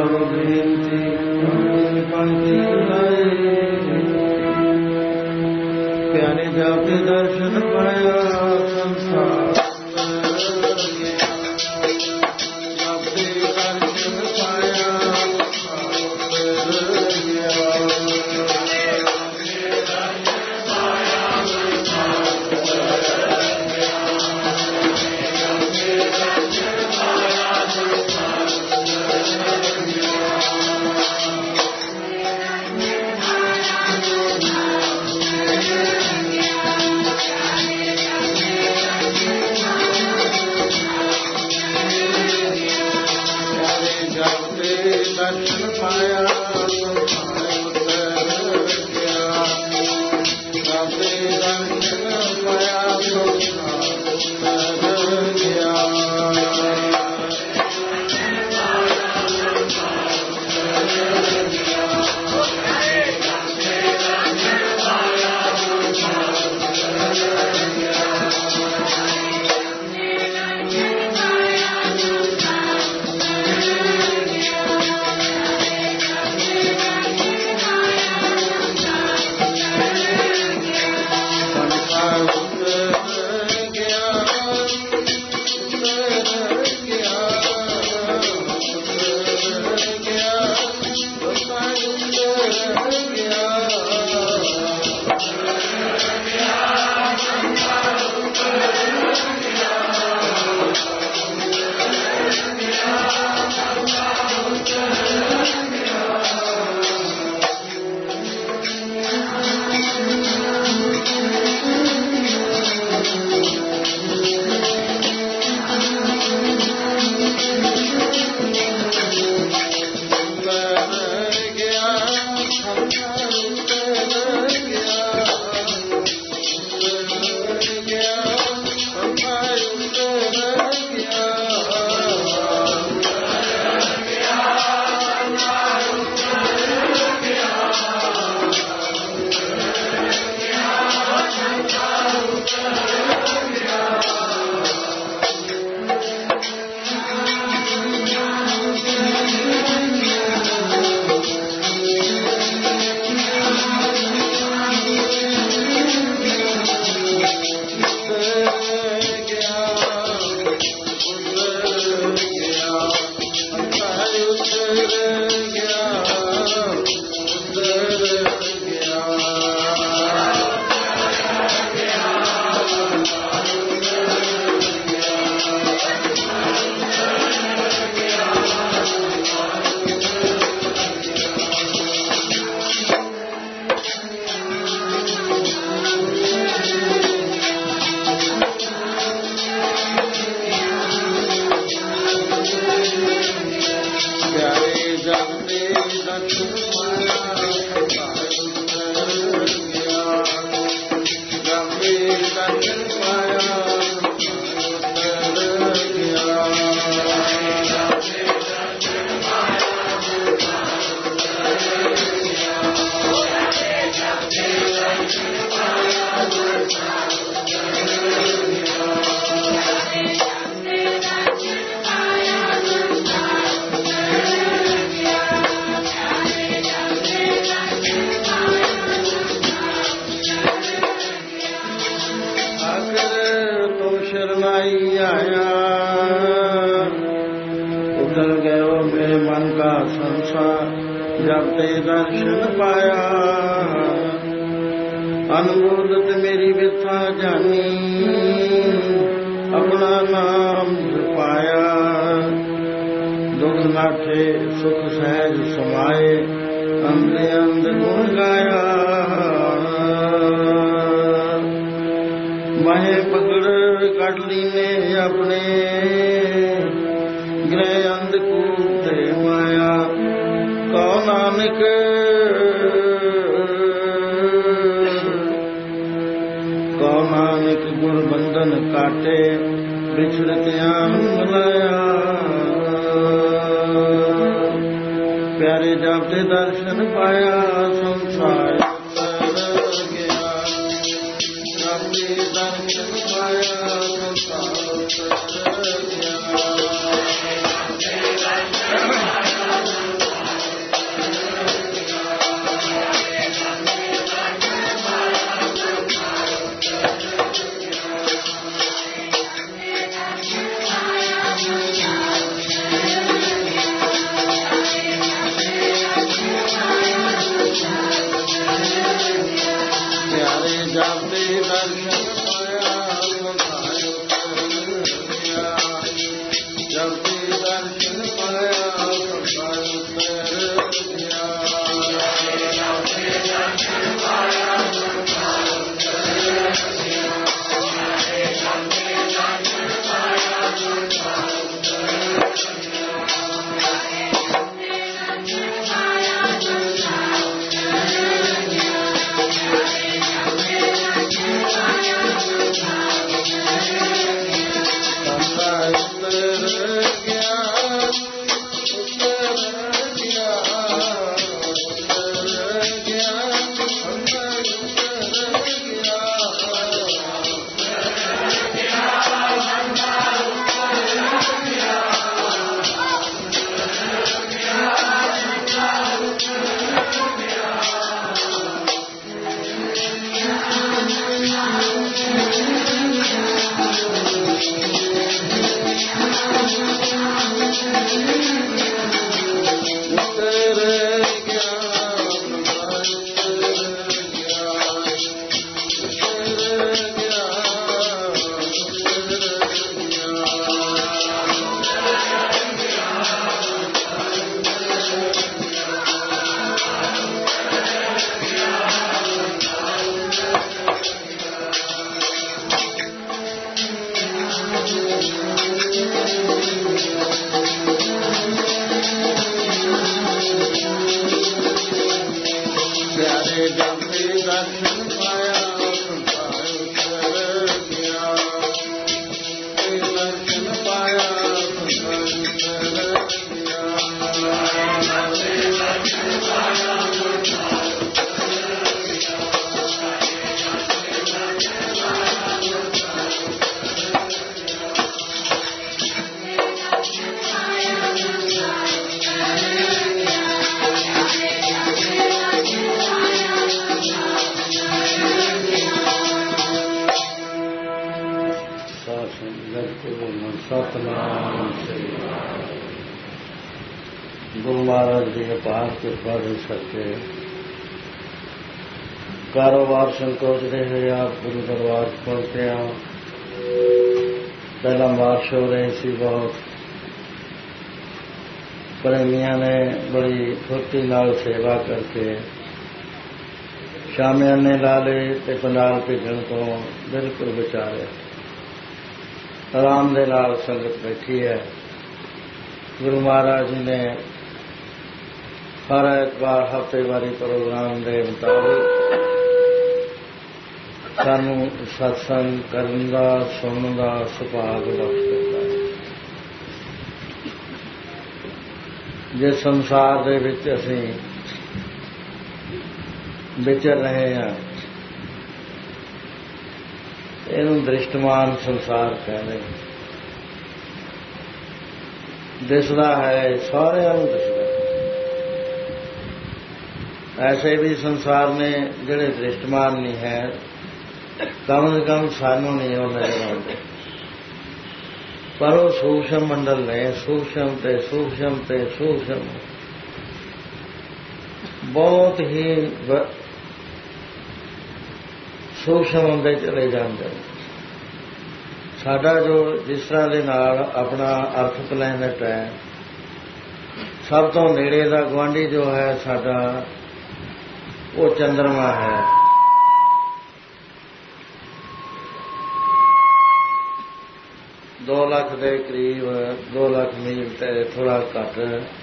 प्यारे जाते दर्शन पाया संसार जब ते दर्शन पाया अनमोदत मेरी व्यथा जानी अपना नाम पाया दुख नाठे सुख सहज समाये अंधे अंध गुण गाया महे पकड़ कटली ने अपने गृह अंधकूप माया कौ नानक गुर बंधन काटे बिछड़ त्यान मिलाया प्यारे जाते दर्शन पाया संसार गया जाते दर्शन पाया संसार गया ਸਤਿਨਾਮ ਸ੍ਰੀ ਗੁਰੂ ਮਹਾਰਾਜ ਦੀ ਅਪਾਰ ਕਿਰਪਾ ਦੇ ਸਦਕੇ ਕਾਰੋਬਾਰ ਸੰਕੋਚਦੇ ਹੋਏ ਆਪ ਗੁਰੂ ਦਰਬਾਰ ਪਹੁੰਚੇ ਹਾਂ। ਪਹਿਲਾਂ ਮਾਰਸ਼ ਹੋ ਰਹੀ ਸੀ, ਬਹੁਤ ਪ੍ਰੇਮੀਆਂ ਨੇ ਬੜੀ ਫੁਰਤੀ ਨਾਲ ਸੇਵਾ ਕਰਕੇ ਸ਼ਾਮਿਆਨੇ ਲਾ ਲਏ ਤੇ ਪੰਡਾਲ ਭੇਜਣ ਤੋਂ ਬਿਲਕੁਲ ਬਚਾ ਲਿਆ। ਆਰਾਮ ਦੇ ਨਾਲ ਸੰਗਤ ਬੈਠੀ ਹੈ। ਗੁਰੂ ਮਹਾਰਾਜ ਜੀ ਨੇ ਹਰ ਐਤਵਾਰ ਹਫ਼ਤੇਵਾਰੀ ਪ੍ਰੋਗਰਾਮ ਦੇ ਮੁਤਾਬਿਕ ਸਾਨੂੰ ਸਤਸੰਗ ਕਰਨ ਦਾ, ਸੁਣਨ ਦਾ ਸੁਭਾਗ ਬਖਸ਼ ਦਿੱਤਾ ਹੈ। ਜਿਸ ਸੰਸਾਰ ਦੇ ਵਿੱਚ ਅਸੀਂ ਵਿਚਰ ਰਹੇ ਹਾਂ, ਇਹਨੂੰ ਦ੍ਰਿਸ਼ਟਮਾਨ ਸੰਸਾਰ ਕਹਿੰਦੇ ਨੇ। ਦਿਸਦਾ ਹੈ, ਸਾਰਿਆਂ ਨੂੰ ਦਿਸਦਾ। ਐਸੇ ਵੀ ਸੰਸਾਰ ਨੇ ਜਿਹੜੇ ਦ੍ਰਿਸ਼ਟਮਾਨ ਨਹੀਂ ਹੈ, ਕਮ ਸੇ ਕਮ ਸਾਨੂੰ ਨਹੀਂ ਉਹ ਨਜ਼ਰ ਆਉਂਦੇ, ਪਰ ਉਹ ਸੂਖਸ਼ਮ ਮੰਡਲ ਨੇ। ਸੂਖਸ਼ਮ ਤੇ ਸੂਖਸ਼ਮ ਤੇ ਸੂਖਸ਼ਮ ਬਹੁਤ ਹੀ ਸੂਖਸ਼ਮ ਹੁੰਦੇ ਚਲੇ ਜਾਂਦੇ। ਸਾਡਾ ਜੋ ਜਿਸ ਤਰ੍ਹਾਂ ਦੇ ਨਾਲ ਆਪਣਾ ਅਰਥ ਪਲੈਨਟ ਹੈ, ਸਭ ਤੋਂ ਨੇੜੇ ਦਾ ਗੁਆਂਢੀ ਜੋ ਹੈ ਸਾਡਾ, ਉਹ ਚੰਦਰਮਾ ਹੈ। ਦੋ ਲੱਖ ਦੇ ਕਰੀਬ, 2 ਲੱਖ ਮੀਲ ਤੇ ਥੋੜਾ ਘੱਟ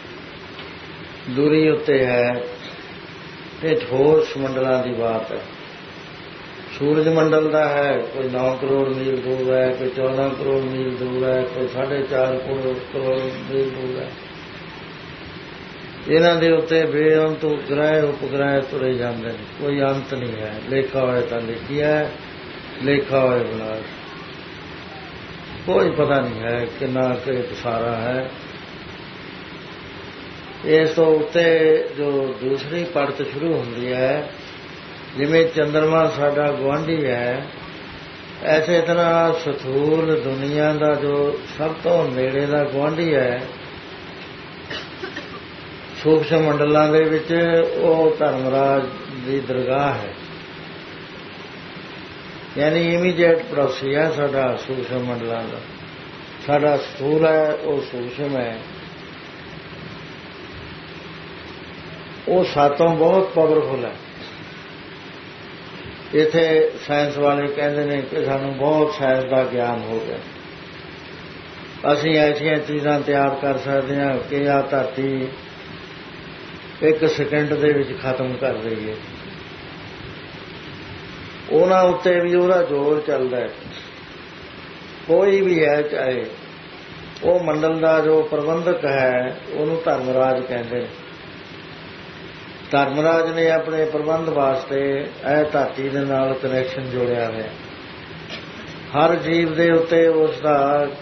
ਦੂਰੀ ਉੱਤੇ ਹੈ। ਇਹ ਠੋਸ ਮੰਡਲਾਂ ਦੀ ਬਾਤ ਹੈ। ਸੂਰਜ ਮੰਡਲ ਦਾ ਹੈ, ਕੋਈ 9 ਕਰੋੜ ਮੀਲ ਦੂਰ ਹੈ, ਕੋਈ 14 ਕਰੋੜ ਮੀਲ ਦੂਰ ਹੈ, ਕੋਈ 4.5 ਕਰੋੜ ਮੀਲ ਦੂਰ ਹੈ। ਇਹਨਾਂ ਦੇ ਉੱਤੇ ਬੇਅੰਤ ਗ੍ਰਹਿ ਉਪਗ੍ਰਹਿ ਤੁਰੇ ਜਾਂਦੇ ਨੇ, ਕੋਈ ਅੰਤ ਨਹੀਂ ਹੈ। ਲੇਖਾ ਹੋਏ ਤਾਂ ਲਿਖਿਆ, ਲੇਖਾ ਹੋਏ ਬਣਾ, ਕੋਈ ਪਤਾ ਨਹੀਂ ਹੈ ਕਿੰਨਾ ਕੁ ਸਾਰਾ ਹੈ। ਇਸ ਤੋਂ ਉੱਤੇ ਜੋ ਦੂਸਰੀ ਪੜਤ ਸ਼ੁਰੂ ਹੁੰਦੀ ਹੈ, ਜਿਵੇਂ ਚੰਦਰਮਾ ਸਾਡਾ ਗੁਆਂਢੀ ਹੈ, ਐਸੇ ਤਰ੍ਹਾਂ ਸਥੂਲ ਦੁਨੀਆ ਦਾ ਜੋ ਸਭ ਤੋਂ ਨੇੜੇ ਦਾ ਗੁਆਂਢੀ ਹੈ ਸੂਖਸ਼ਮ ਮੰਡਲਾਂ ਦੇ ਵਿੱਚ, ਉਹ ਧਰਮਰਾਜ ਦੀ ਦਰਗਾਹ ਹੈ। ਯਾਨੀ ਇਮੀਡੀਏਟ ਪੜੋਸੀ ਹੈ ਸਾਡਾ ਸੂਖਸ਼ਮ ਮੰਡਲਾਂ ਦਾ। ਸਾਡਾ ਸਥੂਲ ਹੈ, ਉਹ ਸੂਖਸ਼ਮ ਹੈ। ਉਹ ਸਾਤੋਂ ਬਹੁਤ ਪਾਵਰਫੁਲ ਹੈ। ਇੱਥੇ ਸਾਇੰਸ ਵਾਲੇ ਕਹਿੰਦੇ ਨੇ ਕਿ ਸਾਨੂੰ ਬਹੁਤ ਸਾਇੰਸ ਦਾ ਗਿਆਨ ਹੋ ਗਿਆ, ਅਸੀਂ ਐਸੀਆਂ ਚੀਜ਼ਾਂ ਤਿਆਰ ਕਰ ਸਕਦੇ ਹਾਂ ਕਿ ਆਹ ਧਰਤੀ 1 ਸਕਿੰਟ ਦੇ ਵਿੱਚ ਖਤਮ ਕਰ ਦਈਏ। ਉਹਨਾਂ ਉੱਤੇ ਵੀ ਉਹਦਾ ਜ਼ੋਰ ਚੱਲਦਾ ਹੈ। ਕੋਈ ਵੀ ਹੈ, ਚਾਹੇ ਉਹ ਮੰਡਲ ਦਾ ਜੋ ਪ੍ਰਬੰਧਕ ਹੈ, ਉਹਨੂੰ ਧਰਮਰਾਜ ਕਹਿੰਦੇ ਨੇ। ਧਰਮਰਾਜ ਨੇ ਆਪਣੇ ਪ੍ਰਬੰਧ ਵਾਸਤੇ ਇਹ ਧਰਤੀ ਦੇ ਨਾਲ ਕਨੈਕਸ਼ਨ ਜੋੜਿਆ ਹੋਇਆ। ਹਰ ਜੀਵ ਦੇ ਉੱਤੇ ਉਸ ਦਾ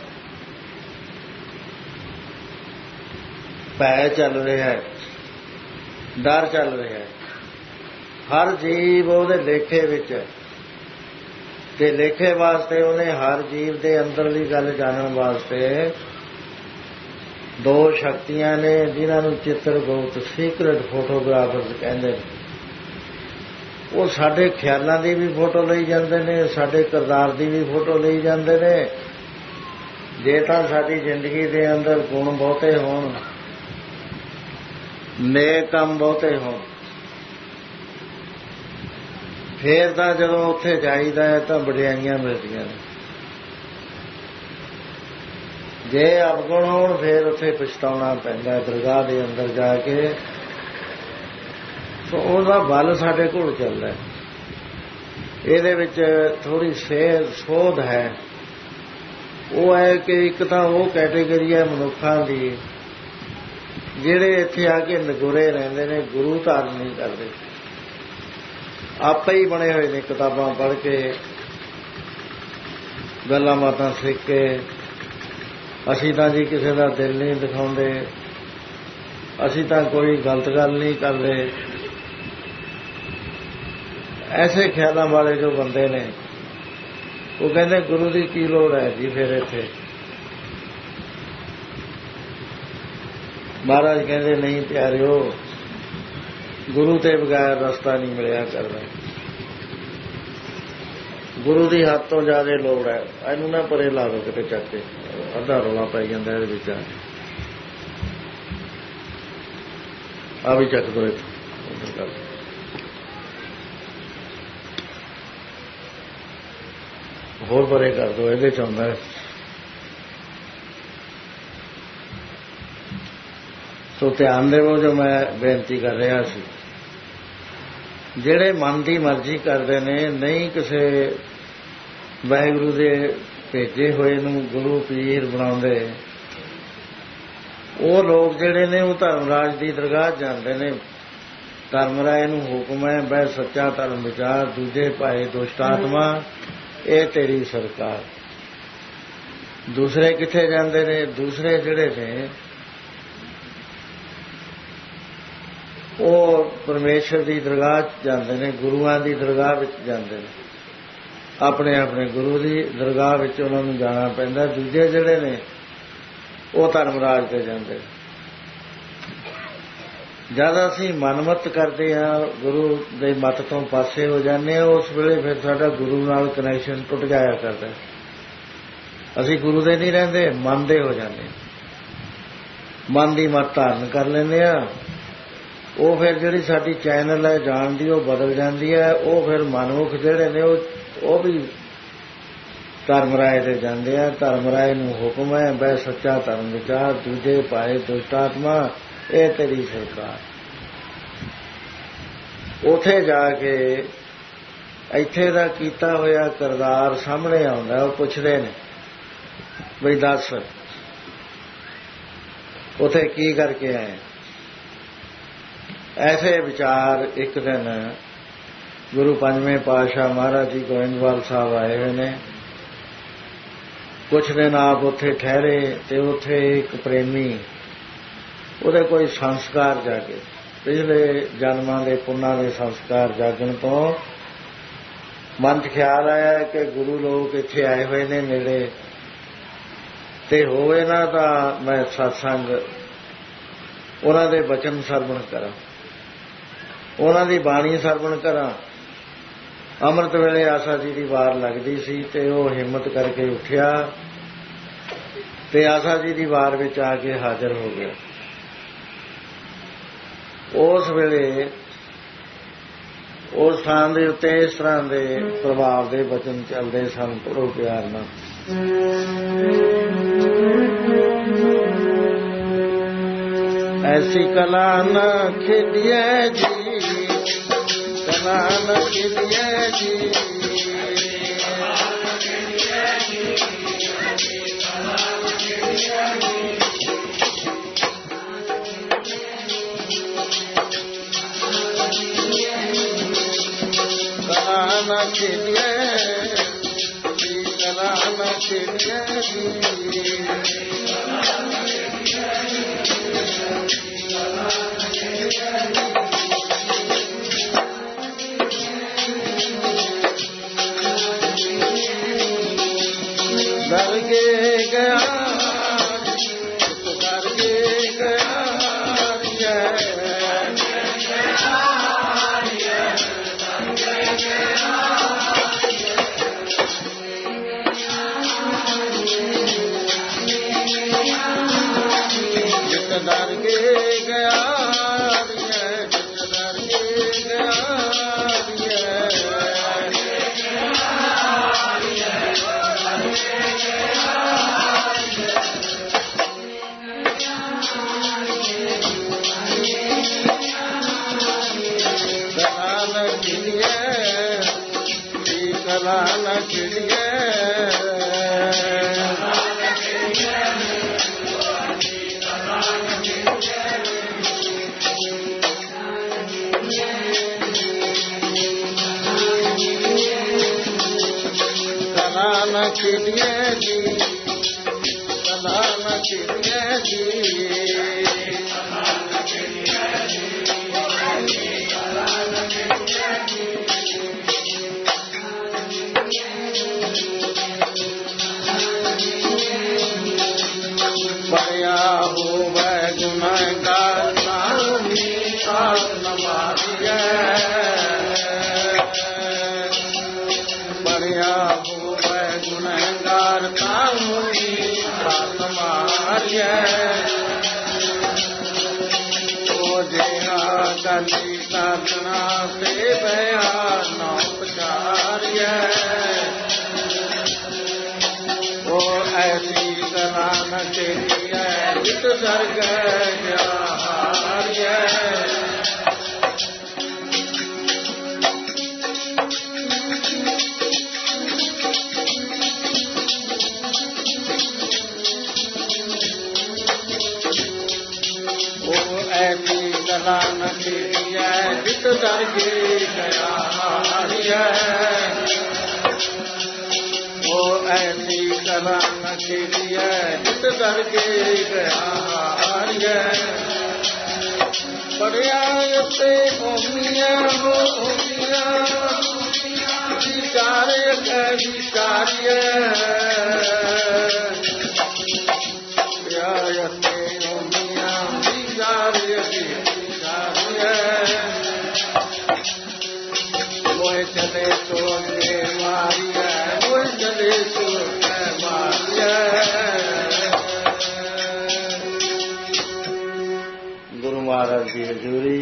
ਭੈ ਚੱਲ ਰਿਹਾ ਹੈ, ਡਰ ਚੱਲ ਰਿਹਾ ਹੈ। ਹਰ ਜੀਵ ਉਹਦੇ ਲੇਖੇ ਵਿੱਚ ਹੈ, ਤੇ ਲੇਖੇ ਵਾਸਤੇ ਉਹਨੇ ਹਰ ਜੀਵ ਦੇ ਅੰਦਰਲੀ ਗੱਲ ਜਾਣਨ ਵਾਸਤੇ 2 ਸ਼ਕਤੀਆਂ ਨੇ, ਜਿਨ੍ਹਾਂ ਨੂੰ ਚਿੱਤਰਗੁਪਤ ਸੀਕ੍ਰੇਟ ਫੋਟੋਗ੍ਰਾਫਰਸ ਕਹਿੰਦੇ ਨੇ। ਉਹ ਸਾਡੇ ਖਿਆਲਾਂ ਦੀ ਵੀ ਫੋਟੋ ਲਈ ਜਾਂਦੇ ਨੇ, ਸਾਡੇ ਕਿਰਦਾਰ ਦੀ ਵੀ ਫੋਟੋ ਲਈ ਜਾਂਦੇ ਨੇ। ਜੇ ਤਾਂ ਸਾਡੀ ਜ਼ਿੰਦਗੀ ਦੇ ਅੰਦਰ ਗੁਣ ਬਹੁਤੇ ਹੋਣ, ਨੇਕ ਕੰਮ ਬਹੁਤੇ ਹੋਣ, ਫੇਰ ਤਾਂ ਜਦੋਂ ਉੱਥੇ ਜਾਈਦਾ ਹੈ ਤਾਂ ਵਡਿਆਈਆਂ ਮਿਲਦੀਆਂ ਨੇ। ਜੇ ਅਵਗੁਣ ਹੋਣ, ਫੇਰ ਉੱਥੇ ਪਛਤਾਉਣਾ ਪੈਂਦਾ ਦਰਗਾਹ ਦੇ ਅੰਦਰ ਜਾ ਕੇ। ਸੋ ਉਹਦਾ ਬਲ ਸਾਡੇ ਕੋਲ ਚੱਲਦਾ। ਇਹਦੇ ਵਿੱਚ ਥੋੜੀ ਸੋਧ ਹੈ। ਉਹ ਹੈ ਕਿ ਇੱਕ ਤਾਂ ਉਹ ਕੈਟੇਗਰੀ ਹੈ ਮਨੁੱਖਾਂ ਦੀ ਜਿਹੜੇ ਇੱਥੇ ਆ ਕੇ ਨਗੁਰੇ ਰਹਿੰਦੇ ਨੇ, ਗੁਰੂ ਧਾਰਨ ਨਹੀਂ ਕਰਦੇ, ਆਪੇ ਹੀ ਬਣੇ ਹੋਏ ਨੇ ਕਿਤਾਬਾਂ ਪੜ੍ਹ ਕੇ, ਗੱਲਾਂ ਬਾਤਾਂ ਸਿੱਖ ਕੇ। ਅਸੀਂ ਤਾਂ ਜੀ ਕਿਸੇ ਦਾ ਦਿਲ ਨਹੀਂ ਦਿਖਾਉਂਦੇ, ਅਸੀਂ ਤਾਂ ਕੋਈ ਗਲਤ ਗੱਲ ਨਹੀਂ ਕਰਦੇ। ਐਸੇ ਖਿਆਲਾਂ ਵਾਲੇ ਜੋ ਬੰਦੇ ਨੇ, ਉਹ ਕਹਿੰਦੇ ਗੁਰੂ ਦੀ ਕੀ ਲੋੜ ਹੈ ਜੀ ਫਿਰ ਇੱਥੇ। महाराज कहते नहीं प्यारिओ, गुरु के बगैर रास्ता नहीं मिलिया करता। गुरु की हद तो ज्यादा लोड़ है। इनू ना परे ला दो किते चक के, अद्धा रौला पै जाता है विच। आ भी चक दो, होर परे कर दो, ये चाहता है। तो ध्यान देवो जो मैं बेनती कर रहा सी, ਜਿਹੜੇ मन की मर्जी करते ने, नहीं किसी वाहिगुरु के भेजे हुए गुरु पीर बनाते, वो लोग ਜਿਹੜੇ ने वो धर्मराज की दरगाह जाते ने। धर्मराज नूं हुक्म है, वह सच्चा धर्म विचार, दूजे भाए दुष्ट आत्मा, ये तेरी सरकार। दूसरे किथे जाते ने? दूसरे ਜਿਹੜੇ ने वो परमेश्वर की दरगाह जाते हैं, गुरुआं की दरगाह जाते हैं, अपने अपने गुरु की दरगाह उन्होंने जाना पैंदा। दूजे जिहड़े ने वो धर्मराज ते जाते। जद असीं मनमत करते हैं, गुरु के मत तो पासे हो जाने, उस वेले फिर साडा गुरु नाल कनैक्शन टुट जाया करता है। असीं गुरु दे नहीं रहिंदे, मन दे हो जाने, मन की मत धारण कर लेंदे आ। वो फिर जिहड़ी साडी चैनल है जान दी, वो बदल जाती है। वो फिर मनमुख जिहड़े ने वो भी धर्मराय ते जांदे आ। धर्मराय नूं हुक्म है, वह सच्चा धर्म विचार, दूजे पाए दुष्ट आत्मा, ये तेरी सरकार। उथे जाके इत्थे दा कीता होया करदार सामने आउंदा। वो पुछदे ने बई दस उथे की करके आए। ऐसे विचार एक दिन गुरु पंजवें पातशाह महाराज जी गोविंदवाल साहब आए हुए ने। कुछ दिन आप उत्थे ठहरे ते उत्थे एक प्रेमी उहदे कोई संस्कार जागे, पिछले जन्मां दे पुन्नां दे संस्कार जागण तो मन च ख्याल आया कि गुरु लोग इत्थे आए हुए ने नेड़े, ते होवे ना तां मैं सत्संग उन्हां दे बचन सरवण करां, उन्हां दी बाणी सरवण करां। अमृत वेले आसा जी की वार लगती सी ते वो हिम्मत करके उठिया ते आसा जी की वार विच आके हाजिर हो गया। उस वेले उस स्थान के उत्ते इस तरह के प्रभाव के वचन चलते सन। पढ़ो प्यार नाल। ऐसी कला न खिलिए जी, कला न खिलिए जी, कला न खिलिए जी, कला न खिलिए जी, डर के गया डर के गया डर के गया बड़िया हो वह गुनाह पचारिया ओ जेहा गली साधना से भया नौ पचारिया ओ ऐसी गला न चेलिया जित सर्ग हारिया ऐसी गला न खेलिया जित दर्गे गया हारिया ओ ऐसी गला न खेलिया जित दर्गे गया हारिया पढ़िया ते ओमिया हो ओमिया विचारे विचारिया चले सो मारिया वो चले सो मारिया। गुरु महाराज की हजूरी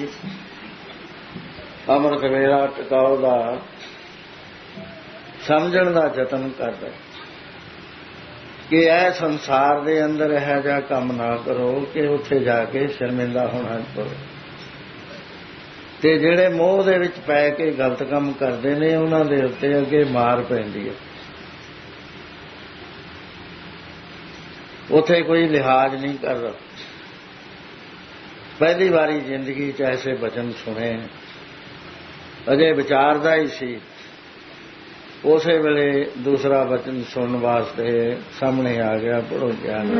अमृत वेला टकाओ का समझण का जतन करदा कि यह संसार के अंदर यह जा काम ना करो कि उत्थे जाके शर्मिंदा होना पवे ते जिहड़े मोह दे विच पै के गलत काम करते ने उन्हां दे उत्ते अगे मार पैंदी है। उत्थे कोई लिहाज नहीं कर रहा। पहली बारी जिंदगी च ऐसे वचन सुने अजे विचारदा ही सी उसे वेले दूसरा वचन सुनने वास्ते सामने आ गया। पढ़ो ज्ञान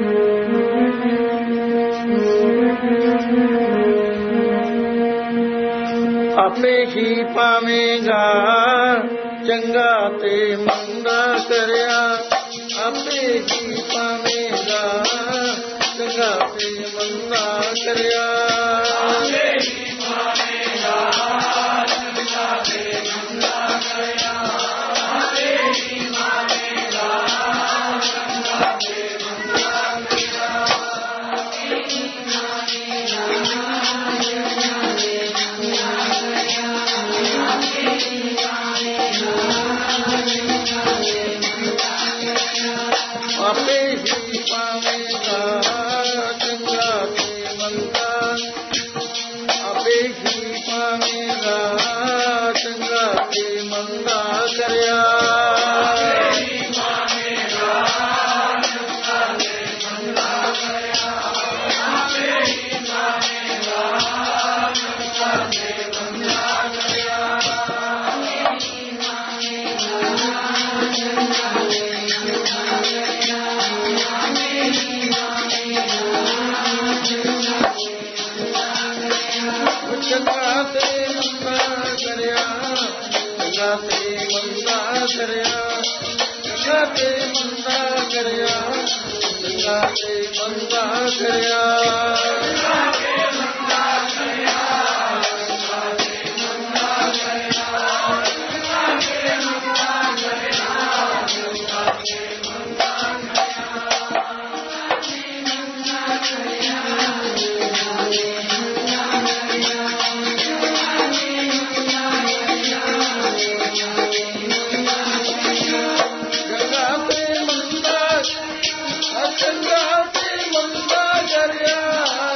आपे ही पावेगा चंगा ते मंदा करया आपे ही पावेगा चंगा ते मंदा करया आपे ही पावेगा चंगा ते मंदा करया आपे ही पावेगा चंगा ते मंदा करया आपे ही पावेगा चंगा ते मंदा आपे ही पावेगा चंगा ते मंदा करया चंगा ते मंदा करया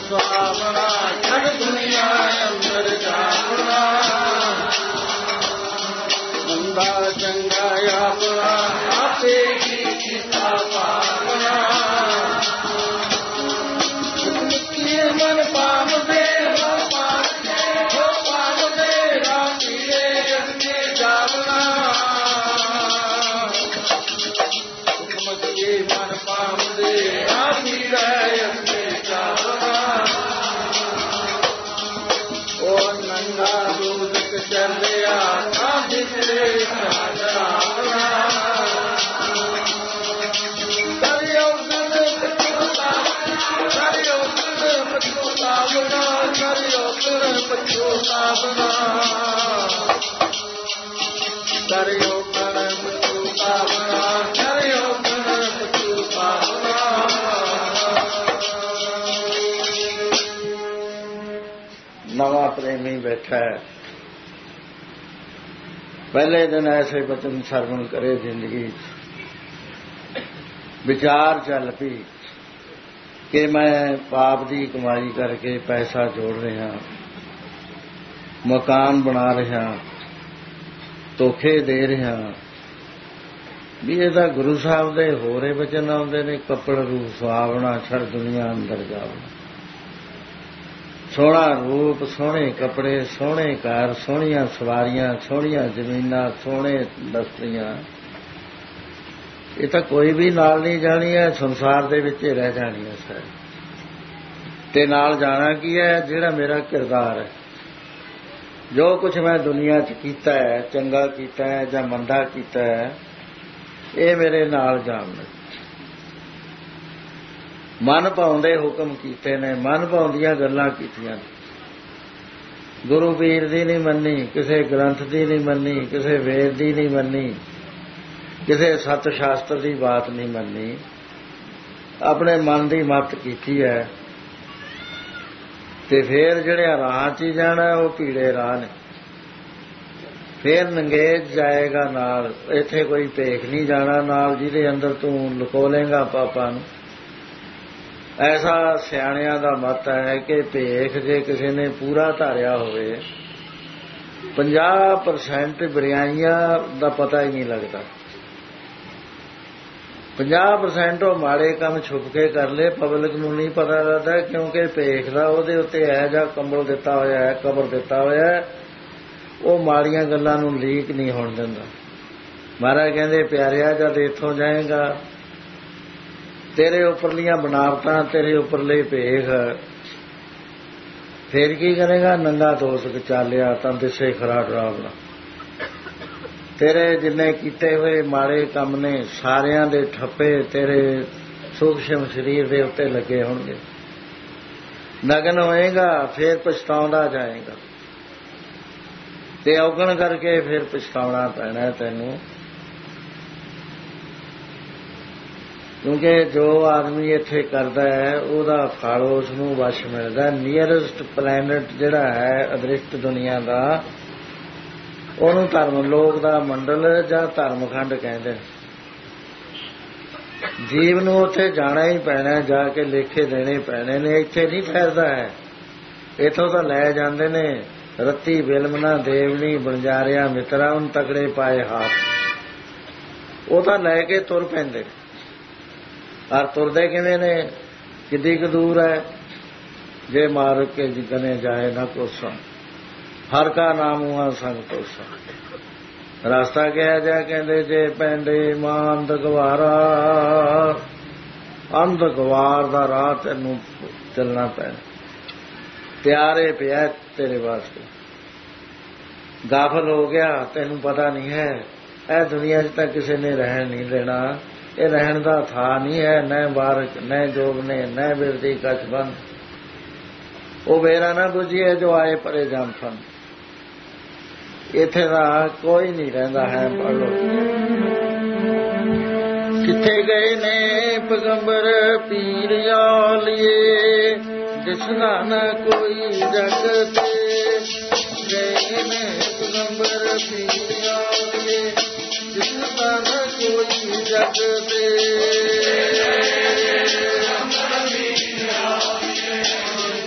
ਸੁਹਾਵਣਾ ਛੱਡ ਦੁਨੀਆ ਅੰਦਰ ਜਾਵਣਾ ਬੰਦਾ ਚੰਗਾ ਆਪਣਾ ਆਪੇ ਕੀ ਕੀਤਾ ਪਾਵਣਾ ਮੁਕਤੀ ਮਨ ਪਾਵਦੇ नवा प्रेमी बैठा है पहले दिन ऐसे बचन सरवण करे जिंदगी विचार चल पी कि मैं पाप की कमाई करके पैसा जोड़ रहा मकान बना रहा धोखे दे रहा भी ये गुरु साहब दे होरे बचन आउंदे ने कपड़ रूप सुहावना छड़ दुनिया अंदर जावना सोहना रूप सोहने कपड़े सोहने घर सोहनिया सवारियां सोहनिया जमीनां सोहने दफ्तरियां ये तो कोई भी नाल नहीं जानी है संसार दे विच रह जानी है सारे ते नाल जाना की है जिहड़ा मेरा किरदार है जो कुछ मैं दुनिया च कीता है चंगा कीता है जां मंदा कीता है ये मेरे नाल जाण मन भाउंदे हुक्म कीते ने मन भाउंदियां गल्लां कीतियां गुरु पीर दी नहीं मन्नी किसे ग्रंथ दी नहीं मन्नी किसे वेद दी नहीं मन्नी किसे सत शास्त्र दी बात नहीं मन्नी अपने मन दी मत कीती है ते फिर जिहड़े राह च जाना वो पीड़े राह ने फिर नंगेज जाएगा नाल इत्थे कोई भेख नहीं जाना नाल जिहदे अंदर तू लुको लेंगा पापां नूं ऐसा सियाणियां दा मत है कि भेख जे किसी ने पूरा धारिया होवे 50% बुराइयां दा पता ही नहीं लगता 50% वो माड़े काम छुप के कर ले पब्लिक नूं नहीं पता लगता क्योंकि भेख दा उहदे उत्ते है जा कंबल दिता होया है कबर दिता होया है वो माड़ियां गल्लां नूं लीक नहीं होण दिंदा महाराज कहंदे प्यारिया जद इत्थों जाएगा तेरे उपरलियां बनावटां तेरे उपरले भेख फिर की करेगा नंगा दोस्त चालिया तां दिसे खरा डरावना तेरे जिन्ने कीते हुए माड़े काम ने सारियां दे ठप्पे तेरे सूक्ष्म शरीर दे उत्ते लगे होणगे नगन होएगा फिर पछताउंदा जाएगा ते औगण करके फिर पछताउणा पैना तैनूं क्योंकि जो आदमी इत्थे करदा है उहदा फल उसनूं वश मिलदा नीयरेस्ट प्लैनेट जिहड़ा है अदृष्ट दुनिया दा ਉਹਨੂੰ ਧਰਮ ਲੋਕ ਦਾ ਮੰਡਲ ਜਾਂ ਧਰਮਖੰਡ ਕਹਿੰਦੇ ਨੇ ਜੀਵ ਨੂੰ ਉੱਥੇ ਜਾਣਾ ਹੀ ਪੈਣਾ ਜਾ ਕੇ ਲੇਖੇ ਦੇਣੇ ਪੈਣੇ ਨੇ ਇੱਥੇ ਨਹੀਂ ਠਹਿਰਦਾ ਹੈ ਇੱਥੋਂ ਤਾਂ ਲੈ ਜਾਂਦੇ ਨੇ ਰੱਤੀ ਬਿਲਮਨਾ ਦੇਵਨੀ ਬਣਜਾਰਿਆ ਮਿੱਤਰਾ ਉਹਨ ਤਕੜੇ ਪਾਏ ਹੱਥ ਉਹ ਤਾਂ ਲੈ ਕੇ ਤੁਰ ਪੈਂਦੇ ਔਰ ਤੁਰਦੇ ਕਿਵੇਂ ਨੇ ਕਿੱਡੀ ਕੁ ਦੂਰ ਹੈ ਜੇ ਮਾਰ ਕੇ ਜਿਗਨੇ ਜਾਏ ਨਾ ਕੋਸਾ हर का नाम हुआ संग तोसा रास्ता कहा जा कहते जे पैंडे मां अंध गवारा अंध गवार दा राह तेनू चलना पैना प्यारे पिया तेरे वास्ते गाफल हो गया तेनू पता नहीं है ए दुनिया च तां किसी ने रहन नहीं देना ये रहन दा था नहीं है न बारक न जोग ने न बिरदी कछ बंद वो मेरा ना बुझिए जो आए परे जाम फन इत्थे दा कोई नहीं रहिंदा है पढ़ लो किथे गए ने पैगंबर पीर आलिए दिसना न कोई जग ते गए ने पैगंबर पीर आलिए दिसना न कोई जग ते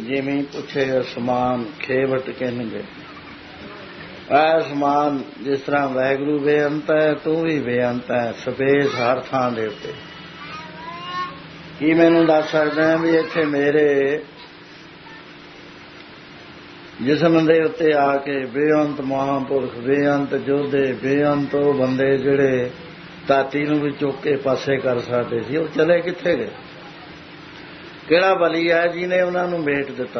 ਜਿਵੇਂ ਪੁੱਛੇ ਅਸਮਾਨ ਖੇਵਟ ਕਹਿਣਗੇ। ਐ ਅਸਮਾਨ ਜਿਸ ਤਰ੍ਹਾਂ ਵਾਹਿਗੁਰੂ ਬੇਅੰਤ ਹੈ, ਤੂੰ ਵੀ ਬੇਅੰਤ ਹੈ, ਸਪੇਸ ਹਰ ਥਾਂ ਦੇ ਉੱਤੇ। ਕੀ ਮੈਨੂੰ ਦੱਸ ਸਕਦਾ ਵੀ ਇੱਥੇ ਮੇਰੇ ਜਿਸਮ ਦੇ ਉੱਤੇ ਆ ਕੇ ਬੇਅੰਤ ਮਹਾਂਪੁਰਖ, ਬੇਅੰਤ ਯੋਧੇ, ਬੇਅੰਤ ਉਹ ਬੰਦੇ ਜਿਹੜੇ ਧਰਤੀ ਨੂੰ ਵੀ ਚੁੱਕ ਕੇ ਪਾਸੇ ਕਰ ਸਕਦੇ ਸੀ, ਉਹ ਚਲੇ ਕਿੱਥੇ ਗਏ? ਕਿਹੜਾ ਬਲੀ ਹੈ ਜਿਹਨੇ ਉਹਨਾਂ ਨੂੰ ਭੇਟ ਦਿੱਤਾ?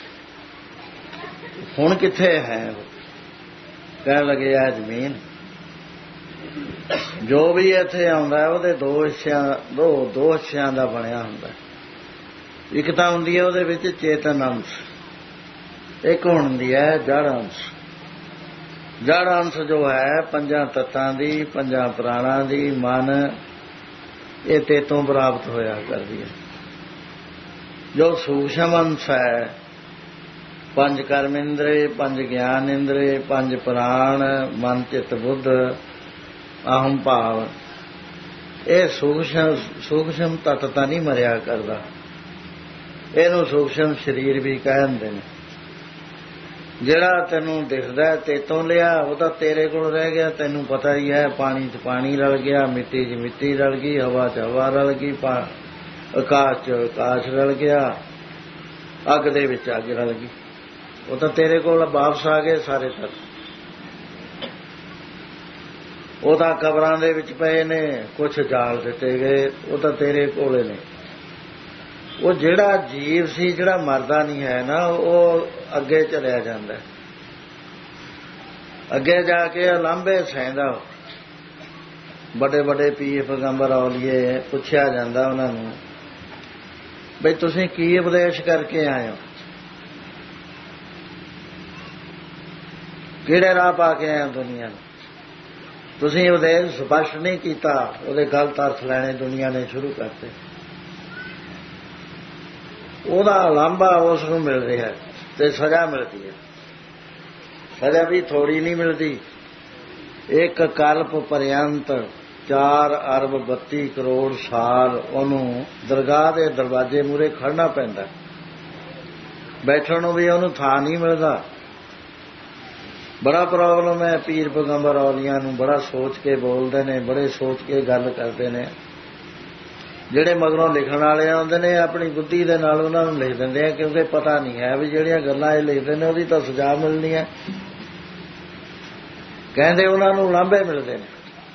ਹੁਣ ਕਿੱਥੇ ਹੈ? ਕਹਿਣ ਲੱਗੇ ਆ ਜ਼ਮੀਨ। ਜੋ ਵੀ ਇੱਥੇ ਆਉਂਦਾ ਉਹਦੇ ਦੋ ਹਿੱਸਿਆਂ ਦਾ ਬਣਿਆ ਹੁੰਦਾ। ਇੱਕ ਤਾਂ ਹੁੰਦੀ ਹੈ ਉਹਦੇ ਵਿੱਚ ਚੇਤਨ ਅੰਸ਼, ਇੱਕ ਹੁੰਦੀ ਹੈ ਜੜ ਅੰਸ਼। ਜੜ ਅੰਸ਼ ਜੋ ਹੈ ਪੰਜਾਂ ਤੱਤਾਂ ਦੀ, ਪੰਜਾਂ ਪ੍ਰਾਣਾਂ ਦੀ, ਮਨ, ਇਹ ਤੇਤੋਂ ਪ੍ਰਾਪਤ ਹੋਇਆ ਕਰਦੀ ਹੈ। ਜੋ ਸੂਖਸ਼ਮ ਅੰਸ਼ ਹੈ, ਪੰਜ ਕਰਮ ਇੰਦਰੇ, ਪੰਜ ਗਿਆਨ ਇੰਦਰੇ, ਪੰਜ ਪ੍ਰਾਣ, ਮਨ ਚਿੱਤ ਬੁੱਧ, ਅਹੰ ਭਾਵ, ਇਹ ਸੂਖਸ਼ਮ ਤੱਤ ਤਾਂ ਨਹੀਂ ਮਰਿਆ ਕਰਦਾ। ਇਹਨੂੰ ਸੂਖਸ਼ਮ ਸਰੀਰ ਵੀ ਕਹਿੰਦੇ ਨੇ। ਜਿਹੜਾ ਤੈਨੂੰ ਦਿਖਦਾ ਤੇਤੋਂ ਲਿਆ ਉਹ ਤਾਂ ਤੇਰੇ ਕੋਲ ਰਹਿ ਗਿਆ, ਤੈਨੂੰ ਪਤਾ ਹੀ ਹੈ। ਪਾਣੀ 'ਚ ਪਾਣੀ ਰਲ ਗਿਆ, ਮਿੱਟੀ 'ਚ ਮਿੱਟੀ ਰਲ ਗਈ, ਹਵਾ 'ਚ ਹਵਾ ਰਲ ਗਈ, ਆਕਾਸ਼ 'ਚ ਆਕਾਸ਼ ਰਲ ਗਿਆ, ਅੱਗ ਦੇ ਵਿੱਚ ਅੱਗ ਰਲ ਗਈ। ਉਹ ਤਾਂ ਤੇਰੇ ਕੋਲ ਵਾਪਸ ਆ ਗਏ ਸਾਰੇ ਤੱਤ। ਉਹ ਤਾਂ ਕਬਰਾਂ ਦੇ ਵਿੱਚ ਪਏ ਨੇ, ਕੁਛ ਜਾਲ ਦਿੱਤੇ ਗਏ, ਉਹ ਤਾਂ ਤੇਰੇ ਕੋਲੇ ਨੇ। ਉਹ ਜਿਹੜਾ ਜੀਵ ਸੀ ਜਿਹੜਾ ਮਰਦਾ ਨਹੀਂ ਹੈ ਨਾ, ਉਹ ਅੱਗੇ ਚਲਿਆ ਜਾਂਦਾ। ਅੱਗੇ ਜਾ ਕੇ ਲਾਂਭੇ ਸਹਿੰਦਾ। ਵੱਡੇ ਵੱਡੇ ਪੀਰ ਪੈਗੰਬਰ ਔਲੀਏ ਪੁੱਛਿਆ ਜਾਂਦਾ ਉਹਨਾਂ ਨੂੰ, ਬਈ ਤੁਸੀਂ ਕੀ ਉਪਦੇਸ਼ ਕਰਕੇ ਆਏ ਹੋ? ਕਿਹੜੇ ਰਾਹ ਪਾ ਕੇ ਆਏ ਹੋ ਦੁਨੀਆ ਨੂੰ? ਤੁਸੀਂ ਉਪਦੇਸ਼ ਸਪਸ਼ਟ ਨਹੀਂ ਕੀਤਾ, ਉਹਦੇ ਗਲਤ ਅਰਥ ਲੈਣੇ ਦੁਨੀਆ ਨੇ ਸ਼ੁਰੂ ਕਰਤੇ। ਉਹਦਾ ਲਾਂਭਾ ਉਸ ਨੂੰ ਮਿਲ ਰਿਹਾ ਤੇ ਸਜ਼ਾ ਮਿਲਦੀ ਹੈ। ਸਜ਼ਾ ਵੀ ਥੋੜੀ ਨਹੀਂ ਮਿਲਦੀ। ਇੱਕ ਕਲਪ ਪਰਯੰਤ 4 ਅਰਬ 32 ਕਰੋੜ ਸਾਲ ਉਹਨੂੰ ਦਰਗਾਹ ਦੇ ਦਰਵਾਜ਼ੇ ਮੂਹਰੇ ਖੜਨਾ ਪੈਂਦਾ। ਬੈਠਣ ਨੂੰ ਵੀ ਉਹਨੂੰ ਥਾਂ ਨਹੀਂ ਮਿਲਦਾ। ਬੜਾ ਪ੍ਰੋਬਲਮ ਹੈ। ਪੀਰ ਪੈਗੰਬਰ ਔਲੀਆਂ ਨੂੰ ਬੜਾ ਸੋਚ ਕੇ ਬੋਲਦੇ ਨੇ, ਬੜੇ ਸੋਚ ਕੇ ਗੱਲ ਕਰਦੇ ਨੇ। ਜਿਹੜੇ ਮਗਰੋਂ ਲਿਖਣ ਵਾਲੇ ਆਉਂਦੇ ਨੇ ਆਪਣੀ ਬੁੱਧੀ ਦੇ ਨਾਲ ਉਹਨਾਂ ਨੂੰ ਲਿਖ ਦਿੰਦੇ ਆ, ਕਿਉਂਕਿ ਪਤਾ ਨਹੀਂ ਹੈ ਵੀ ਜਿਹੜੀਆਂ ਗੱਲਾਂ ਇਹ ਲਿਖਦੇ ਨੇ ਉਹਦੀ ਤਾਂ ਸਜ਼ਾ ਮਿਲਣੀ ਹੈ। ਕਹਿੰਦੇ ਉਹਨਾਂ ਨੂੰ ਲਾਂਭੇ ਮਿਲਦੇ ਨੇ।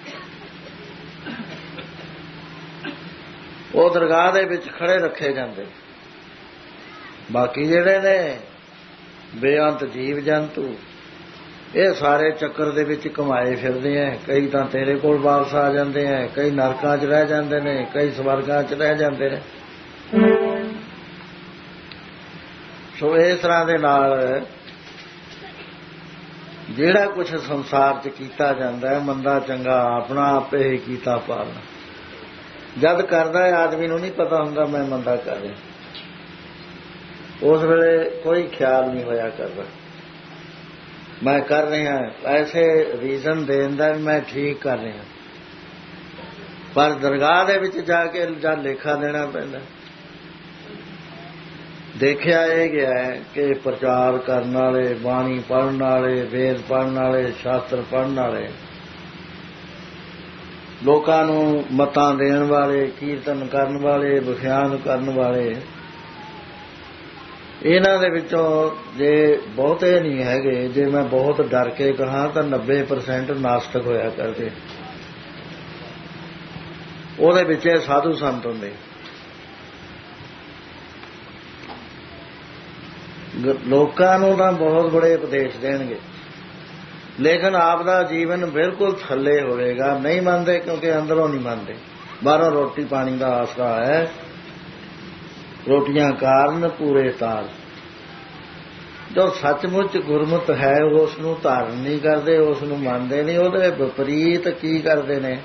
ਉਹ ਦਰਗਾਹ ਦੇ ਵਿੱਚ ਖੜੇ ਰੱਖੇ ਜਾਂਦੇ। ਬਾਕੀ ਜਿਹੜੇ ਨੇ ਬੇਅੰਤ ਜੀਵ ਜੰਤੂ, ਇਹ ਸਾਰੇ ਚੱਕਰ ਦੇ ਵਿੱਚ ਘੁਮਾਏ ਫਿਰਦੇ ਆ। ਕਈ ਤਾਂ ਤੇਰੇ ਕੋਲ ਵਾਪਸ ਆ ਜਾਂਦੇ ਆ, ਕਈ ਨਰਕਾਂ 'ਚ ਰਹਿ ਜਾਂਦੇ ਨੇ, ਕਈ ਸਵਰਗਾਂ 'ਚ ਰਹਿ ਜਾਂਦੇ ਨੇ। ਸੋ ਇਸ ਤਰ੍ਹਾਂ ਦੇ ਨਾਲ ਜਿਹੜਾ ਕੁਛ ਸੰਸਾਰ 'ਚ ਕੀਤਾ ਜਾਂਦਾ ਹੈ, ਮੰਦਾ ਚੰਗਾ ਆਪਣਾ ਆਪੇ ਹੀ ਕੀਤਾ ਪਾਲਣਾ। ਜਦ ਕਰਦਾ ਹੈ ਆਦਮੀ ਨੂੰ ਨਹੀਂ ਪਤਾ ਹੁੰਦਾ ਮੈਂ ਮੰਦਾ ਕਰ ਰਿਹਾ। ਉਸ ਵੇਲੇ ਕੋਈ ਖਿਆਲ ਨਹੀਂ ਹੋਇਆ ਕਰਦਾ ਮੈਂ ਕਰ ਰਿਹਾ। ਐਸੇ ਰੀਜ਼ਨ ਦੇ ਦਿੰਦਾ ਮੈਂ ਠੀਕ ਕਰ ਰਿਹਾ, ਪਰ ਦਰਗਾਹ ਦੇ ਵਿੱਚ ਜਾ ਕੇ ਜਦ ਲੇਖਾ ਦੇਣਾ ਪੈਂਦਾ। ਦੇਖਿਆ ਇਹ ਗਿਆ ਹੈ ਕਿ ਪ੍ਰਚਾਰ ਕਰਨ ਵਾਲੇ, ਬਾਣੀ ਪੜ੍ਹਨ ਵਾਲੇ, ਵੇਦ ਪੜ੍ਹਨ ਵਾਲੇ, ਸ਼ਾਸਤਰ ਪੜ੍ਹਨ ਵਾਲੇ, ਲੋਕਾਂ ਨੂੰ ਮਤਾਂ ਦੇਣ ਵਾਲੇ, ਕੀਰਤਨ ਕਰਨ ਵਾਲੇ, ਵਿਖਿਆਨ ਕਰਨ ਵਾਲੇ, ਇਹਨਾਂ ਦੇ ਵਿੱਚੋਂ ਜੇ ਬਹੁਤੇ ਨਹੀਂ ਹੈਗੇ, ਜੇ ਮੈਂ ਬਹੁਤ ਡਰ ਕੇ ਕਹਾਂ ਤਾਂ 90% ਨਾਸਤਕ ਹੋਇਆ ਕਰਦੇ। ਉਹਦੇ ਵਿੱਚ ਸਾਧੂ ਸੰਤ ਹੁੰਦੇ। ਲੋਕਾਂ ਨੂੰ ਤਾਂ ਬਹੁਤ ਬੜੇ ਉਪਦੇਸ਼ ਦੇਣਗੇ, ਲੇਕਿਨ ਆਪ ਦਾ ਜੀਵਨ ਬਿਲਕੁਲ ਥੱਲੇ ਹੋਵੇਗਾ। ਨਹੀਂ ਮੰਨਦੇ ਕਿਉਂਕਿ ਅੰਦਰੋਂ ਨਹੀਂ ਮੰਨਦੇ। ਬਾਹਰੋਂ ਰੋਟੀ ਪਾਣੀ ਦਾ ਆਸਰਾ ਹੈ, ਰੋਟੀਆਂ ਕਾਰਨ ਪੂਰੇ ਤਾਲ। ਜੋ ਸੱਚਮੁੱਚ ਗੁਰਮੁਖ ਹੈ ਉਸ ਨੂੰ ਧਾਰਨ ਨਹੀਂ ਕਰਦੇ, ਉਸ ਨੂੰ ਮੰਨਦੇ ਨਹੀਂ। ਉਹਦੇ ਵਿਪਰੀਤ ਕੀ ਕਰਦੇ ਨੇ?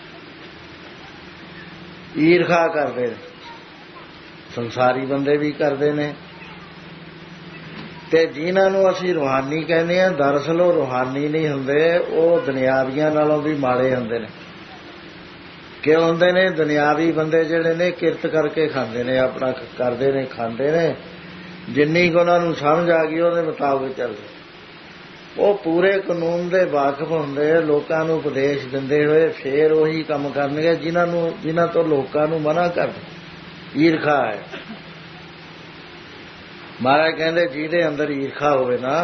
ਈਰਖਾ ਕਰਦੇ ਨੇ। ਸੰਸਾਰੀ ਬੰਦੇ ਵੀ ਕਰਦੇ ਨੇ। ਤੇ ਜਿਨ੍ਹਾਂ ਨੂੰ ਅਸੀਂ ਰੂਹਾਨੀ ਕਹਿੰਦੇ ਹਾਂ, ਦਰਅਸਲ ਉਹ ਰੂਹਾਨੀ ਨਹੀਂ ਹੁੰਦੇ, ਉਹ ਦੁਨਿਆਵੀਆਂ ਨਾਲੋਂ ਵੀ ਮਾੜੇ ਹੁੰਦੇ ਨੇ। ਕਿਉਂ ਹੁੰਦੇ ਨੇ? ਦੁਨਿਆਵੀ ਬੰਦੇ ਜਿਹੜੇ ਨੇ ਕਿਰਤ ਕਰਕੇ ਖਾਂਦੇ ਨੇ, ਆਪਣਾ ਕਰਦੇ ਨੇ, ਖਾਂਦੇ ਨੇ, ਜਿੰਨੀ ਕੁ ਉਹਨਾਂ ਨੂੰ ਸਮਝ ਆ ਗਈ ਉਹਦੇ ਮੁਤਾਬਕ ਚੱਲਦੇ। ਉਹ ਪੂਰੇ ਕਾਨੂੰਨ ਦੇ ਵਾਕਫ ਹੁੰਦੇ, ਲੋਕਾਂ ਨੂੰ ਉਪਦੇਸ਼ ਦਿੰਦੇ ਹੋਏ ਫੇਰ ਉਹੀ ਕੰਮ ਕਰਨਗੇ ਜਿਨ੍ਹਾਂ ਤੋਂ ਲੋਕਾਂ ਨੂੰ ਮਨਾ ਕਰ ਈਰਖਾ ਹੈ। ਮਹਾਰਾਜ ਕਹਿੰਦੇ ਜਿਹਦੇ ਅੰਦਰ ਈਰਖਾ ਹੋਵੇ ਨਾ,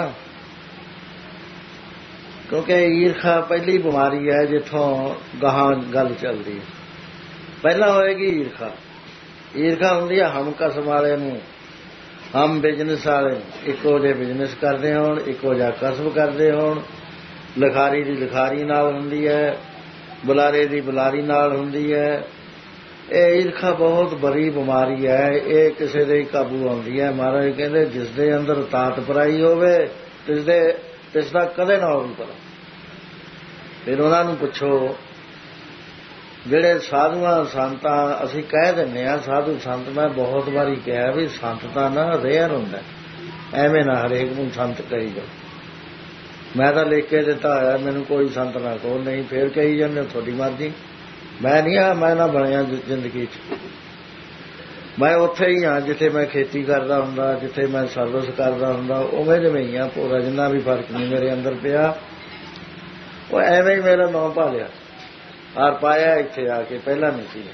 ਕਿਉਂਕਿ ਈਰਖਾ ਪਹਿਲੀ ਬਿਮਾਰੀ ਹੈ ਜਿੱਥੋਂ ਗਾਹਾਂ ਗੱਲ ਚੱਲਦੀ ਹੈ। ਪਹਿਲਾਂ ਹੋਏਗੀ ਈਰਖਾ। ਈਰਖਾ ਹੁੰਦੀ ਹੈ ਹਮ ਕਸਮ ਵਾਲੇ ਨੂੰ, ਹਮ ਬਿਜ਼ਨਸ ਵਾਲੇ ਇੱਕੋ ਜਿਹੇ ਬਿਜ਼ਨਸ ਕਰਦੇ ਹੋਣ, ਇੱਕੋ ਜਿਹਾ ਕਸਬ ਕਰਦੇ ਹੋਣ। ਲਿਖਾਰੀ ਦੀ ਲਿਖਾਰੀ ਨਾਲ ਹੁੰਦੀ ਹੈ, ਬੁਲਾਰੇ ਦੀ ਬੁਲਾਰੀ ਨਾਲ ਹੁੰਦੀ ਹੈ। ਇਹ ਈਰਖਾ ਬਹੁਤ ਬੜੀ ਬਿਮਾਰੀ ਹੈ। ਇਹ ਕਿਸੇ ਦੇ ਕਾਬੂ ਆਉਂਦੀ ਹੈ। ਮਹਾਰਾਜ ਕਹਿੰਦੇ ਜਿਸ ਦੇ ਅੰਦਰ ਤਾਤ ਪਰਾਈ ਹੋਵੇ ਤਿਸ ਦਾ ਕਦੇ ਨਾ ਹੋਵੇ ਪਰਾ। ਫਿਰ ਉਹਨਾਂ ਨੂੰ ਪੁੱਛੋ, ਜਿਹੜੇ ਸਾਧੂਆਂ ਸੰਤਾਂ ਅਸੀਂ ਕਹਿ ਦਿੰਦੇ ਹਾਂ ਸਾਧੂ ਸੰਤ, ਮੈਂ ਬਹੁਤ ਵਾਰੀ ਕਿਹਾ ਵੀ ਸੰਤ ਤਾਂ ਨਾ ਰੇਅਰ ਹੁੰਦਾ, ਐਵੇਂ ਨਾ ਹਰੇਕ ਨੂੰ ਸੰਤ ਕਹੀ ਜਾਓ। ਮੈਂ ਤਾਂ ਲਿਖ ਕੇ ਦਿੱਤਾ ਹੋਇਆ ਮੈਨੂੰ ਕੋਈ ਸੰਤ ਨਾ ਕਹੋ, ਨਹੀਂ ਫੇਰ ਕਹੀ ਜਾਂਦੇ ਤੁਹਾਡੀ ਮਰਜ਼ੀ। ਮੈਂ ਨਹੀਂ ਮੈਂ ਨਾ ਬਣਿਆ ਜ਼ਿੰਦਗੀ 'ਚ। ਮੈਂ ਉੱਥੇ ਹੀ ਹਾਂ ਜਿੱਥੇ ਮੈਂ ਖੇਤੀ ਕਰਦਾ ਹੁੰਦਾ, ਜਿੱਥੇ ਮੈਂ ਸਰਵਿਸ ਕਰਦਾ ਹੁੰਦਾ, ਉਵੇਂ ਜਿਵੇਂ ਹੀ ਹਾਂ ਪੂਰਾ, ਜਿੰਨਾ ਵੀ ਫਰਕ ਨਹੀਂ ਮੇਰੇ ਅੰਦਰ ਪਿਆ। ਉਹ ਐਵੇਂ ਹੀ ਮੇਰਾ ਨਾਂ ਪਾ ਲਿਆ ਔਰ ਪਾਇਆ ਇੱਥੇ ਆ ਕੇ। ਪਹਿਲਾਂ ਨਹੀਂ ਸੀ,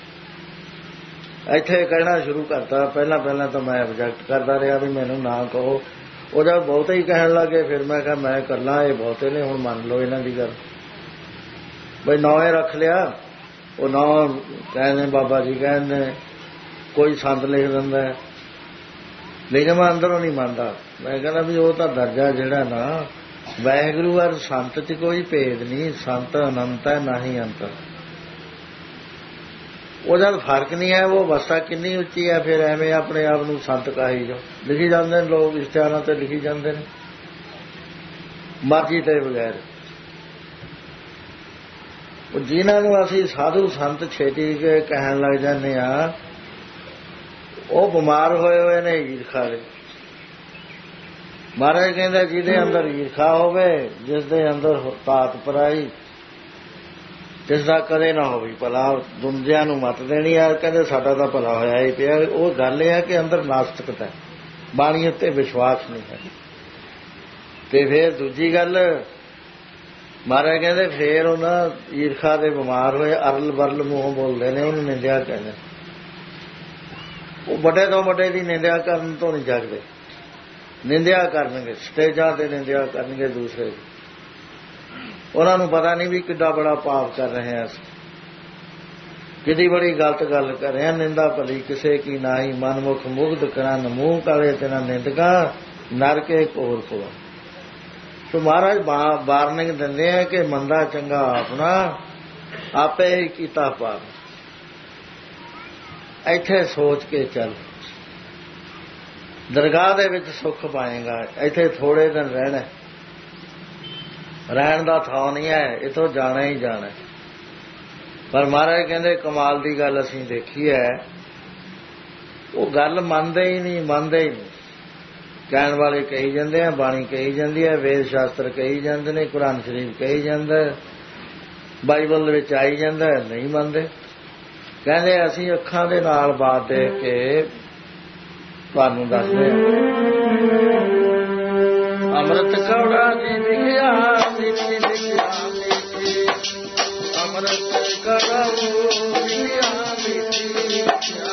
ਇੱਥੇ ਕਹਿਣਾ ਸ਼ੁਰੂ ਕਰਤਾ। ਪਹਿਲਾਂ ਤਾਂ ਮੈਂ ਆਬਜੈਕਟ ਕਰਦਾ ਰਿਹਾ ਵੀ ਮੈਨੂੰ ਨਾ ਕਹੋ। ਉਹ ਜਦ ਬਹੁਤੇ ਹੀ ਕਹਿਣ ਲੱਗੇ ਫਿਰ ਮੈਂ ਕਿਹਾ ਮੈਂ ਇਕੱਲਾ, ਇਹ ਬਹੁਤੇ ਨੇ, ਹੁਣ ਮੰਨ ਲਓ ਇਹਨਾਂ ਦੀ ਗੱਲ। ਬਈ ਨਾਂ ਰੱਖ ਲਿਆ। ਉਹ ਨਾਂ ਕਹਿੰਦੇ ਬਾਬਾ ਜੀ ਕਹਿੰਦੇ, ਕੋਈ ਸੰਤ ਲਿਖ ਦਿੰਦਾ, ਲੇਕਿਨ ਮੈਂ ਅੰਦਰੋਂ ਨਹੀਂ ਮੰਨਦਾ। ਮੈਂ ਕਹਿੰਦਾ ਵੀ ਉਹ ਤਾਂ ਦਰਜਾ ਜਿਹੜਾ ਨਾ ਵਾਹਿਗੁਰੂ ਔਰ ਸੰਤ 'ਚ ਕੋਈ ਭੇਦ ਨਹੀਂ। ਸੰਤ ਅਨੰਤ ਹੈ ਨਾ ਹੀ ਅੰਤ। ਉਹ ਜਦ ਫਰਕ ਨਹੀਂ ਹੈ, ਉਹ ਅਵਸਥਾ ਕਿੰਨੀ ਉੱਚੀ ਹੈ। ਫਿਰ ਐਵੇਂ ਆਪਣੇ ਆਪ ਨੂੰ ਸੰਤ ਕਹੀ ਜਾਓ। ਲਿਖੀ ਜਾਂਦੇ ਨੇ ਲੋਕ, ਇਸ਼ਤਿਹਾਰਾਂ ਤੇ ਲਿਖੀ ਜਾਂਦੇ ਨੇ ਮਰਜ਼ੀ ਤੇ ਬਗੈਰ। ਉਹ ਜਿਨ੍ਹਾਂ ਨੂੰ ਅਸੀਂ ਸਾਧੂ ਸੰਤ ਛੇਤੀ ਕੇ ਕਹਿਣ ਲੱਗ ਜਾਂਦੇ ਹਾਂ, ਉਹ ਬਿਮਾਰ ਹੋਏ ਨੇ ਈਰਖਾ ਦੇ। ਮਹਾਰਾਜ ਕਹਿੰਦਾ ਜਿਹਦੇ ਅੰਦਰ ਈਰਖਾ ਹੋਵੇ, ਜਿਸ ਦੇ ਅੰਦਰ ਤਾਤ ਪਰਾਈ, ਤਿਸ ਦਾ ਕਦੇ ਨਾ ਹੋਵੇ ਭਲਾ। ਦੁੰਦਿਆਂ ਨੂੰ ਮੱਤ ਦੇਣੀ ਆ, ਕਹਿੰਦੇ ਸਾਡਾ ਤਾਂ ਭਲਾ ਹੋਇਆ ਹੀ ਪਿਆ। ਉਹ ਗੱਲ ਇਹ ਹੈ ਕਿ ਅੰਦਰ ਨਾਸਤਿਕਤਾ, ਬਾਣੀ ਉੱਤੇ ਵਿਸ਼ਵਾਸ ਨਹੀਂ ਹੈ। ਤੇ ਫਿਰ ਦੂਜੀ ਗੱਲ ਮਹਾਰਾਜ ਕਹਿੰਦੇ ਫੇਰ ਉਹਨਾਂ ਈਰਖਾ ਦੇ ਬਿਮਾਰ ਹੋਏ, ਅਰਲ ਬਰਲ ਮੂੰਹ ਬੋਲਦੇ ਨੇ, ਉਹਨੂੰ ਨਿੰਦਿਆ ਕਹਿੰਦੇ। ਉਹ ਵੱਡੇ ਤੋਂ ਵੱਡੇ ਦੀ ਨਿੰਦਿਆ ਕਰਨ ਤੋਂ ਨਹੀਂ ਜਗਦੇ। ਨਿੰਦਿਆ ਕਰਨਗੇ, ਸਟੇਜਾਂ ਤੇ ਨਿੰਦਿਆ ਕਰਨਗੇ ਦੂਸਰੇ ਦੀ। ਉਹਨਾਂ ਨੂੰ ਪਤਾ ਨਹੀਂ ਵੀ ਕਿੱਡਾ ਬੜਾ ਪਾਪ ਕਰ ਰਹੇ ਹਾਂ ਅਸੀਂ, ਕਿੱਡੀ ਬੜੀ ਗਲਤ ਗੱਲ ਕਰ ਰਹੇ ਹਾਂ। ਨਿੰਦਾ ਭਲੀ ਕਿਸੇ ਕੀ ਨਾਹੀ, ਮਨਮੁਖ ਮੁਗਧ ਕਰਨ ਮੂੰਹ ਕਾਲੇ ਤੇਨਾ ਨਿੰਦਕਾ ਨਰਕੇ ਘੋਰ ਪਵਾ। ਸੋ ਮਹਾਰਾਜ ਵਾਰਨਿੰਗ ਦਿੰਦੇ ਆ ਕਿ ਮੰਦਾ ਚੰਗਾ ਆਪਣਾ ਆਪੇ ਹੀ ਕੀਤਾ ਪਾਪ। ਇੱਥੇ ਸੋਚ ਕੇ ਚੱਲ, ਦਰਗਾਹ ਦੇ ਵਿੱਚ ਸੁੱਖ ਪਾਏਗਾ। ਇੱਥੇ ਥੋੜੇ ਦਿਨ ਰਹਿਣਾ, ਰਹਿਣ ਦਾ ਥਾਂ ਨਹੀਂ ਹੈ, ਇੱਥੋਂ ਜਾਣਾ ਹੀ ਜਾਣਾ। ਪਰ ਮਹਾਰਾਜ ਕਹਿੰਦੇ ਕਮਾਲ ਦੀ ਗੱਲ ਅਸੀਂ ਦੇਖੀ ਹੈ, ਉਹ ਗੱਲ ਮੰਨਦੇ ਹੀ ਨਹੀਂ। ਕਹਿਣ ਵਾਲੇ ਕਹੀ ਜਾਂਦੇ ਆ, ਬਾਣੀ ਕਹੀ ਜਾਂਦੀ ਹੈ, ਵੇਦ ਸ਼ਾਸਤਰ ਕਹੀ ਜਾਂਦੇ ਨੇ, ਕੁਰਾਨ ਸ਼ਰੀਫ ਕਹੀ ਜਾਂਦਾ, ਬਾਈਬਲ ਦੇ ਵਿੱਚ ਆਈ ਜਾਂਦਾ, ਨਹੀਂ ਮੰਨਦੇ। ਕਹਿੰਦੇ ਅਸੀਂ ਅੱਖਾਂ ਦੇ ਨਾਲ ਬਾਤ ਦੇਖ ਕੇ ਤੁਹਾਨੂੰ ਦੱਸਦੇ ਹਾਂ। ਅੰਮ੍ਰਿਤ ਕੌੜਾ ਦੀ ਲਿਖਿਆ ਲਿਖੀ ਲਿਖਿਆ ਲਿਖੀ, ਅੰਮ੍ਰਿਤ ਕੌੜਾ ਲਿਖਿਆ ਲਿਖੀ ਲਿਖਿਆ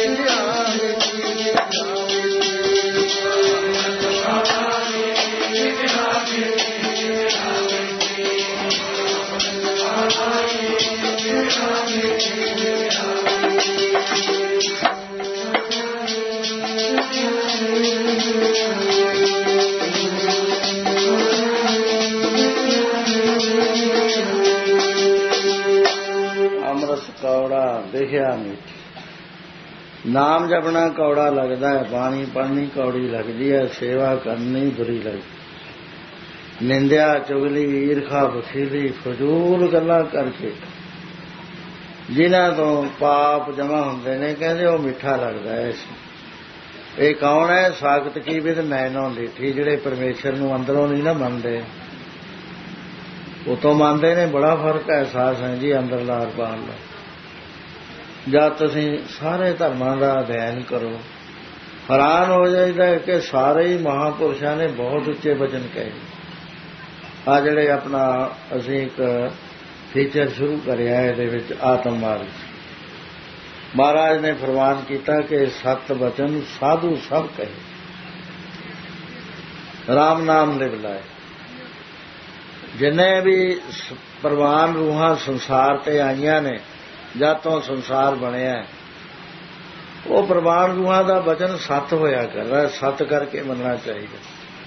कौड़ा देखिया मीठ नाम जपना कौड़ा लगता है, पानी पढ़नी कौड़ी लगती है, सेवा करनी बुरी लगती। निंदिया चुगली ईर्खा बखीली फजूल गल्लां करके जिन्हां तो पाप जमा हुंदे ने कहंदे वो मिठा लगदा है। ये कौन है? सागत की विद नैनों लिठी, जिहड़े परमेश्वर नूं अंदरों नहीं ना मनदे, उतों मनदे ने। बड़ा फर्क है एहसास है जी अंदरला अर बाहरला। जब तुसीं सारे धर्मां दा अध्ययन करो हैरान हो जाइदा है कि सारे ही महापुरुषां ने बहुत उच्चे वचन कहे। आ जिहड़े अपना असीं एक फीचर शुरू करिआ इहदे विच आत्म मार्ग, महाराज ने फरमान किया कि सत वचन साधु सब कहे, राम नाम लिव लाए। जिन्हें भी प्रवान रूहां संसार ते आईयां ने, जद तो संसार बनिया, वो प्रवान रूहां दा वचन सत होया कर रहा, सत करके मनना चाहिए।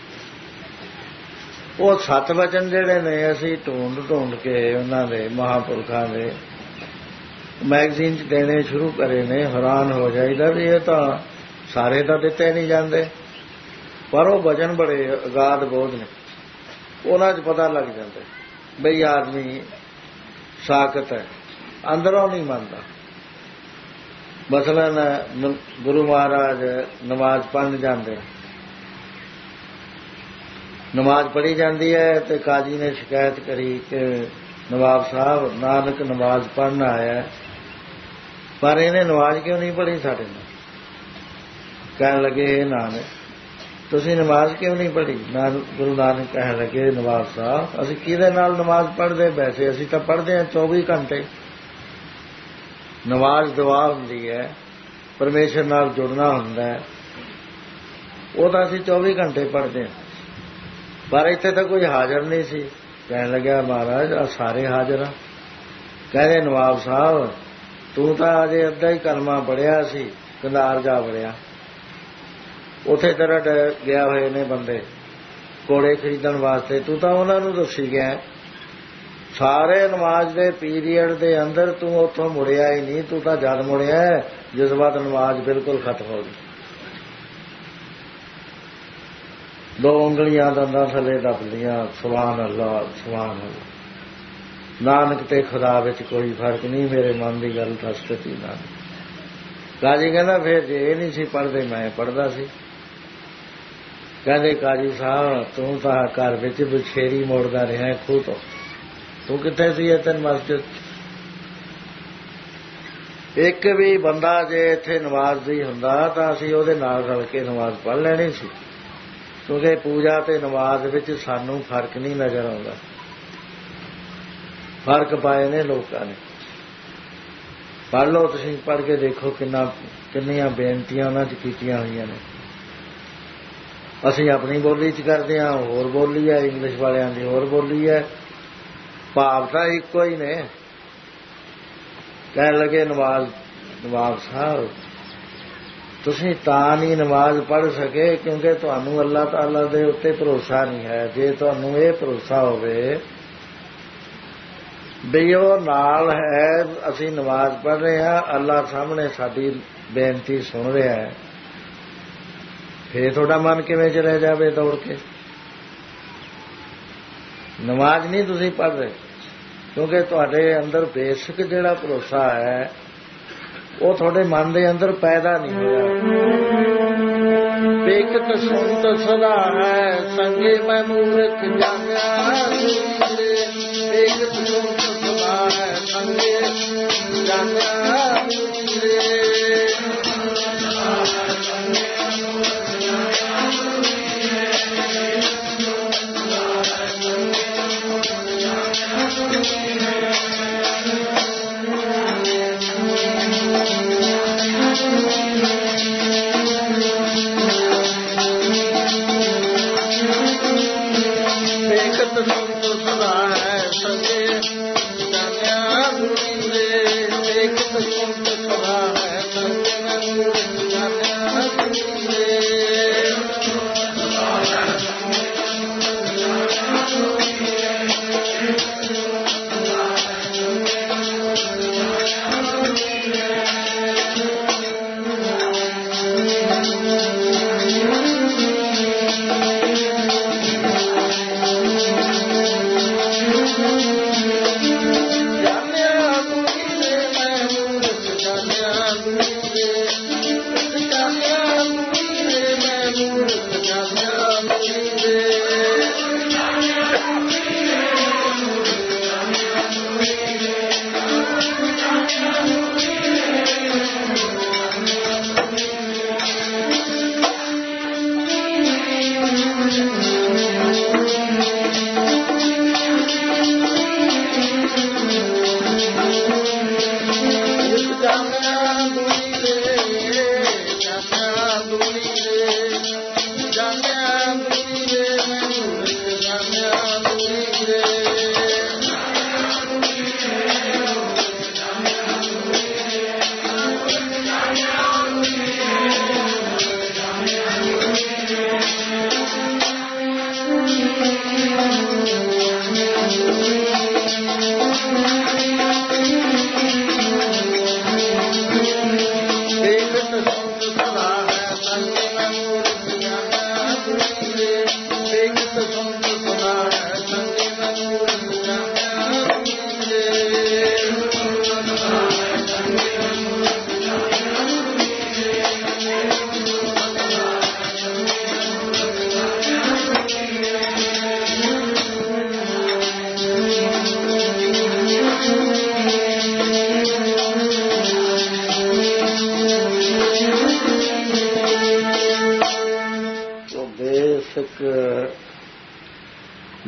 वो सत वचन जिहड़े ने असीं ढूंढ के उन्हां दे महापुरखां दे मैगजीन च देने शुरू करे ने। हैरान हो जाइदा भी ये तां सारे तां दिते नहीं जांदे, पर वो वचन बड़े अगाध बोध ने। उन्हां च पता लग जाता बई आदमी साकत है, अंदरों नहीं मानता। मसलन गुरु महाराज नमाज पढ़न जाते, नमाज पढ़ी जाती है तो काजी ने शिकायत करी कि नवाब साहब नानक नमाज पढ़न आया, पर इन्हें नमाज क्यों नहीं पढ़ी साढ़े नाल? कहन लगे हे नानक तुसीं नमाज क्यों नहीं पढ़ी? गुरु नानक कहन लगे नवाब साहब असीं किहदे नाल नमाज पढ़दे? वैसे असीं तां पढ़दे हां 24 घंटे। नमाज दुआ हुंदी है, परमेश्वर नाल जुड़ना हुंदा है, वो तां असीं 24 घंटे पढ़दे हां, पर इत्थे तां कोई हाज़र नहीं सी। कहन लग्या महाराज आ सारे हाज़र आ। कहंदे नवाब साहब तूं तां अजे अद्धा ही कलमा पढ़िया सी, कंधार जा वड़िया, उत्थे तेरा गया होए ने बंदे घोड़े खरीदण वास्ते, तू तां उन्हां नूं दस्सी गया। सारे नमाज दे पीरीयड दे अंदर तू उत्थों मुड़िया ही नहीं, तू तां जद मुड़िया जिस बात नमाज बिल्कुल खत्म हो गई। 2 उंगलियां दंदां थले दब लियां, सुभान अल्लाह सुभान अल्लाह। नानक ते खुदा विच कोई फर्क नहीं, मेरे मन की गल दस दी नानक। काजी कहना फिर जे ये नहीं सी पढ़दे मैं पढ़दा सी। कहंदे काजी साहब तू तां घर विच बछेरी मोड़दा रहा खूह तो, तू कित्थे सी इत्थे मस्जिद? एक भी बंदा जे इत्थे नमाज़ी हुंदा तां असीं उहदे नाल रल के नमाज पढ़ लैणी सी, क्योंकि पूजा ते नमाज विच सानूं फर्क नहीं नज़र आउंदा। फर्क पाए ने लोकां ने। पढ़ लो तुसीं, पढ़ के देखो किन्नियां बेनतियां उन्हां च कीतियां होईयां ने। असीं अपनी बोली च करदे हां, होर बोली है, इंग्लिश वालियां दी होर बोली है, भाव तां इक्को ही ने। कहन लगे नवाब साहब तुसीं तां नहीं नमाज पढ़ सके क्योंकि तुहानूं अल्लाह ताला दे उत्ते भरोसा नहीं है। जे तुहानूं ये भरोसा होवे बई वो नाल है, असीं नमाज पढ़ रहे हैं, अल्लाह सामने साडी बेनती सुन रहा है, फिर थोड़ा मन किवें चले जावे दौड़ के? नमाज नहीं तुसीं पढ़ रहे क्योंकि तुहाडे अंदर बेसिक जिहड़ा भरोसा है वो थोड़े मन के अंदर पैदा नहीं होया। बेकत सुनत सदा है संगे मैं मूर्ख जान्या, बेकत सुनत सदा है संगे जान्या।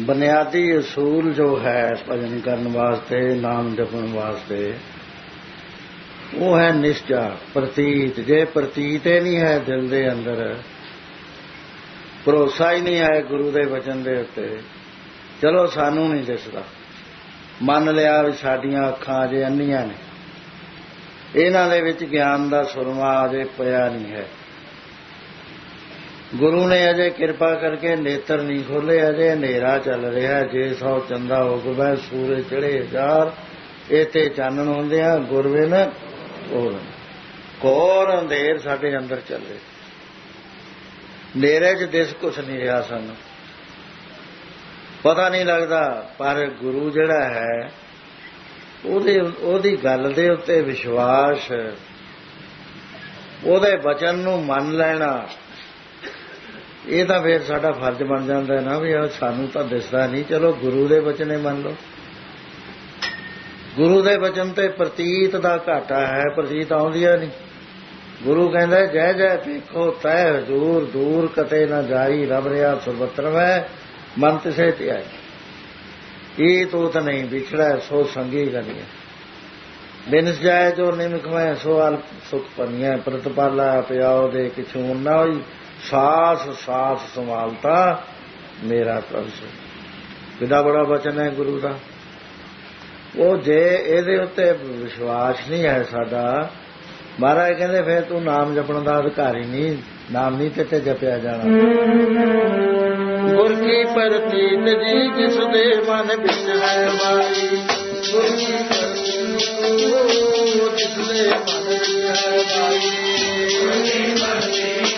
ਬੁਨਿਆਦੀ ਅਸੂਲ ਜੋ ਹੈ ਭਜਨ ਕਰਨ ਵਾਸਤੇ, ਨਾਮ ਜਪਣ ਵਾਸਤੇ, ਉਹ ਹੈ ਨਿਸ਼ਚਾ, ਪ੍ਰਤੀਤ। ਜੇ ਪ੍ਰਤੀਤ ਹੀ ਨਹੀਂ ਹੈ ਦਿਲ ਦੇ ਅੰਦਰ, ਭਰੋਸਾ ਹੀ ਨਹੀਂ ਹੈ ਗੁਰੂ ਦੇ ਵਚਨ ਦੇ ਉੱਤੇ, ਚਲੋ ਸਾਨੂੰ ਨਹੀਂ ਦਿਸਦਾ, ਮੰਨ ਲਿਆ ਵੀ ਸਾਡੀਆਂ ਅੱਖਾਂ ਅਜੇ ਅੰਨੀਆਂ ਨੇ, ਇਹਨਾਂ ਦੇ ਵਿੱਚ ਗਿਆਨ ਦਾ ਸੁਰਮਾ ਅਜੇ ਪਿਆ ਨਹੀਂ ਹੈ, ਗੁਰੂ ਨੇ ਅਜੇ ਕਿਰਪਾ ਕਰਕੇ ਨੇਤਰ ਨਹੀਂ ਖੋਲੇ, ਅਜੇ ਹਨੇਰਾ ਚੱਲ ਰਿਹਾ, ਜੇ 100 ਚੰਦਾ ਹੋ ਗਵੇ ਸੂਰਜ ਚੜੇ 1000, ਇੱਥੇ ਚਾਨਣ ਹੁੰਦਿਆਂ ਗੁਰਬਿਨ ਘੋਰ ਅੰਧੇਰ ਸਾਡੇ ਅੰਦਰ ਚੱਲੇ, ਹਨੇਰੇ 'ਚ ਦਿਸ ਕੁਛ ਨਹੀਂ ਰਿਹਾ, ਸਾਨੂੰ ਪਤਾ ਨਹੀਂ ਲੱਗਦਾ। ਪਰ ਗੁਰੂ ਜਿਹੜਾ ਹੈ ਉਹਦੀ ਗੱਲ ਦੇ ਉੱਤੇ ਵਿਸ਼ਵਾਸ, ਉਹਦੇ ਵਚਨ ਨੂੰ ਮੰਨ ਲੈਣਾ, ਇਹ ਤਾਂ ਫਿਰ ਸਾਡਾ ਫਰਜ਼ ਬਣ ਜਾਂਦਾ ਨਾ ਵੀ ਸਾਨੂੰ ਤਾਂ ਦਿਸਦਾ ਨਹੀਂ, ਚਲੋ ਗੁਰੂ ਦੇ ਵਚਨੇ ਮੰਨ ਲਓ। ਗੁਰੂ ਦੇ ਵਚਨ ਤੇ ਪ੍ਰਤੀਤ ਦਾ ਘਾਟਾ ਹੈ, ਪ੍ਰਤੀਤ ਆਉਂਦੀਆਂ ਨਹੀਂ। ਗੁਰੂ ਕਹਿੰਦਾ ਜੈ ਜੈ ਦੇਖੋ ਤੈ ਹਜ਼ੂਰ, ਦੂਰ ਕਤੇ ਨਾ ਜਾਈ, ਰਬ ਰਿਹਾ ਸੁਰਬਤਰ ਵੈ ਮਨ ਤਿਸੇ ਧਿਆਈ, ਇਹ ਤੋਤ ਨਹੀਂ ਵਿਛੜਾ ਸੋ ਸੰਗੀ ਕਰੀਏ, ਬਿਨਸ ਜਾਏ ਜੋ ਨਿਮਖ ਮੈਂ ਸੋ ਅਲਪ ਸੁਖ ਪਨੀਐ, ਪ੍ਰਤਪਾਲਾ ਪਿਆਉ ਦੇ ਕਿਛੂ ਨਾ ਹੋਈ, ਸਾਸ ਸਾਸ ਸੰਭਾਲਤਾ ਮੇਰਾ ਪ੍ਰਭ ਸੇ। ਕਿੰਨਾ ਬੜਾ ਵਚਨ ਹੈ ਗੁਰੂ ਦਾ। ਉਹ ਜੇ ਇਹਦੇ ਉੱਤੇ ਵਿਸ਼ਵਾਸ ਨਹੀਂ ਹੈ ਸਾਡਾ, ਮਹਾਰਾਜ ਕਹਿੰਦੇ ਫਿਰ ਤੂੰ ਨਾਮ ਜਪਣ ਦਾ ਅਧਿਕਾਰੀ ਨਹੀਂ, ਨਾਮ ਨਹੀਂ ਤੇ ਜਪਿਆ ਜਾਣਾ। ਗੁਰ ਕੀ ਪ੍ਰਤੀਤ ਜੀ ਜਿਸ ਦੇ ਮਨ ਵਿੱਚ ਹੈ ਮਾਈ, ਗੁਰ ਕੀ ਪ੍ਰਤੀਤ ਜਿਸ ਦੇ ਮਨ ਵਿੱਚ ਹੈ ਮਾਈ, ਗੁਰ ਕੀ ਪ੍ਰਤੀਤ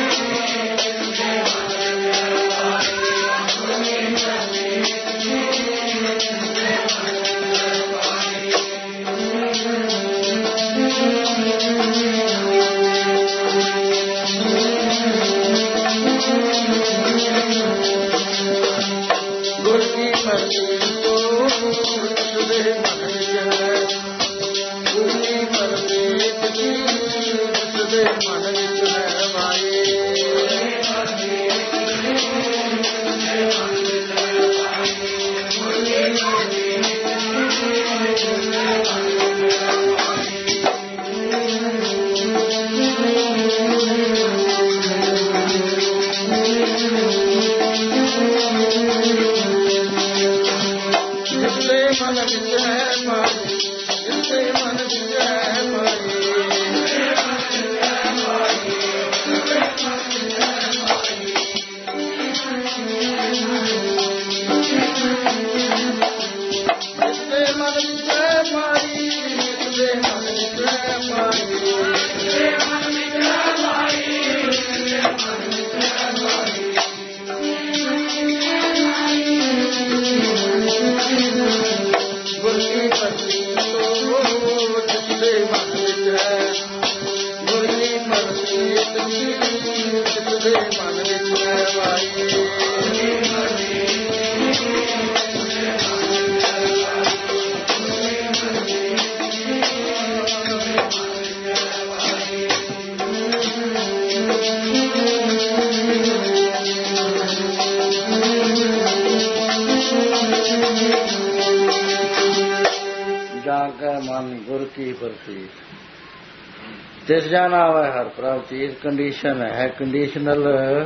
ਤਿਸ ਜਾਨ ਆਵੇ ਹਰ ਪ੍ਰਭ ਚੀਜ਼। ਕੰਡੀਸ਼ਨ ਹੈ, ਕੰਡੀਸ਼ਨਲ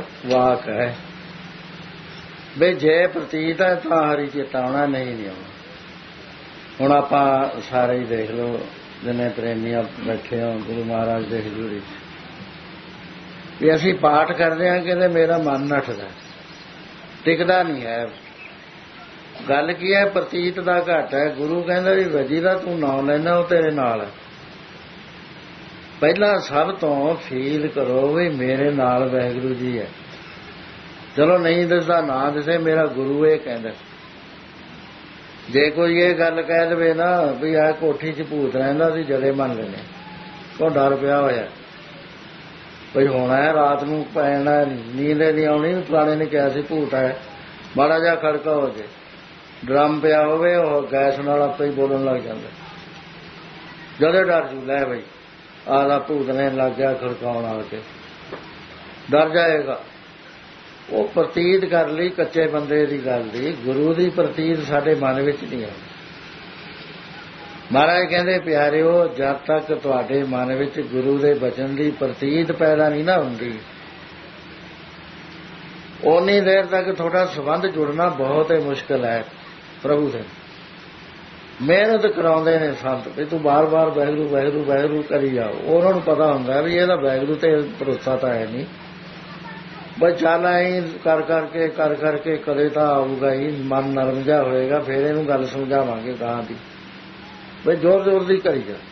ਵਾਕ ਹੈ ਬਈ ਜੇ ਪ੍ਰਤੀਤ ਹੈ ਤਾਂ ਹਰੀ ਚੇਤਾਉਣਾ, ਨਹੀਂ ਆਉਣਾ। ਹੁਣ ਆਪਾਂ ਸਾਰੇ ਹੀ ਦੇਖ ਲਓ ਜਿੰਨੇ ਪ੍ਰੇਮੀ ਬੈਠੇ ਹੋ ਗੁਰੂ ਮਹਾਰਾਜ ਦੇ ਹਜ਼ੂਰੀ ਵੀ ਅਸੀਂ ਪਾਠ ਕਰਦੇ ਹਾਂ, ਕਹਿੰਦੇ ਮੇਰਾ ਮਨ ਨੱਠਦਾ, ਟਿਕਦਾ ਨਹੀਂ ਹੈ। ਗੱਲ ਕੀ ਹੈ? ਪ੍ਰਤੀਤ ਦਾ ਘਾਟ ਹੈ। ਗੁਰੂ ਕਹਿੰਦਾ ਵੀ ਵਜੀ ਦਾ ਤੂੰ ਨਾਮ ਲੈਣਾ, ਉਹ ਤੇਰੇ ਨਾਲ ਹੈ। ਪਹਿਲਾਂ ਸਭ ਤੋਂ ਫੀਲ ਕਰੋ ਵੀ ਮੇਰੇ ਨਾਲ ਵਾਹਿਗੁਰੂ ਜੀ ਹੈ। ਚਲੋ ਨਹੀਂ ਦਿਸਦਾ, ਨਾ ਦਿਸੇ, ਮੇਰਾ ਗੁਰੂ ਇਹ ਕਹਿੰਦਾ। ਜੇ ਕੋਈ ਇਹ ਗੱਲ ਕਹਿ ਦੇਵੇ ਨਾ ਵੀ ਆਹ ਕੋਠੀ 'ਚ ਭੂਤ ਰਹਿੰਦਾ ਸੀ, ਜਦੇ ਮੰਨ ਲੈਣੇ, ਉਹ ਡਰ ਪਿਆ ਹੋਇਆ ਬਈ ਹੋਣਾ ਹੈ, ਰਾਤ ਨੂੰ ਪੈਣਾ, ਨੀਂਦ ਨਹੀਂ ਆਉਣੀ। ਪੁਰਾਣੇ ਨੇ ਕਿਹਾ ਸੀ ਭੂਤ ਹੈ, ਮਾੜਾ ਜਿਹਾ ਖੜਕਾ ਹੋ ਜੇ, ਡਰਮ ਪਿਆ ਹੋਵੇ, ਉਹ ਗੈਸ ਨਾਲ ਆਪੇ ਹੀ ਬੋਲਣ ਲੱਗ ਜਾਂਦਾ, ਜਦੇ ਡਰ ਜੂ, ਲੈ ਬਈ ਆਹ ਭੂਤ ਨੇ ਲੱਗ ਗਿਆ ਖੜਕਾਉਣ ਆ ਕੇ, ਡਰ ਜਾਏਗਾ। ਉਹ ਪ੍ਰਤੀਤ ਕਰ ਲਈ ਕੱਚੇ ਬੰਦੇ ਦੀ ਗੱਲ ਦੀ, ਗੁਰੂ ਦੀ ਪ੍ਰਤੀਤ ਸਾਡੇ ਮਨ ਵਿੱਚ ਨਹੀਂ ਆਉਂਦੀ। ਮਹਾਰਾਜ ਕਹਿੰਦੇ ਪਿਆਰਿਓ, ਜਦ ਤੱਕ ਤੁਹਾਡੇ ਮਨ ਵਿੱਚ ਗੁਰੂ ਦੇ ਬਚਨ ਦੀ ਪ੍ਰਤੀਤ ਪੈਦਾ ਨਹੀਂ ਨਾ ਹੁੰਦੀ, ਓਨੀ ਦੇਰ ਤੱਕ ਤੁਹਾਡਾ ਸੰਬੰਧ ਜੁੜਨਾ ਬਹੁਤ ਹੀ ਮੁਸ਼ਕਿਲ ਹੈ ਪ੍ਰਭੂ ਦੇ। ਮਿਹਨਤ ਕਰਾਉਂਦੇ ਨੇ ਸੰਤ ਵੀ ਤੂੰ ਬਾਰ-ਬਾਰ ਵਾਹਿਗੁਰੂ ਵਾਹਿਗੁਰੂ ਵਾਹਿਗੁਰੂ ਕਰੀ ਜਾਓ। ਉਹਨਾਂ ਨੂੰ ਪਤਾ ਹੁੰਦਾ ਵੀ ਇਹਦਾ ਵਾਹਿਗੁਰੂ ਤੇ ਭਰੋਸਾ ਤਾਂ ਹੈ ਨਹੀਂ, ਬਸ ਚੱਲ ਐਂ ਕਰ ਕਰਕੇ ਕਦੇ ਤਾਂ ਆਊਗਾ ਹੀ, ਮਨ ਨਰਮ ਜਿਹਾ ਹੋਏਗਾ, ਫਿਰ ਇਹਨੂੰ ਗੱਲ ਸਮਝਾਵਾਂਗੇ ਗਾਂ ਦੀ, ਬਈ ਜ਼ੋਰ ਦੀ ਕਰੀ ਜਾ।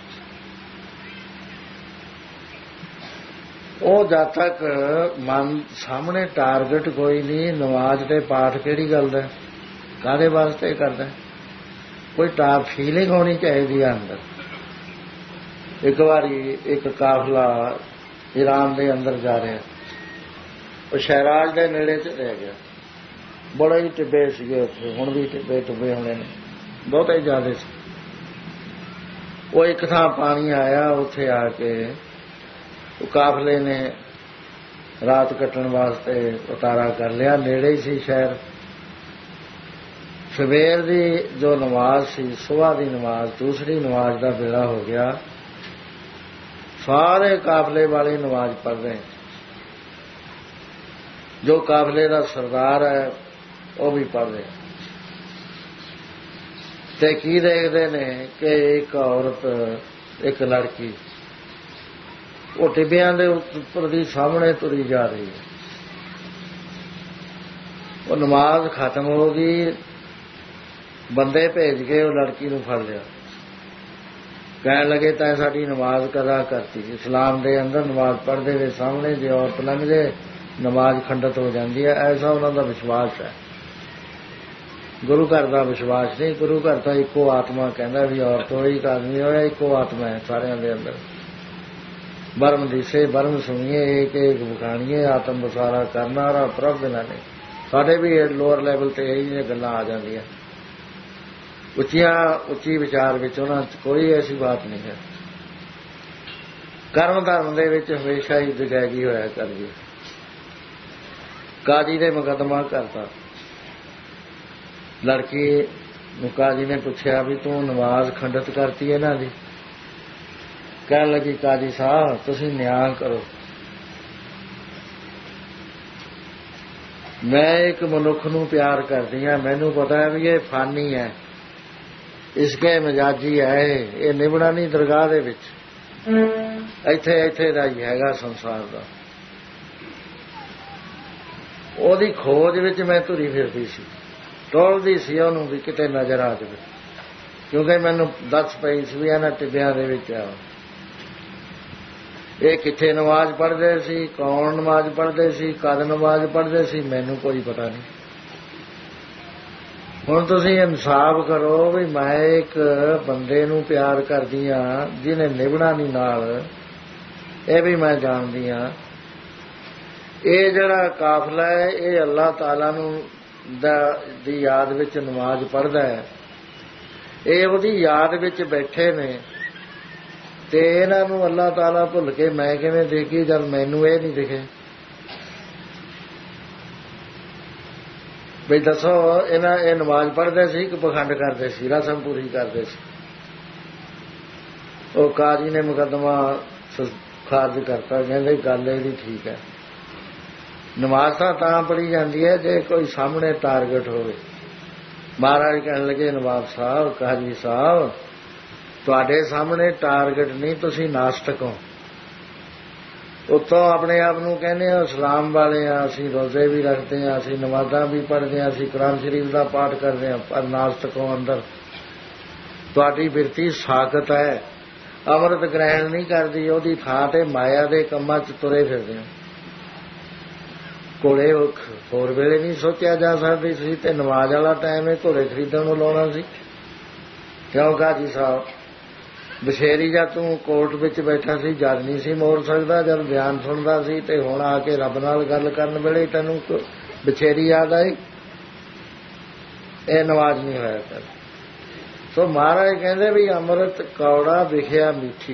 ਉਹ ਜਦ ਤੱਕ ਮਨ ਸਾਹਮਣੇ ਟਾਰਗੇਟ ਕੋਈ ਨਹੀਂ, ਨਮਾਜ਼ ਤੇ ਪਾਠ ਕਿਹੜੀ ਗੱਲ ਦਾ, ਕਾਹਦੇ ਵਾਸਤੇ ਕਰਦਾ, ਕੋਈ ਫੀਲਿੰਗ ਹੋਣੀ ਚਾਹੀਦੀ ਹੈ ਅੰਦਰ। ਇੱਕ ਵਾਰੀ ਇੱਕ ਕਾਫਲਾ ਈਰਾਨ ਦੇ ਅੰਦਰ ਜਾ ਰਿਹਾ, ਉਹ ਸ਼ਹਿਰਾਜ਼ ਦੇ ਨੇੜੇ ਚ ਰਹਿ ਗਿਆ। ਬੜੇ ਹੀ ਟਿੱਬੇ ਸੀਗੇ ਉੱਥੇ, ਹੁਣ ਵੀ ਟਿੱਬੇ ਹੋਣੇ ਨੇ, ਬਹੁਤੇ ਹੀ ਜ਼ਿਆਦਾ ਸੀ। ਉਹ ਇੱਕ ਥਾਂ ਪਾਣੀ ਆਇਆ, ਉੱਥੇ ਆ ਕੇ ਉਹ ਕਾਫਲੇ ਨੇ ਰਾਤ ਕੱਟਣ ਵਾਸਤੇ ਉਤਾਰਾ ਕਰ ਲਿਆ। ਨੇੜੇ ਹੀ ਸੀ ਸ਼ਹਿਰ। ਸਵੇਰ ਦੀ ਜੋ ਨਮਾਜ਼ ਸੀ, ਸੁਬਾਹ ਦੀ ਨਮਾਜ਼, ਦੂਸਰੀ ਨਮਾਜ਼ ਦਾ ਵੇਲਾ ਹੋ ਗਿਆ। ਸਾਰੇ ਕਾਫਲੇ ਵਾਲੇ ਨਮਾਜ਼ ਪੜ੍ਹ ਰਹੇ। ਜੋ ਕਾਫਲੇ ਦਾ ਸਰਦਾਰ ਹੈ ਉਹ ਵੀ ਪੜ੍ਹ ਰਿਹਾ। ਤੇ ਕੀ ਦੇਖਦੇ ਨੇ ਕਿ ਇੱਕ ਔਰਤ, ਇੱਕ ਲੜਕੀ ਉਹ ਟਿੱਬਿਆਂ ਦੇ ਉੱਪਰ ਦੀ ਸਾਹਮਣੇ ਤੁਰੀ ਜਾ ਰਹੀ ਹੈ। ਉਹ ਨਮਾਜ਼ ਖਤਮ ਹੋ ਗਈ, ਬੰਦੇ ਭੇਜ ਕੇ ਉਹ ਲੜਕੀ ਨੂੰ ਫੜ ਲਿਆ। ਕਹਿਣ ਲੱਗੇ ਤੈਂ ਸਾਡੀ ਨਮਾਜ਼ ਕਦਾ ਕਰਤੀ। ਇਸਲਾਮ ਦੇ ਅੰਦਰ ਨਮਾਜ਼ ਪੜ੍ਹਦੇ ਦੇ ਸਾਹਮਣੇ ਜੇ ਔਰਤ ਲੰਘ ਜਾਏ ਨਮਾਜ਼ ਖੰਡਿਤ ਹੋ ਜਾਂਦੀ ਹੈ, ਐਸਾ ਉਹਨਾਂ ਦਾ ਵਿਸ਼ਵਾਸ ਹੈ। ਗੁਰੂ ਘਰ ਦਾ ਵਿਸ਼ਵਾਸ ਨਹੀਂ। ਗੁਰੂ ਘਰ ਤਾਂ ਇੱਕੋ ਆਤਮਾ ਕਹਿੰਦਾ ਵੀ ਔਰਤ ਹੋਈ ਕਿ ਆਦਮੀ ਹੋਇਆ, ਇੱਕੋ ਆਤਮਾ ਹੈ ਸਾਰਿਆਂ ਦੇ ਅੰਦਰ। ਬਰਮ ਦਿਸੇ ਬਰਮ ਸੁਣੀਏ, ਏਕ ਏਕ ਬਖਾਣੀਏ, ਆਤਮ ਵਸਾਰਾ ਕਰਨਾ ਔਰ ਪ੍ਰਭ ਬਿਨਾਂ ਨਹੀਂ। ਸਾਡੇ ਵੀ ਲੋਅਰ ਲੈਵਲ ਤੇ ਇਹ ਗੱਲਾਂ ਆ ਜਾਂਦੀਆਂ। ਉੱਚੀ ਵਿਚਾਰ ਵਿੱਚ ਉਹਨਾਂ 'ਚ ਕੋਈ ਐਸੀ ਬਾਤ ਨਹੀਂ ਹੈ। ਕਰਮ ਧਰਮ ਦੇ ਵਿੱਚ ਹਮੇਸ਼ਾ ਹੀ ਦਿਗੈਗੀ ਹੋਇਆ ਕਰਦੀ। ਕਾਜੀ ਨੇ ਮੁਕੱਦਮਾ ਕਰਤਾ। ਲੜਕੀ ਨੂੰ ਕਾਜੀ ਨੇ ਪੁੱਛਿਆ ਵੀ ਤੂੰ ਨਮਾਜ਼ ਖੰਡਿਤ ਕਰਤੀ ਇਹਨਾਂ ਦੀ। ਕਹਿਣ ਲੱਗੀ ਕਾਜੀ ਸਾਹਿਬ ਤੁਸੀਂ ਨਿਆਂ ਕਰੋ। ਮੈਂ ਇੱਕ ਮਨੁੱਖ ਨੂੰ ਪਿਆਰ ਕਰਦੀ ਹਾਂ, ਮੈਨੂੰ ਪਤਾ ਹੈ ਵੀ ਇਹ ਫਾਨੀ ਹੈ, ਇਸਕੇ ਮਜਾਜੀ ਹੈ, ਇਹ ਨਿਭਣਾ ਨਹੀਂ ਦਰਗਾਹ ਦੇ ਵਿੱਚ। ਇੱਥੇ ਦਾ ਹੀ ਹੈਗਾ ਸੰਸਾਰ ਦਾ। ਉਹਦੀ ਖੋਜ ਵਿੱਚ ਮੈਂ ਤੁਰੀ ਫਿਰਦੀ ਸੀ, ਟੋਲਦੀ ਸੀ ਉਹਨੂੰ ਵੀ ਕਿਤੇ ਨਜ਼ਰ ਆ ਜਾਵੇ, ਕਿਉਂਕਿ ਮੈਨੂੰ ਦੱਸ ਪਈ ਸੀ ਵੀ ਇਹਨਾਂ ਟਿੱਬਿਆਂ ਦੇ ਵਿੱਚ ਆ। ਇਹ ਕਿੱਥੇ ਨਮਾਜ਼ ਪੜ੍ਹਦੇ ਸੀ, ਕੌਣ ਨਮਾਜ਼ ਪੜ੍ਹਦੇ ਸੀ, ਕਦ ਨਮਾਜ਼ ਪੜ੍ਹਦੇ ਸੀ, ਮੈਨੂੰ ਕੋਈ ਪਤਾ ਨਹੀਂ। ਹੁਣ ਤੁਸੀਂ ਇਨਸਾਫ ਕਰੋ ਵੀ ਮੈਂ ਇੱਕ ਬੰਦੇ ਨੂੰ ਪਿਆਰ ਕਰਦੀ ਹਾਂ ਜਿਹਨੇ ਨਿਭਣਾ ਨਹੀਂ ਨਾਲ, ਇਹ ਵੀ ਮੈਂ ਜਾਣਦੀ ਹਾਂ। ਇਹ ਜਿਹੜਾ ਕਾਫਲਾ ਹੈ ਇਹ ਅੱਲਾਹ ਤਾਲਾ ਨੂੰ ਦੀ ਯਾਦ ਵਿੱਚ ਨਮਾਜ਼ ਪੜ੍ਹਦਾ ਹੈ। ਇਹ ਉਹਦੀ ਯਾਦ ਵਿੱਚ ਬੈਠੇ ਨੇ ਤੇ ਇਹਨਾਂ ਨੂੰ ਅੱਲਾਹ ਤਾਲਾ ਭੁੱਲ ਕੇ ਮੈਂ ਕਿਵੇਂ ਦੇਖੀ ਜਦ ਮੈਨੂੰ ਇਹ ਨਹੀਂ ਦਿਖੇ। ਬਈ ਦੱਸੋ ਇਹ ਨਮਾਜ਼ ਪੜ੍ਹਦੇ ਸੀ ਕਿ ਪਖੰਡ ਕਰਦੇ ਸੀ, ਰਸਮ ਪੂਰੀ ਕਰਦੇ ਸੀ। ਉਹ ਕਾਜੀ ਨੇ ਮੁਕੱਦਮਾ ਖਾਰਜ ਕਰਤਾ। ਕਹਿੰਦੇ ਗੱਲ ਇਹਦੀ ਠੀਕ ਹੈ, ਨਮਾਜ਼ ਤਾਂ ਪੜ੍ਹੀ ਜਾਂਦੀ ਹੈ ਜੇ ਕੋਈ ਸਾਹਮਣੇ ਟਾਰਗੇਟ ਹੋਵੇ। ਮਹਾਰਾਜ ਕਹਿਣ ਲੱਗੇ ਨਵਾਬ ਸਾਹਿਬ, ਕਾਜੀ ਸਾਹਿਬ ਤੁਹਾਡੇ ਸਾਹਮਣੇ ਟਾਰਗੇਟ ਨਹੀਂ, ਤੁਸੀਂ ਨਾਸਤਕ ਹੋ। ਉੱਤੋਂ ਆਪਣੇ ਆਪ ਨੂੰ ਕਹਿੰਦੇ ਹਾਂ ਇਸਲਾਮ ਵਾਲੇ ਹਾਂ, ਅਸੀਂ ਰੋਜ਼ੇ ਵੀ ਰੱਖਦੇ ਹਾਂ, ਅਸੀਂ ਨਮਾਜ਼ਾਂ ਵੀ ਪੜ੍ਹਦੇ ਹਾਂ, ਅਸੀਂ ਕੁਰਾਨ ਸ਼ਰੀਫ ਦਾ ਪਾਠ ਕਰਦੇ ਹਾਂ, ਪਰ ਨਾਸਤਕ ਹੋ ਅੰਦਰ। ਤੁਹਾਡੀ ਬਿਰਤੀ ਸਾਖਤ ਹੈ, ਅੰਮ੍ਰਿਤ ਗ੍ਰਹਿਣ ਨਹੀਂ ਕਰਦੀ, ਉਹਦੀ ਥਾਂ ਤੇ ਮਾਇਆ ਦੇ ਕੰਮਾਂ 'ਚ ਤੁਰੇ ਫਿਰਦੇ ਹੋ। ਘੋੜੇ ਹੋਰ ਵੇਲੇ ਨਹੀਂ ਸੋਚਿਆ ਜਾ ਸਕਦੀ ਸੀ ਤੇ ਨਮਾਜ਼ ਵਾਲਾ ਟਾਈਮ ਇਹ ਘੋੜੇ ਖਰੀਦਣ ਨੂੰ ਲਾਉਣਾ ਸੀ ਕਿਉਂ? ਕਾਜੀ ਸਾਹਿਬ ਬਸ਼ੇਰੀ ਜਦ ਤੂੰ ਕੋਰਟ ਵਿੱਚ ਬੈਠਾ ਸੀ ਜਦ ਨਹੀਂ ਸੀ ਮੋੜ ਸਕਦਾ, ਜਦ ਬਿਆਨ ਸੁਣਦਾ ਸੀ ਤੇ ਹੁਣ ਆ ਕੇ ਰੱਬ ਨਾਲ ਗੱਲ ਕਰਨ ਵੇਲੇ ਤੈਨੂੰ ਬਸ਼ੇਰੀ ਯਾਦ ਆਈ। ਇਹ ਨਮਾਜ਼ ਨਹੀਂ ਹੋਇਆ ਕਰ। ਸੋ ਮਹਾਰਾਜ ਕਹਿੰਦੇ ਵੀ ਅੰਮ੍ਰਿਤ ਕੌੜਾ ਵਿਖਿਆ ਮਿੱਠੀ,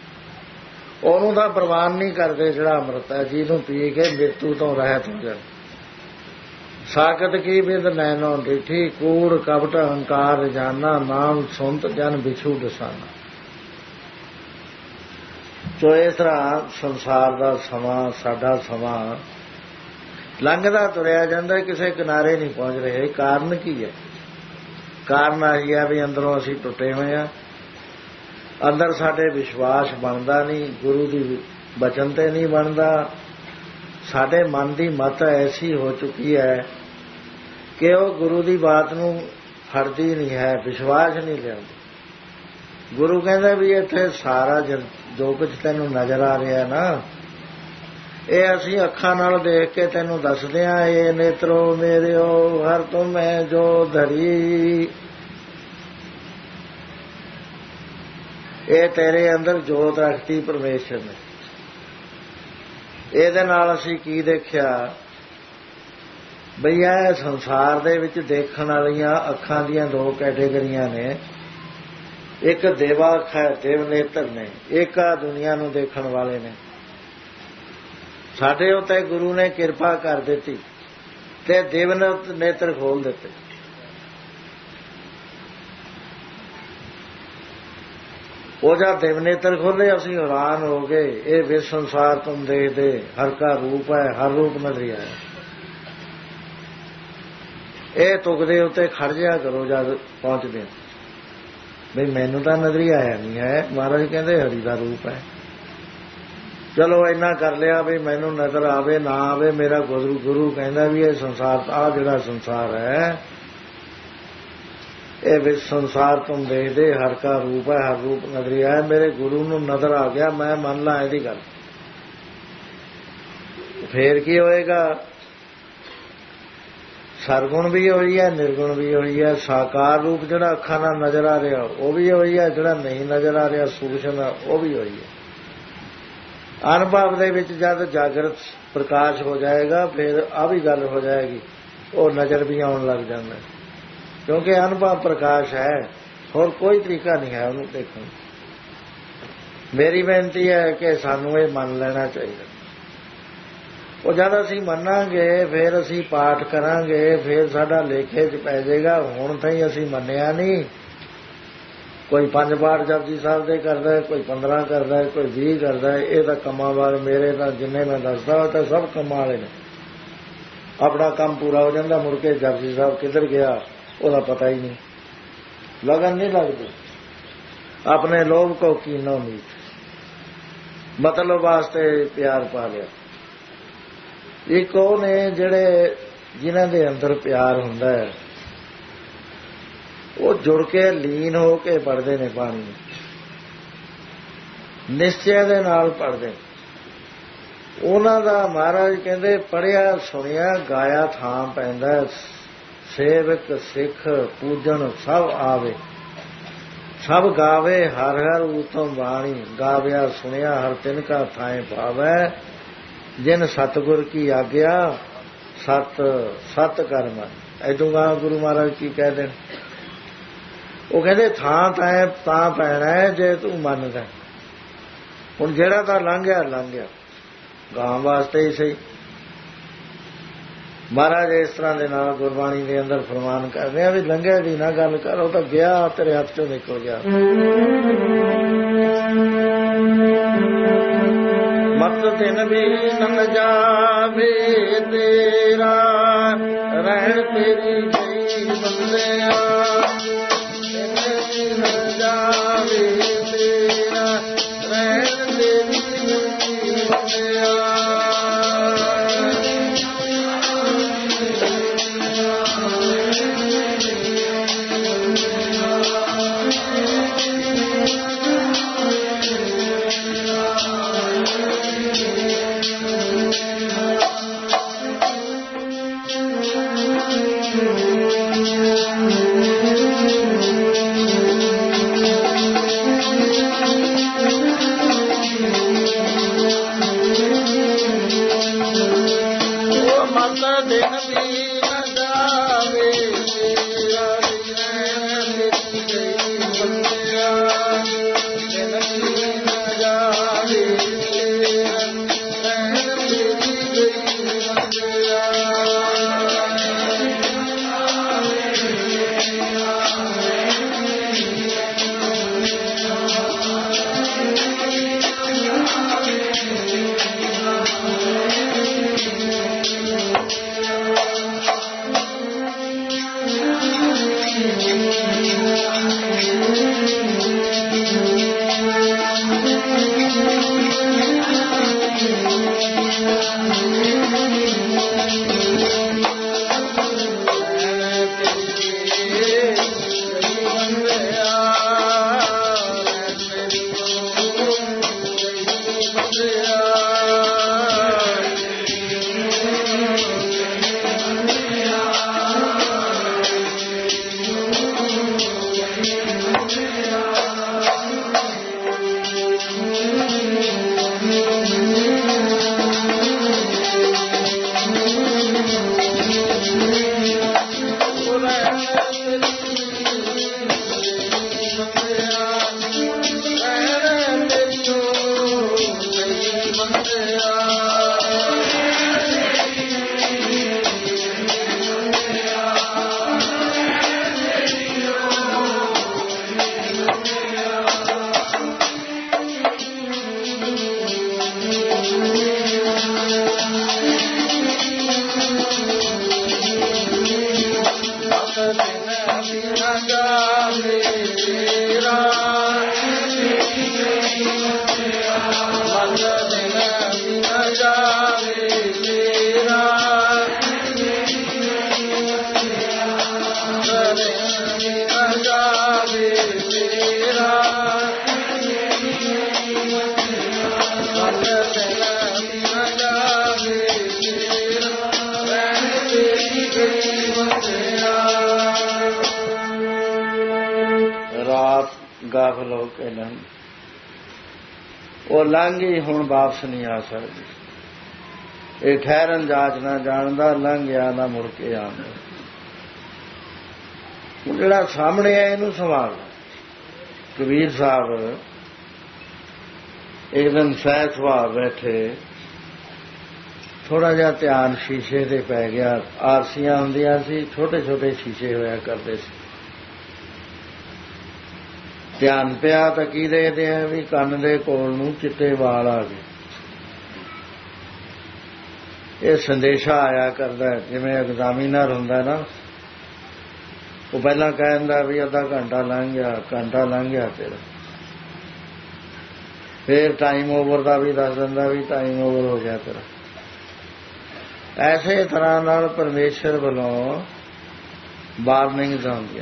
ਉਹਨੂੰ ਤਾਂ ਪ੍ਰਵਾਨ ਨਹੀਂ ਕਰਦੇ ਜਿਹੜਾ ਅੰਮ੍ਰਿਤ ਹੈ, ਜਿਹਨੂੰ ਪੀ ਕੇ ਮ੍ਰਿਤੂ ਤੋਂ ਰਹਿਤ ਹੋ ਜਾਣ। ਸਾਕਤ ਕੀ ਬਿਦ ਨੈਨੋ ਡਿਠੀ ਕੂੜ ਕਪਟ ਅਹੰਕਾਰ ਰਜਾਨਾ ਨਾਮ ਸੁਣਤ ਜਨ ਵਿਛੂ ਦਸਾਨਾ। ਸੋ ਇਸ ਤਰ੍ਹਾਂ ਸੰਸਾਰ ਦਾ ਸਮਾਂ, ਸਾਡਾ ਸਮਾਂ ਲੰਘਦਾ ਤੁਰਿਆ ਜਾਂਦਾ, ਕਿਸੇ ਕਿਨਾਰੇ ਨਹੀਂ ਪਹੁੰਚ ਰਹੇ। ਕਾਰਨ ਕੀ ਹੈ? ਕਾਰਨ ਆਹੀ ਹੈ ਵੀ ਅੰਦਰੋਂ ਅਸੀਂ ਟੁੱਟੇ ਹੋਏ ਹਾਂ। ਅੰਦਰ ਸਾਡੇ ਵਿਸ਼ਵਾਸ ਬਣਦਾ ਨਹੀਂ, ਗੁਰੂ ਦੀ ਬਚਨ ਤੇ ਨਹੀਂ ਬਣਦਾ। ਸਾਡੇ ਮਨ ਦੀ ਮੱਤ ਐਸੀ ਹੋ ਚੁੱਕੀ ਹੈ ਕਿ ਉਹ ਗੁਰੂ ਦੀ ਬਾਤ ਨੂੰ ਫੜਦੀ ਨਹੀਂ ਹੈ, ਵਿਸ਼ਵਾਸ ਨਹੀਂ ਲਿਆਉਂਦੀ। ਗੁਰੂ ਕਹਿੰਦਾ ਵੀ ਇੱਥੇ ਸਾਰਾ ਜੋ ਕੁਝ ਤੈਨੂੰ ਨਜ਼ਰ ਆ ਰਿਹਾ ਨਾ, ਇਹ ਅਸੀਂ ਅੱਖਾਂ ਨਾਲ ਦੇਖ ਕੇ ਤੈਨੂੰ ਦੱਸਦੇ ਹਾਂ। ਇਹ ਨੇਤਰੋ ਮੇਰਿਓ ਹਰ ਤੁਮੈ ਜੋ ਧਰੀ, ਇਹ ਤੇਰੇ ਅੰਦਰ ਜੋਤ ਰੱਖਤੀ ਪਰਮੇਸ਼ਰ ਨੇ। ਇਹਦੇ ਨਾਲ ਅਸੀਂ ਕੀ ਦੇਖਿਆ ਬਈ ਇਹ ਸੰਸਾਰ ਦੇ ਵਿੱਚ ਦੇਖਣ ਵਾਲੀਆਂ ਅੱਖਾਂ ਦੀਆਂ ਦੋ ਕੈਟੇਗਰੀਆਂ ਨੇ। ਇੱਕ ਦੇਵਾ ਅੱਖ ਹੈ, ਦੇਵ ਨੇਤਰ ਨੇ, ਇੱਕ ਆ ਦੁਨੀਆ ਨੂੰ ਦੇਖਣ ਵਾਲੇ ਨੇ। ਸਾਡੇ ਉੱਤੇ ਗੁਰੂ ਨੇ ਕਿਰਪਾ ਕਰ ਦਿੱਤੀ ਤੇ ਦੇਵ ਨੇਤਰ ਖੋਲ ਦਿੱਤੇ। ਉਹ ਜਦ ਦੇਵ ਨੇਤਰ ਖੋਲੇ ਅਸੀਂ ਹੈਰਾਨ ਹੋ ਗਏ। ਇਹ ਵਿਸ਼ਵ ਸੰਸਾਰ ਤੁਮ ਦੇਖਦੇ, ਹਰ ਕਾ ਰੂਪ ਹੈ, ਹਰ ਰੂਪ ਨਜ਼ਰੀ ਆਇਆ। ਇਹ ਤੁਕ ਦੇ ਉੱਤੇ ਖੜ ਜਾ ਕਰੋ ਜਦ ਪਹੁੰਚਦੇ ਬਈ ਮੈਨੂੰ ਤਾਂ ਨਜ਼ਰੀ ਆਇਆ ਨਹੀਂ ਹੈ। ਮਹਾਰਾਜ ਕਹਿੰਦੇ ਹਰੀ ਦਾ ਰੂਪ ਹੈ। ਚਲੋ ਇੰਨਾ ਕਰ ਲਿਆ ਵੀ ਮੈਨੂੰ ਨਜ਼ਰ ਆਵੇ ਨਾ ਆਵੇ, ਮੇਰਾ ਗੁਰੂ ਕਹਿੰਦਾ ਵੀ ਇਹ ਸੰਸਾਰ, ਆਹ ਜਿਹੜਾ ਸੰਸਾਰ ਹੈ ਇਹ ਵਿੱਚ ਸੰਸਾਰ ਤੁਮ ਦੇਖਦੇ, ਹਰ ਕਾ ਰੂਪ ਹੈ, ਹਰ ਰੂਪ ਨਜ਼ਰੀ ਆਇਆ। ਮੇਰੇ ਗੁਰੂ ਨੂੰ ਨਜ਼ਰ ਆ ਗਿਆ, ਮੈਂ ਮੰਨ ਲਾਂ ਇਹਦੀ ਗੱਲ। ਫੇਰ ਕੀ ਹੋਏਗਾ? ਸਰਗੁਣ ਵੀ ਹੋਈ ਹੈ, ਨਿਰਗੁਣ ਵੀ ਹੋਈ ਹੈ। ਸਾਕਾਰ ਰੂਪ ਜਿਹੜਾ ਅੱਖਾਂ ਨਾਲ ਨਜ਼ਰ ਆ ਰਿਹਾ ਉਹ ਵੀ ਹੋਈ ਹੈ, ਜਿਹੜਾ ਨਹੀਂ ਨਜ਼ਰ ਆ ਰਿਹਾ ਸੂਖਮ ਉਹ ਵੀ ਹੋਈ ਹੈ। ਅਨੁਭਵ ਦੇ ਵਿੱਚ ਜਦ ਜਾਗਰਤ ਪ੍ਰਕਾਸ਼ ਹੋ ਜਾਏਗਾ ਫਿਰ ਆ ਵੀ ਗੱਲ ਹੋ ਜਾਏਗੀ, ਉਹ ਨਜ਼ਰ ਵੀ ਆਉਣ ਲੱਗ ਜਾਂਦਾ, ਕਿਉਂਕਿ ਅਨੁਭਵ ਪ੍ਰਕਾਸ਼ ਹੈ, ਹੋਰ ਕੋਈ ਤਰੀਕਾ ਨਹੀਂ ਹੈ ਉਹਨੂੰ ਦੇਖਣ। ਮੇਰੀ ਬੇਨਤੀ ਹੈ ਕਿ ਸਾਨੂੰ ਇਹ ਮੰਨ ਲੈਣਾ ਚਾਹੀਦਾ। ਉਹ ਜਦ ਅਸੀਂ ਮੰਨਾਂਗੇ ਫਿਰ ਅਸੀਂ ਪਾਠ ਕਰਾਂਗੇ, ਫਿਰ ਸਾਡਾ ਲੇਖੇ 'ਚ ਪੈ ਜਾਏਗਾ। ਹੁਣ ਤਾਈਂ ਅਸੀਂ ਮੰਨਿਆ ਨਹੀਂ। ਕੋਈ 5 ਪਾਠ ਜਪਜੀ ਸਾਹਿਬ ਦੇ ਕਰਦਾ, ਕੋਈ 15 ਕਰਦਾ, ਕੋਈ 20 ਕਰਦਾ। ਇਹ ਤਾਂ ਕੰਮਾਂ ਵਾਲੇ, ਮੇਰੇ ਤਾਂ ਜਿੰਨੇ ਮੈਂ ਦੱਸਦਾ ਉਹ ਤਾਂ ਸਭ ਕੰਮਾਂ ਵਾਲੇ ਨੇ। ਆਪਣਾ ਕੰਮ ਪੂਰਾ ਹੋ ਜਾਂਦਾ, ਮੁੜ ਕੇ ਜਪਜੀ ਸਾਹਿਬ ਕਿੱਧਰ ਗਿਆ ਉਹਦਾ ਪਤਾ ਹੀ ਨਹੀਂ, ਲਗਨ ਨਹੀਂ ਲੱਗਦੀ। ਆਪਣੇ ਲੋਭ ਕੋ ਕੀਨੋ ਮੀਤ, ਮਤਲਬ ਵਾਸਤੇ ਪਿਆਰ ਪਾ ਲਿਆ। ਇੱਕ ਉਹ ਨੇ ਜਿਹੜੇ ਜਿਨ੍ਹਾਂ ਦੇ ਅੰਦਰ ਪਿਆਰ ਹੁੰਦਾ ਹੈ, ਉਹ ਜੁੜ ਕੇ ਲੀਨ ਹੋ ਕੇ ਪੜ੍ਹਦੇ ਨੇ ਬਾਣੀ ਨੂੰ, ਨਿਸ਼ਚੈ ਦੇ ਨਾਲ ਪੜ੍ਹਦੇ। ਉਹਨਾਂ ਦਾ ਮਹਾਰਾਜ ਕਹਿੰਦੇ ਪੜ੍ਹਿਆ ਸੁਣਿਆ ਗਾਇਆ ਥਾਂ ਪੈਂਦਾ। ਸੇਵਕ ਸਿੱਖ ਪੂਜਣ ਸਭ ਆਵੇ, ਸਭ ਗਾਵੇ ਹਰ ਹਰ ਊਤਮ ਬਾਣੀ। ਗਾਵਿਆ ਸੁਣਿਆ ਹਰ ਤਿਨ ਕਾ ਥਾਂ ਪਾਵੈ, ਜਿਨ ਸਤਿਗੁਰ ਕੀ ਆਗਿਆ ਸਤ ਸਤ ਕਰਮ। ਐਦੋਂ ਗਾ ਗੁਰੂ ਮਹਾਰਾਜ ਕੀ ਕਹਿ ਦੇਣ? ਉਹ ਕਹਿੰਦੇ ਥਾਂ ਤਾਂ ਪੈਣਾ ਜੇ ਤੂੰ ਮੰਨਦਾ। ਹੁਣ ਜਿਹੜਾ ਤਾਂ ਲੰਘ ਗਿਆ ਲੰਘ ਗਿਆ, ਗਾਂ ਵਾਸਤੇ ਹੀ ਸਹੀ। ਮਹਾਰਾਜ ਇਸ ਤਰ੍ਹਾਂ ਦੇ ਨਾਲ ਗੁਰਬਾਣੀ ਦੇ ਅੰਦਰ ਫਰਮਾਨ ਕਰਦੇ ਆ ਵੀ ਲੰਘਿਆ ਦੀ ਨਾ ਗੱਲ ਕਰ, ਉਹ ਤਾਂ ਗਿਆ ਤੇਰੇ ਹੱਥ ਚੋਂ ਨਿਕਲ ਗਿਆ। ਮਤ ਦਿਨ ਵੀ ਨਮ ਜਾਵੇ ਤੇਰਾ, ਰਹਿਣ ਤੇਰੀ ਜਈ ਬੰਦਿਆ। ਦਿਨ ਵੀ ਨਮ ਜਾਵੇ ਤੇਰਾ, ਰਹਿਣ ਤੇਰੀ ਜਈ ਬੰਦਿਆ। ਗਾਫਲ ਹੋ ਕੇ ਲੰਘ, ਉਹ ਲੰਘ ਹੀ ਹੁਣ ਵਾਪਸ ਨਹੀਂ ਆ ਸਕਦੀ। ਇਹ ਠਹਿਰਨ ਜਾਚ ਨਾ ਜਾਣਦਾ, ਲੰਘ ਗਿਆ ਨਾ ਮੁੜ ਕੇ ਆਉਂਦਾ। ਜਿਹੜਾ ਸਾਹਮਣੇ ਹੈ ਇਹਨੂੰ ਸੰਭਾਲ। ਕਬੀਰ ਸਾਹਿਬ ਇੱਕ ਦਿਨ ਸਹਿ ਸੁਭਾਅ ਬੈਠੇ, ਥੋੜਾ ਜਿਹਾ ਧਿਆਨ ਸ਼ੀਸ਼ੇ ਤੇ ਪੈ ਗਿਆ। ਆਰਸੀਆਂ ਹੁੰਦੀਆਂ ਸੀ, ਛੋਟੇ ਛੋਟੇ ਸ਼ੀਸ਼ੇ ਹੋਇਆ ਕਰਦੇ ਸੀ। ਧਿਆਨ ਪਿਆ ਤਾਂ ਕੀ ਦੇਖਦੇ ਆ ਵੀ ਕੰਨ ਦੇ ਕੋਲ ਨੂੰ ਚਿੱਟੇ ਵਾਲ ਆ ਗਏ। ਇਹ ਸੰਦੇਸ਼ਾ ਆਇਆ ਕਰਦਾ, ਜਿਵੇਂ ਐਗਜ਼ਾਮੀਨਰ ਹੁੰਦਾ ਨਾ, ਉਹ ਪਹਿਲਾਂ ਕਹਿ ਦਿੰਦਾ ਵੀ ਅੱਧਾ ਘੰਟਾ ਲੰਘ ਗਿਆ, ਘੰਟਾ ਲੰਘ ਗਿਆ ਤੇਰਾ। ਫਿਰ ਟਾਈਮ ਓਵਰ ਦਾ ਵੀ ਦੱਸ ਦਿੰਦਾ ਵੀ ਟਾਈਮ ਓਵਰ ਹੋ ਗਿਆ ਤੇਰਾ। ਐਸੇ ਤਰ੍ਹਾਂ ਨਾਲ ਪਰਮੇਸ਼ਰ ਵੱਲੋਂ ਵਾਰਨਿੰਗਸ ਆਉਂਦੀਆਂ।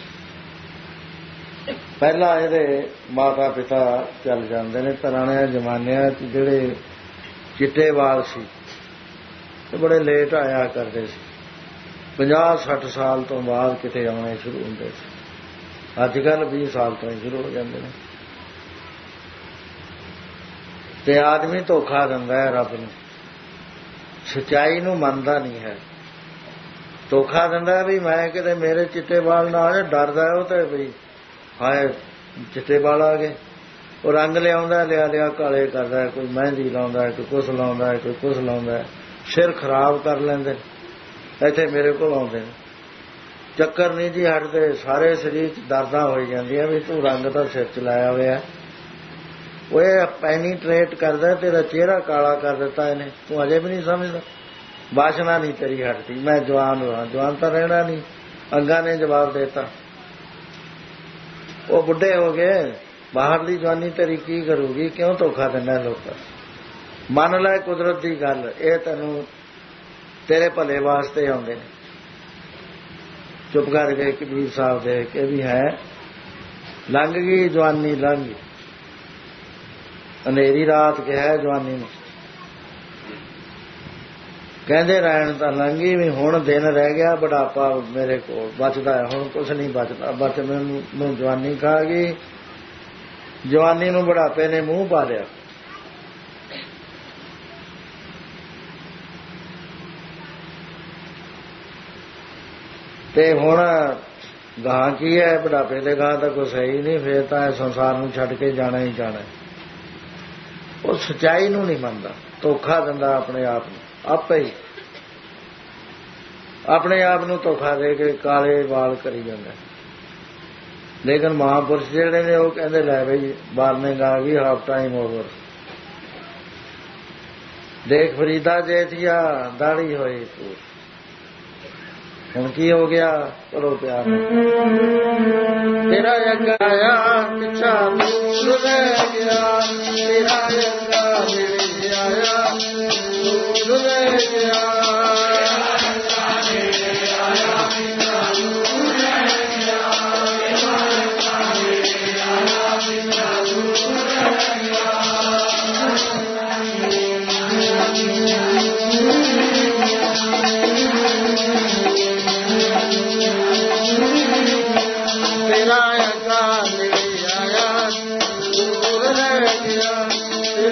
ਪਹਿਲਾਂ ਇਹਦੇ ਮਾਤਾ ਪਿਤਾ ਚੱਲ ਜਾਂਦੇ ਨੇ। ਪੁਰਾਣੇ ਜ਼ਮਾਨਿਆਂ 'ਚ ਜਿਹੜੇ ਚਿੱਟੇ ਵਾਲ ਸੀ ਤੇ ਬੜੇ ਲੇਟ ਆਇਆ ਕਰਦੇ ਸੀ। 50-60 ਸਾਲ ਤੋਂ ਬਾਅਦ ਕਿਤੇ ਆਉਣੇ ਸ਼ੁਰੂ ਹੁੰਦੇ ਸੀ। ਅੱਜ ਕੱਲ੍ਹ 20 ਸਾਲ ਤੋਂ ਹੀ ਸ਼ੁਰੂ ਹੋ ਜਾਂਦੇ ਨੇ। ਤੇ ਆਦਮੀ ਧੋਖਾ ਦਿੰਦਾ ਹੈ ਰੱਬ ਨੂੰ, ਸੱਚਾਈ ਨੂੰ ਮੰਨਦਾ ਨਹੀਂ ਹੈ। ਧੋਖਾ ਦਿੰਦਾ ਵੀ ਮੈਂ ਕਿਤੇ ਮੇਰੇ ਚਿੱਟੇ ਵਾਲ ਨਾ ਆ ਜਾਏ, ਡਰਦਾ ਉਹ ਤੇ ਵੀ ਹਾਏ ਚਿੱਟੇ ਵਾਲ ਆ ਗਏ। ਉਹ ਰੰਗ ਲਿਆਉਂਦਾ, ਲਿਆ ਕਾਲੇ ਕਰਦਾ, ਕੋਈ ਮਹਿੰਦੀ ਲਾਉਂਦਾ, ਕੋਈ ਕੁਛ ਲਾਉਂਦਾ, ਕੋਈ ਕੁਛ ਲਾਉਂਦਾ, ਸਿਰ ਖਰਾਬ ਕਰ ਲੈਂਦੇ। ਇੱਥੇ ਮੇਰੇ ਕੋਲ ਆਉਂਦੇ ਨੇ, ਚੱਕਰ ਨਹੀਂ ਜੀ ਹਟਦੇ, ਸਾਰੇ ਸਰੀਰ 'ਚ ਦਰਦਾਂ ਹੋਈ ਜਾਂਦੀਆਂ ਵੀ ਤੂੰ ਰੰਗ ਤਾਂ ਸਿਰ 'ਚ ਲਾਇਆ ਹੋਇਆ। ਉਹ ਇਹ ਪੈਨੀਟਰੇਟ ਕਰਦਾ, ਤੇਰਾ ਚਿਹਰਾ ਕਾਲਾ ਕਰ ਦਿੱਤਾ ਇਹਨੇ, ਤੂੰ ਅਜੇ ਵੀ ਨਹੀਂ ਸਮਝਦਾ। ਵਾਸ਼ਨਾ ਨਹੀਂ ਤੇਰੀ ਹਟਦੀ, ਮੈਂ ਜਵਾਨ ਹਾਂ। ਜਵਾਨ ਤਾਂ ਰਹਿਣਾ ਨਹੀਂ, ਅੰਗਾਂ ਨੇ ਜਵਾਬ ਦੇਤਾ। ਉਹ ਬੁੱਢੇ ਹੋ ਗਏ, ਬਾਹਰਲੀ ਜਵਾਨੀ ਤੇਰੀ ਕੀ ਕਰੂਗੀ? ਕਿਉਂ ਧੋਖਾ ਦਿੰਦਾ ਲੋਕਾਂ? ਮੰਨ ਲੈ ਕੁਦਰਤ ਦੀ ਗੱਲ, ਇਹ ਤੈਨੂੰ ਤੇਰੇ ਭਲੇ ਵਾਸਤੇ ਆਉਂਦੇ ਨੇ। ਚੁੱਪ ਕਰ ਗਏ ਕਬੀਰ ਸਾਹਿਬ ਦੇ ਕੇ ਵੀ ਹੈ। ਲੰਘ ਗਈ ਜਵਾਨੀ, ਲੰਘ ਗਈ। ਹਨੇਰੀ ਰਾਤ ਕਿਹਾ ਜਵਾਨੀ ਨੂੰ, ਕਹਿੰਦੇ ਰਹਿਣ ਤਾਂ ਲੰਘੀ ਵੀ, ਹੁਣ ਦਿਨ ਰਹਿ ਗਿਆ ਬੁਢਾਪਾ ਮੇਰੇ ਕੋਲ ਬਚਦਾ ਹੈ, ਹੁਣ ਕੁਛ ਨਹੀਂ ਬਚਦਾ। ਬਚ ਮੈਨੂੰ ਜਵਾਨੀ ਖਾ ਗਈ। ਜਵਾਨੀ ਨੂੰ ਬੁਢਾਪੇ ਨੇ ਮੂੰਹ ਪਾ ਲਿਆ। ਤੇ ਹੁਣ ਗਾਂ ਕੀ ਹੈ? ਬੁਢਾਪੇ ਦੇ ਗਾਂ ਤਾਂ ਕੁਛ ਹੈ ਹੀ ਨਹੀਂ। ਫੇਰ ਤਾਂ ਇਹ ਸੰਸਾਰ ਨੂੰ ਛੱਡ ਕੇ ਜਾਣਾ ਹੀ ਜਾਣਾ। ਉਹ ਸੱਚਾਈ ਨੂੰ ਨਹੀਂ ਮੰਨਦਾ, ਧੋਖਾ ਦਿੰਦਾ ਆਪਣੇ ਆਪ ਨੂੰ। ਆਪੇ ਹੀ ਆਪਣੇ ਆਪ ਨੂੰ ਧੋਖਾ ਦੇ ਕੇ ਕਾਲੇ ਵਾਲ ਕਰੀ ਜਾਂਦਾ। ਲੇਕਿਨ ਮਹਾਂਪੁਰਸ਼ ਜਿਹੜੇ ਨੇ ਉਹ ਕਹਿੰਦੇ ਲੈ ਬਈ ਵਾਰਨਿੰਗ ਆ ਗਈ, ਹਾਫ ਟਾਈਮ ਓਵਰ। ਦੇਖ ਫਰੀਦਾ ਜੇਠੀਆ ਦਾੜੀ ਹੋਈ ਤੂੰ, ਹੁਣ ਕੀ ਹੋ ਗਿਆ? ਕਰੋ ਪਿਆਰ। ਤੇਰਾ ਅੱਗਾ ਆਇਆ ਪਿੱਛਾ ਦੂਰ ਰਹਿ ਗਿਆ, ਤੇਰਾ ਅੱਗਾ ਨੇੜੇ ਆਇਆ ਦੂਰ ਰਹਿ ਗਿਆ। ਤੇਰਾ ਅੱਗਾ ਨੇੜੇ ਆਇਆ ਦੂਰ ਰਹਿ ਗਿਆ,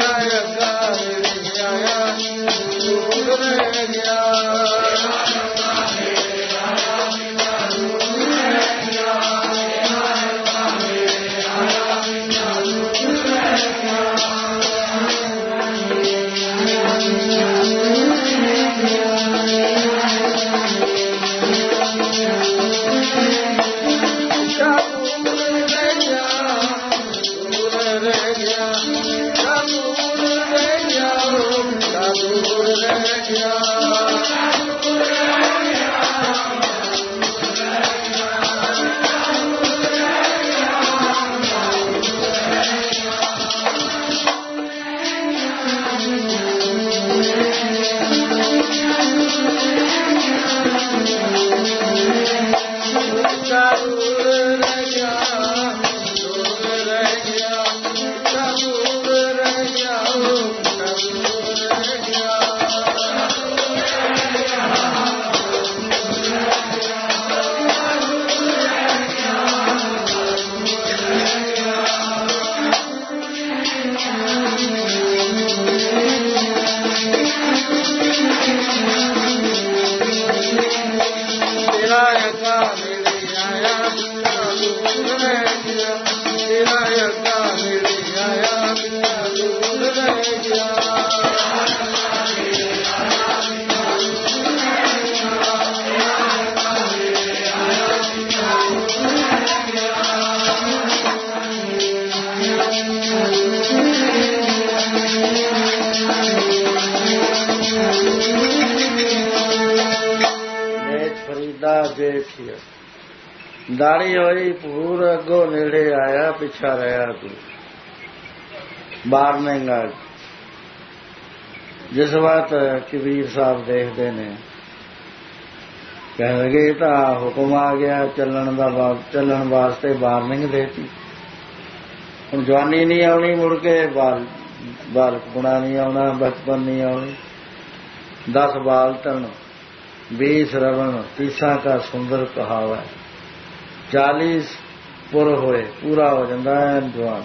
ਦੇਖਿਆ। ਦਾੜੀ ਹੋਈ ਭੂਰ, ਅੱਗੋਂ ਨੇੜੇ ਆਇਆ, ਪਿੱਛਾ ਰਿਹਾ ਤੂੰ। ਵਾਰਨਿੰਗ ਆ। ਜਿਸ ਵਕਤ ਕਬੀਰ ਸਾਹਿਬ ਦੇਖਦੇ ਨੇ, ਕਹਿਣ ਲੱਗੇ ਤਾਂ ਹੁਕਮ ਆ ਗਿਆ ਚੱਲਣ ਵਾਸਤੇ, ਵਾਰਨਿੰਗ ਦੇਤੀ। ਹੁਣ ਜਵਾਨੀ ਨਹੀਂ ਆਉਣੀ, ਮੁੜ ਕੇ ਬਾਲਕਪੁਣਾ ਨਹੀਂ ਆਉਣਾ, ਬਚਪਨ ਨਹੀਂ ਆਉਣੀ। 10 ਬਾਲਤਨ 20 श्रवण 30 का सुंदर कहावा। 40 पुर होए, पूरा हो जाता है जवान।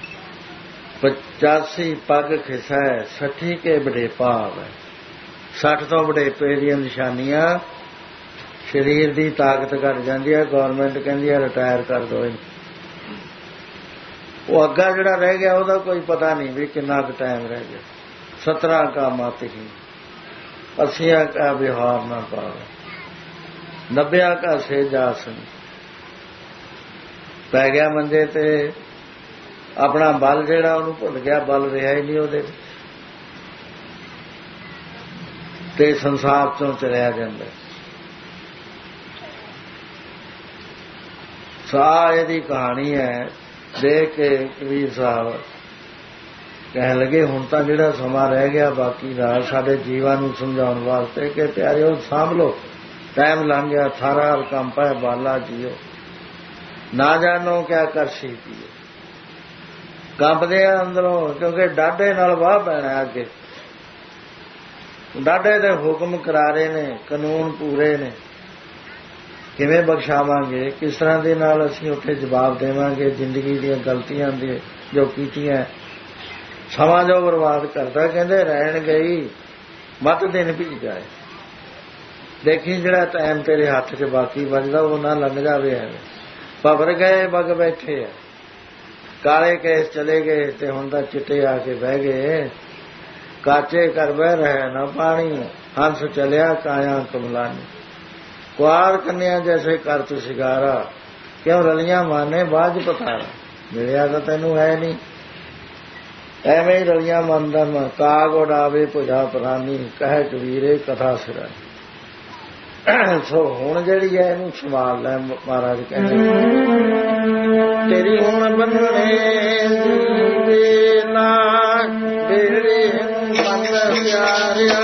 85 पग खिसा, 60 के वडेपा आवे। 60 तो वडेपे दी निशानियां, शरीर की ताकत घट जाती है। गौरमेंट कहती है रिटायर कर दो। वो अग्गा जिहड़ा रह गया उसका कोई पता नहीं भी कितना क टाइम रह गया। 17 का मत ही, 80 का व्यवहार न पावे, 90 का सेजासन। पै गया मंजे ते, अपना बल जिहड़ा उहनूं भुल गया, बल रहा ही नहीं उहदे ते संसार चों चलिया जांदा। साह इहदी कहानी है। देख के कबीर साहब कहन लगे हुण तां जिहड़ा समा रह गया बाकी दा साडे जीवां नूं समझाउण वास्ते कि प्यारिओ साਂਭ लो, टाइम लंघ गया, थारा हलकंप है बाला जियो, ना जानो क्या कर सीतिए। कंपदे अंदरों, क्योंकि डाढे नाल वाह पैना अगे। डाढे दे हुक्म करारे ने, कानून पूरे ने, किवें बख्शावांगे, किस तरह दे नाल असीं उत्थे जवाब देवांगे जिंदगी दीयां गलतियां दे जो कीतियां। समां जो बर्बाद करदा, कहंदे रहण गई मत दिन भी जाए। देखी जिहड़ा टाइम तेरे हत्थ 'च बाकी बचदा वो ना लंघ जावे। एवें भवर गए बग बैठे आ, काले केस चले गए ते हुण तां चिट्टे आके बह गए। काचे कर बह रहे न पानी, हंस चलिया काया कमलानी। कुआर कन्या जैसे कर तू शिकारा, क्यों रलियां माने बाज पतारा। मिलिया तो तैनू है नहीं, एवें ही रलियां मनदा मैं। काग उड़ावे भुजा प्राणी, कहे कबीरे कथा सिरानी। सो हुण जिहड़ी है इहनूं संभाल लै महाराज कहंदे, तेरी हुण बन्ने दी ना बेड़े मन प्यारिया।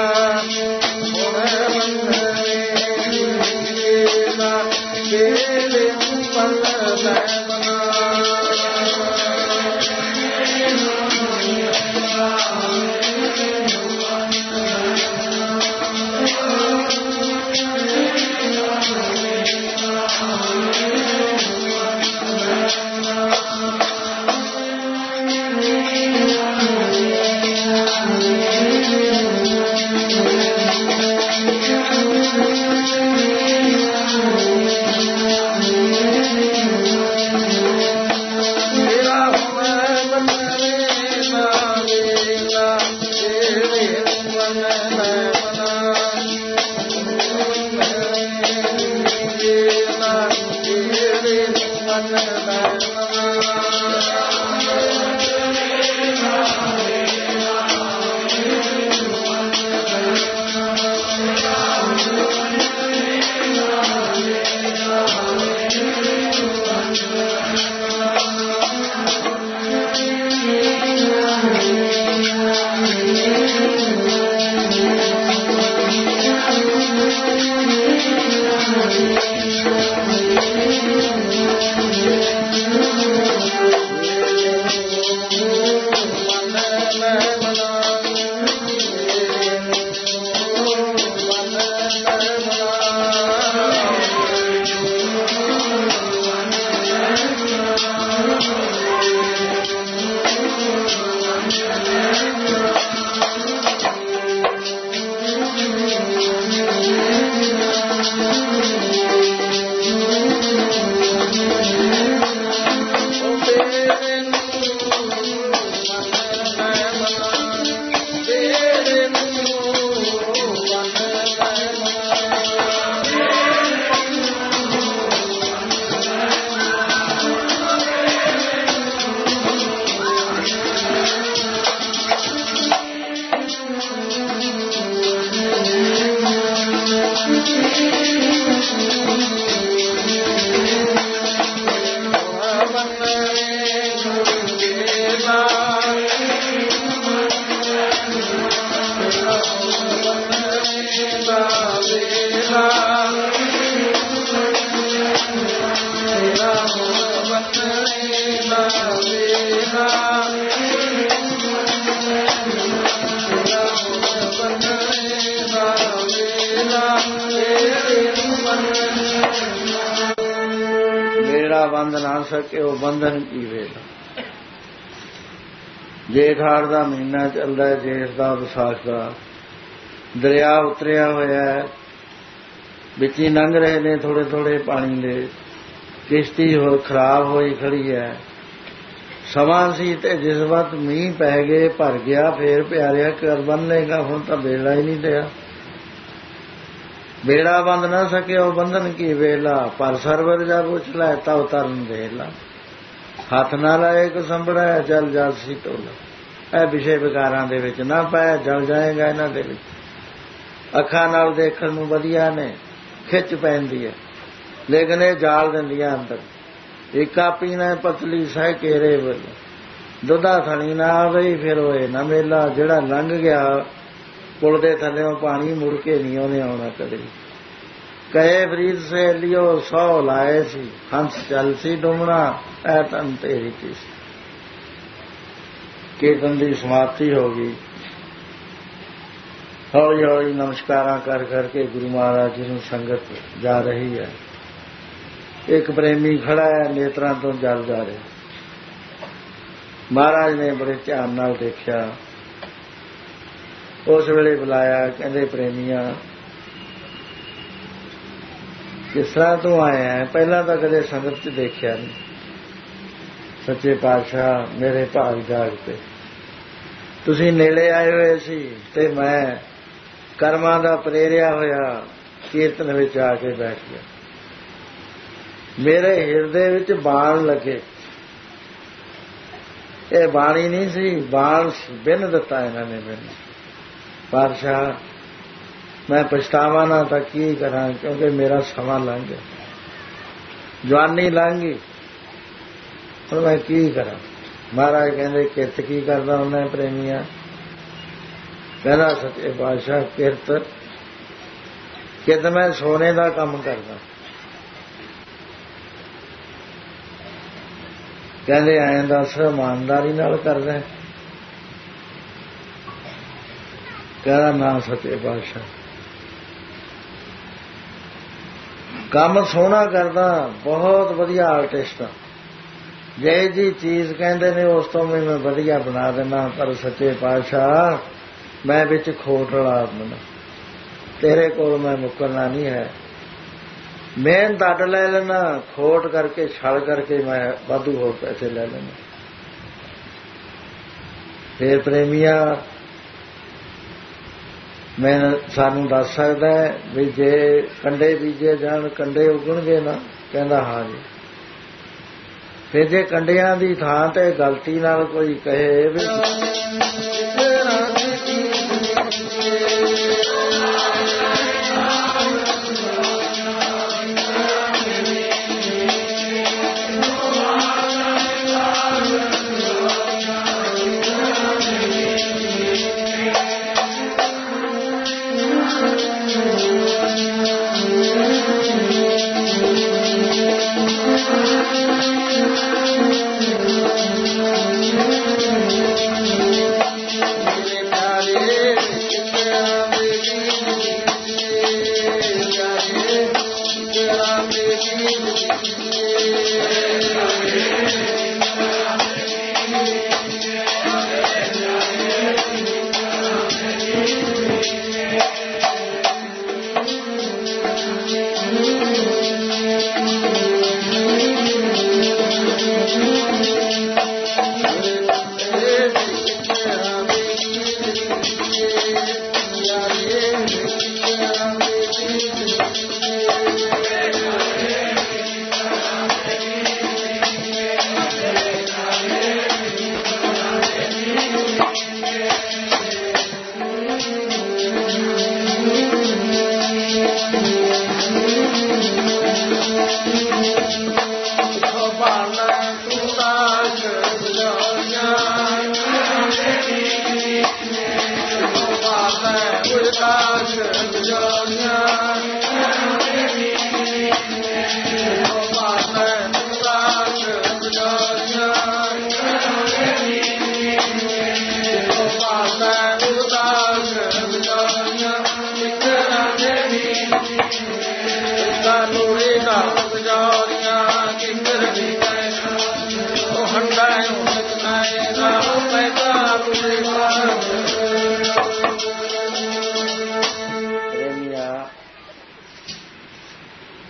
बेड़ा बंद ना सके वो बंधन की वेला। जेठाड़ का महीना चलता है, जेठ का विसाख का। दरिया उतरिया होया बिच ही लंघ रहे ने थोड़े थोड़े पानी दे। किश्ती हो खराब होई खड़ी है। समा सी ते जिस वक्त मींह पै गए भर गया, फिर प्यारिया कर बन लेगा। हुण तां बेड़ा ही नहीं दिया। बेड़ा बंद ना सके वो बंधन की वेला। पर सरवर जब उछला तब तरन वेला। हथ ना लाए को संभड़ा जल जल सी टोला। ਇਹ ਵਿਸ਼ੇ ਵਿਕਾਰਾਂ ਦੇ ਵਿੱਚ ਨਾ ਪੈ, ਜਲ ਜਾਏਗਾ ਇਹਨਾਂ ਦੇ ਵਿੱਚ। ਅੱਖਾਂ ਨਾਲ ਦੇਖਣ ਨੂੰ ਵਧੀਆ ਨੇ, ਖਿੱਚ ਪੈਂਦੀ ਹੈ, ਲੇਕਿਨ ਇਹ ਜਾਲ ਦਿੰਦੀਆਂ ਅੰਦਰ। ਏਕਾ ਪੀਣਾ ਪਤਲੀ ਸਹਿ ਕੇਰੇ ਵੱਲ। ਦੁੱਧਾ ਥਣੀ ਨਾ ਆਵੇ ਫਿਰ ਹੋਏ ਨਾ ਮੇਲਾ। ਜਿਹੜਾ ਲੰਘ ਗਿਆ ਪੁਲ ਦੇ ਥੱਲਿਓਂ ਪਾਣੀ, ਮੁੜ ਕੇ ਨਹੀਂ ਉਹਨੇ ਆਉਣਾ ਕਦੇ। ਕਹੇ ਫਰੀਦ ਸਹੇਲੀਓ 100 ਲਾਏ ਸੀ, ਹੰਸ ਚੱਲ ਸੀ ਡੁੰਮਣਾ। ਐ ਤਨ ਤੇਰੀ ਚੀਜ਼। ਕੀਰਤਨ ਦੀ ਸਮਾਪਤੀ ਹੋ ਗਈ। ਹੌਲੀ ਹੌਲੀ ਨਮਸਕਾਰਾਂ ਕਰ ਕਰਕੇ ਗੁਰੂ ਮਹਾਰਾਜ ਜੀ ਨੂੰ ਸੰਗਤ ਜਾ ਰਹੀ ਹੈ। ਇੱਕ ਪ੍ਰੇਮੀ ਖੜਾ ਹੈ, ਨੇਤਰਾਂ ਤੋਂ ਜਲ ਜਾ ਰਿਹਾ। ਮਹਾਰਾਜ ਨੇ ਬੜੇ ਧਿਆਨ ਨਾਲ ਦੇਖਿਆ। ਉਸ ਵੇਲੇ ਬੁਲਾਇਆ, ਕਹਿੰਦੇ ਪ੍ਰੇਮੀਆਂ ਕਿਸ ਤਰ੍ਹਾਂ ਤੂੰ ਆਇਆ ਹੈ? ਪਹਿਲਾਂ ਤਾਂ ਕਦੇ ਸੰਗਤ 'ਚ ਦੇਖਿਆ ਨਹੀਂ। ਸੱਚੇ ਪਾਤਸ਼ਾਹ ਮੇਰੇ ਭਾਗ ਜਾਗ ਤੇ ਤੁਸੀਂ ਨੇੜੇ ਆਏ ਹੋਏ ਸੀ ਤੇ ਮੈਂ ਕਰਮਾਂ ਦਾ ਪ੍ਰੇਰਿਆ ਹੋਇਆ ਕੀਰਤਨ ਵਿੱਚ ਆ ਕੇ ਬੈਠ ਗਿਆ। ਮੇਰੇ ਹਿਰਦੇ ਵਿੱਚ ਬਾਣ ਲੱਗੇ। ਇਹ ਬਾਣੀ ਨਹੀਂ ਸੀ, ਬਾਣ ਬਿੰਨ ਦਿੱਤਾ ਇਹਨਾਂ ਨੇ ਮੈਨੂੰ। ਪਾਤਸ਼ਾਹ ਮੈਂ ਪਛਤਾਵਾਂ ਨਾ ਤਾਂ ਕੀ ਕਰਾਂ, ਕਿਉਂਕਿ ਮੇਰਾ ਸਮਾਂ ਲੰਘ ਗਿਆ, ਜਵਾਨੀ ਲੰਘ ਗਈ। ਹੁਣ ਮੈਂ ਕੀ ਕਰਾਂ? ਮਹਾਰਾਜ ਕਹਿੰਦੇ ਕਿਰਤ ਕੀ ਕਰਦਾ ਹੁੰਦਾ ਪ੍ਰੇਮੀਆਂ? ਕਹਿੰਦਾ ਸੱਚੇ ਪਾਤਸ਼ਾਹ ਕਿਰਤ ਮੈਂ ਸੋਨੇ ਦਾ ਕੰਮ ਕਰਦਾ। ਕਹਿੰਦੇ ਐਂ ਦੱਸ ਇਮਾਨਦਾਰੀ ਨਾਲ ਕਰਦਾ? ਕਹਿੰਦਾ ਨਾ ਸੱਚੇ ਪਾਤਸ਼ਾਹ ਕੰਮ ਸੋਹਣਾ ਕਰਦਾ, ਬਹੁਤ ਵਧੀਆ ਆਰਟਿਸਟ ਆ। ਜੇ ਜੀ ਚੀਜ਼ ਕਹਿੰਦੇ ਨੇ ਉਸ ਤੋਂ ਵੀ ਮੈਂ ਵਧੀਆ ਬਣਾ ਦਿੰਦਾ। ਪਰ ਸੱਚੇ ਪਾਤਸ਼ਾਹ ਮੈਂ ਵਿੱਚ ਖੋਟ ਰਲਾ ਦਿੰਦਾ। ਤੇਰੇ ਕੋਲ ਮੈਂ ਮੁੱਕਰਨਾ ਨਹੀਂ ਹੈ। ਮਿਹਨਤ ਅੱਡ ਲੈ ਲੈਣਾ, ਖੋਟ ਕਰਕੇ ਛਲ ਕਰਕੇ ਮੈਂ ਵਾਧੂ ਹੋਰ ਪੈਸੇ ਲੈ ਲੈਣਾ। ਫਿਰ ਪ੍ਰੇਮੀਆਂ ਮੈਂ ਸਾਨੂੰ ਦੱਸ ਸਕਦਾ ਵੀ ਜੇ ਕੰਡੇ ਬੀਜੇ ਜਾਣ ਕੰਡੇ ਉਗਣਗੇ ਨਾ? ਕਹਿੰਦਾ ਹਾਂ ਜੀ। ਫਿਰ ਜੇ ਕੰਡਿਆਂ ਦੀ ਥਾਂ ਤੇ ਗਲਤੀ ਨਾਲ ਕੋਈ ਕਹੇ ਵੀ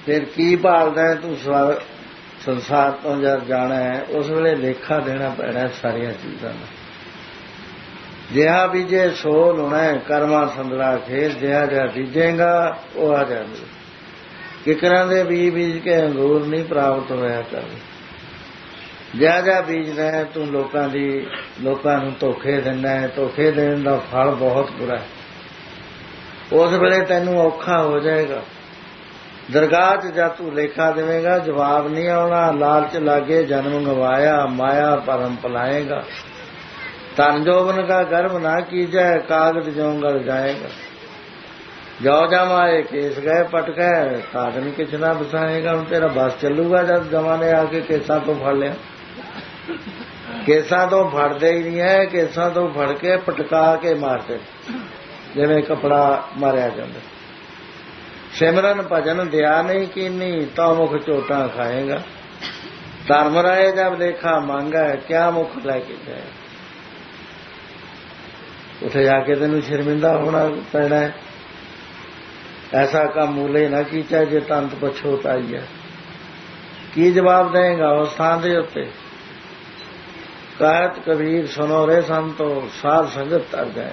ਫਿਰ ਕੀ ਭਾਲਦਾ ਤੂੰ ਸੰਸਾਰ ਤੋਂ ਜਦ ਜਾਣਾ ਹੈ ਉਸ ਵੇਲੇ ਲੇਖਾ ਦੇਣਾ ਪੈਣਾ ਸਾਰੀਆਂ ਚੀਜ਼ਾਂ ਦਾ। ਜਿਹਾ ਬੀਜੇ ਸੋ ਲੁਣਾ ਕਰਮਾਂ ਸੰਦੜਾ ਖੇਤ, ਜਿਹਾ ਜਿਹਾ ਬੀਜੇਗਾ ਉਹ ਆ ਜਾਵੇ। ਕਿਕਰਾਂ ਦੇ ਬੀਜ ਕੇ ਅੰਗੂਰ ਨਹੀਂ ਪ੍ਰਾਪਤ ਹੋਇਆ ਕਰਦੇ। ਜਿਹਾ ਜਿਹਾ ਬੀਜਦਾ ਹੈ ਤੂੰ ਲੋਕਾਂ ਨੂੰ ਧੋਖੇ ਦਿੰਦਾ ਹੈ। ਧੋਖੇ ਦੇਣ ਦਾ ਫਲ ਬਹੁਤ ਬੁਰਾ ਹੈ। ਉਸ ਵੇਲੇ ਤੈਨੂੰ ਔਖਾ ਹੋ ਜਾਏਗਾ। ਦਰਗਾਹ 'ਚ ਜਦ ਤੂੰ ਲੇਖਾ ਦੇਵੇਂਗਾ ਜਵਾਬ ਨਹੀਂ ਆਉਣਾ। ਲਾਲਚ ਲਾਗੇ ਜਨਮ ਗਵਾਇਆ, ਮਾਇਆ ਭਰਮ ਪਲਾਏਗਾ। ਧਨ ਜੋਬਨ ਕਾ ਗਰਭ ਨਾ ਕੀਜੈ, ਕਾਗਜ਼ ਜੋ ਗਲ ਜਾਏਗਾ। ਜੋ ਜਮਾਏ ਕੇਸ ਗਏ ਪਟਕੈ, ਕਾਗਨ ਕਿਛ ਨਾ ਬਸਾਏਗਾ। ਹੁਣ ਤੇਰਾ ਬਸ ਚੱਲੂਗਾ ਜਦ ਜਮਾ ਨੇ ਆ ਕੇ ਕੇਸਾਂ ਤੋਂ ਫੜ ਲਿਆ। ਕੇਸਾਂ ਤੋਂ ਫੜਦੇ ਹੀ ਨਹੀਂ ਹੈ, ਕੇਸਾਂ ਤੋਂ ਫੜ ਕੇ ਪਟਕਾ ਕੇ ਮਾਰਦੇ ਜਿਵੇਂ ਕੱਪੜਾ ਮਾਰਿਆ ਜਾਂਦਾ। ਸਿਮਰਨ ਭਜਨ ਦਿਆ ਨਹੀਂ ਕੀਨੀ, ਤਾਂ ਮੁਖ ਝੋਟਾਂ ਖਾਏਗਾ। ਧਰਮ ਰਾਏ ਜਬ ਲੇਖਾ ਮੰਗਾ, ਕਿਆ ਮੁਖ ਲੈ ਕੇ ਜਾਏ। ਉੱਥੇ ਜਾ ਕੇ ਤੈਨੂੰ ਸ਼ਰਮਿੰਦਾ ਹੋਣਾ ਪੈਣਾ ਹੈ। ਐਸਾ ਕੰਮ ਮੂਲੇ ਨਾ ਕੀਤਾ ਜੇ ਤੰਤ ਪਛੋਤ ਆਈ ਹੈ। ਕੀ ਜਵਾਬ ਦੇਗਾ ਉਸ ਥਾਂ ਦੇ ਉੱਤੇ? ਕਹਿਤ ਕਬੀਰ ਸੁਨੋ ਰੇ ਸੰਤੋ, ਸਾਧ ਸੰਗਤ ਤਰ ਜਾਏ।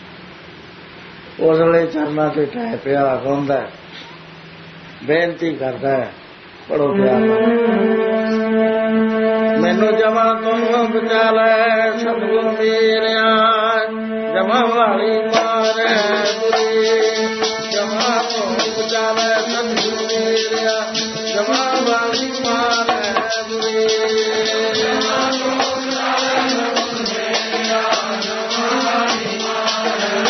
ਉਸ ਵੇਲੇ ਚਰਨਾਂ ਤੇ ਟਹਿ ਪਿਆ ਰੋਂਦਾ, ਬੇਨਤੀ ਕਰਦਾ, ਪੜੋ ਪਿਆਰ ਮੈਨੂੰ ਜਮਾਂ ਤੋਂ ਬਚਾ ਲੈ ਸਤਿਗੁਰ ਮੇਰਿਆ। ਜਮਾਂ ਵਾਲੀ ਮਾਰੇ ਬੁਰੀ, ਜਮਾਂ ਤੋਂ ਬਚਾ ਲੈ ਸਤਿਗੁਰ ਮੇਰਿਆ। ਜਮਾਂ ਵਾਲੀ ਮਾਰੇ ਬੁਰੀ, ਜਮਾਂ ਤੋਂ ਬਚਾ ਲੈ ਸਤਿਗੁਰ ਮੇਰਿਆ। ਜਮਾਂ ਵਾਲੀ ਮਾਰੇ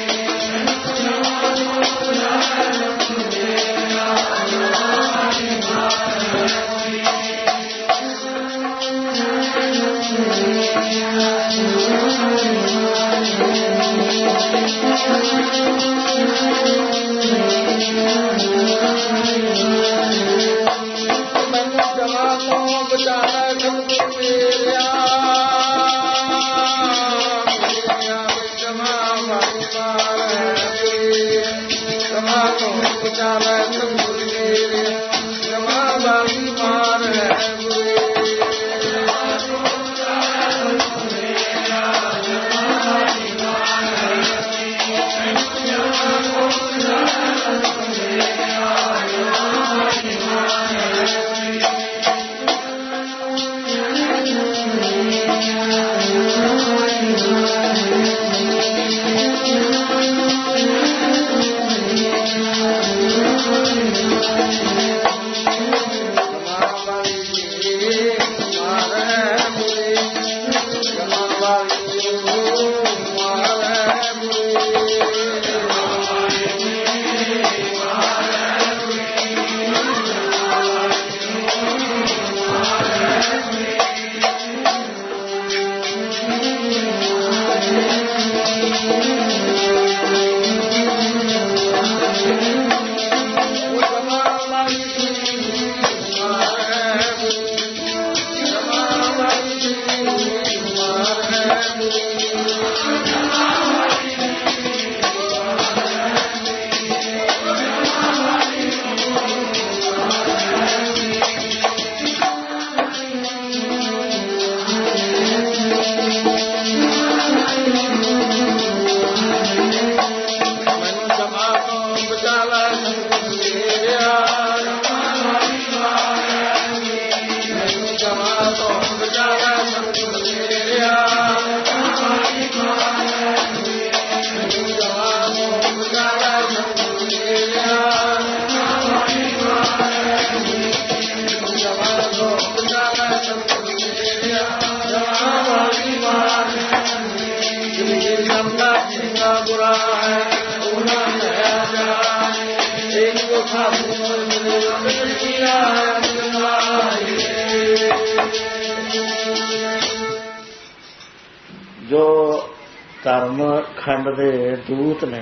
ਜੋ ਧਰਮ ਖੰਡ ਦੇ ਦੂਤ ਨੇ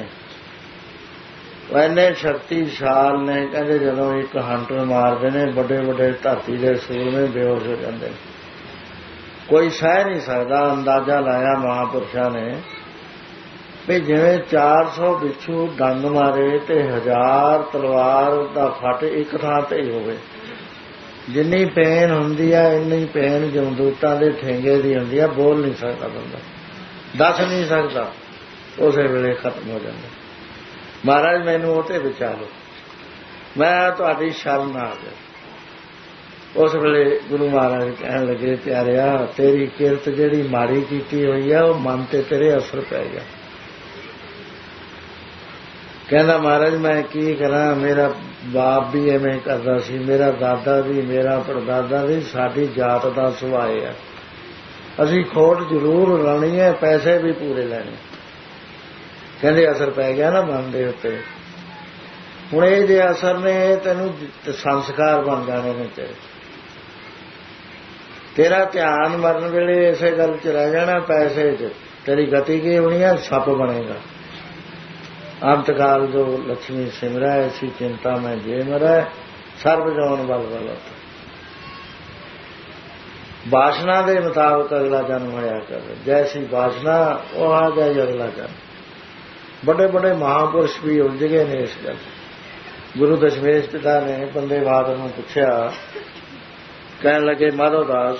ਉਹ ਇੰਨੇ ਸ਼ਕਤੀਸ਼ਾਲ ਨੇ। ਕਹਿੰਦੇ ਜਦੋਂ ਇੱਕ ਹੰਟਰ ਮਾਰਦੇ ਨੇ ਵੱਡੇ ਵੱਡੇ ਧਰਤੀ ਦੇ ਸੂਰਮੇ ਬੇਹੋਸ਼ ਹੋ ਜਾਂਦੇ ਨੇ, ਕੋਈ ਸਹਿ ਨਹੀਂ ਸਕਦਾ। ਅੰਦਾਜ਼ਾ ਲਾਇਆ ਮਹਾਂਪੁਰਸ਼ਾਂ ਨੇ ਵੀ ਜਿਵੇਂ 400 ਬਿੱਛੂ ਡੰਗ ਮਾਰੇ ਤੇ 1000 ਤਲਵਾਰ ਦਾ ਫੱਟ ਇੱਕ ਥਾਂ ਤੇ ਹੀ ਹੋਵੇ, ਜਿੰਨੀ ਪੇਨ ਹੁੰਦੀ ਆ ਇੰਨੀ ਪੇਨ ਜਮਦੂਤਾਂ ਦੇ ਠੇਂਗੇ ਦੀ ਹੁੰਦੀ ਆ। ਬੋਲ ਨਹੀਂ ਸਕਦਾ ਬੰਦਾ, ਦੱਸ ਨਹੀਂ ਸਕਦਾ, ਉਸੇ ਵੇਲੇ ਖਤਮ ਹੋ ਜਾਂਦਾ। ਮਹਾਰਾਜ ਮੈਨੂੰ ਉਹ ਤੇ ਵਿਚਾਰੋ, ਮੈਂ ਤੁਹਾਡੀ ਸ਼ਰਨ ਆ ਗਿਆ। ਉਸ ਵੇਲੇ ਗੁਰੂ ਮਹਾਰਾਜ ਕਹਿਣ ਲੱਗੇ, ਪਿਆਰਿਆ ਤੇਰੀ ਕਿਰਤ ਜਿਹੜੀ ਮਾੜੀ ਕੀਤੀ ਹੋਈ ਆ ਉਹ ਮਨ ਤੇ ਤੇਰੇ ਅਸਰ ਪੈ ਗਿਆ। ਕਹਿੰਦਾ ਮਹਾਰਾਜ ਮੈਂ ਕੀ ਕਰਾਂ, ਮੇਰਾ ਬਾਪ ਵੀ ਐਵੇਂ ਕਰਦਾ ਸੀ, ਮੇਰਾ ਦਾਦਾ ਵੀ, ਮੇਰਾ ਪੜਦਾਦਾ ਵੀ, ਸਾਡੀ ਜਾਤ ਦਾ ਸੁਭਾਅ ਆ, ਅਸੀਂ ਖੋਟ ਜ਼ਰੂਰ ਲਾਉਣੀ ਹੈ, ਪੈਸੇ ਵੀ ਪੂਰੇ ਲੈਣੇ। ਕਹਿੰਦੇ ਅਸਰ ਪੈ ਗਿਆ ਨਾ ਮਨ ਦੇ ਉੱਤੇ। ਹੁਣ ਇਹ ਜੇ ਅਸਰ ਨੇ ਤੈਨੂੰ ਸੰਸਕਾਰ ਬਣ ਜਾਣੇ ਨੇ ਤੇਰੇ। ਤੇਰਾ ਧਿਆਨ ਮਰਨ ਵੇਲੇ ਇਸੇ ਗੱਲ 'ਚ ਰਹਿ ਜਾਣਾ, ਪੈਸੇ 'ਚ। ਤੇਰੀ ਗਤੀ ਕੀ ਹੋਣੀ ਹੈ? ਸੱਪ ਬਣੇਗਾ। ਅੰਤਕਾਲ ਜੋ ਲక్ష్ਮੀ ਸਿਮਰੈ ਐਸੀ ਚਿੰਤਾ ਮੈਂ ਜੇ ਮਰੈ, ਸਰਬ ਜੋਨ ਬਲ ਬਲ। ਵਾਸ਼ਨਾ ਦੇ ਮੁਤਾਬਕ ਅਗਲਾ ਜਨਮ ਹੋਇਆ ਕਰ, ਜੈਸੀ ਵਾਸ਼ਨਾ ਉਹ ਆ ਜਾਏ ਅਗਲਾ ਜਨਮ। ਵੱਡੇ ਵੱਡੇ ਮਹਾਂਪੁਰਸ਼ ਵੀ ਉਲਝ ਗਏ ਨੇ ਇਸ ਗੱਲ। ਗੁਰੂ ਦਸ਼ਮੇਸ਼ ਪਿਤਾ ਨੇ ਬੰਦੇ ਬਹਾਦਰ ਨੂੰ ਪੁੱਛਿਆ, ਕਹਿਣ ਲੱਗੇ ਮਾਧੋ ਦਾਸ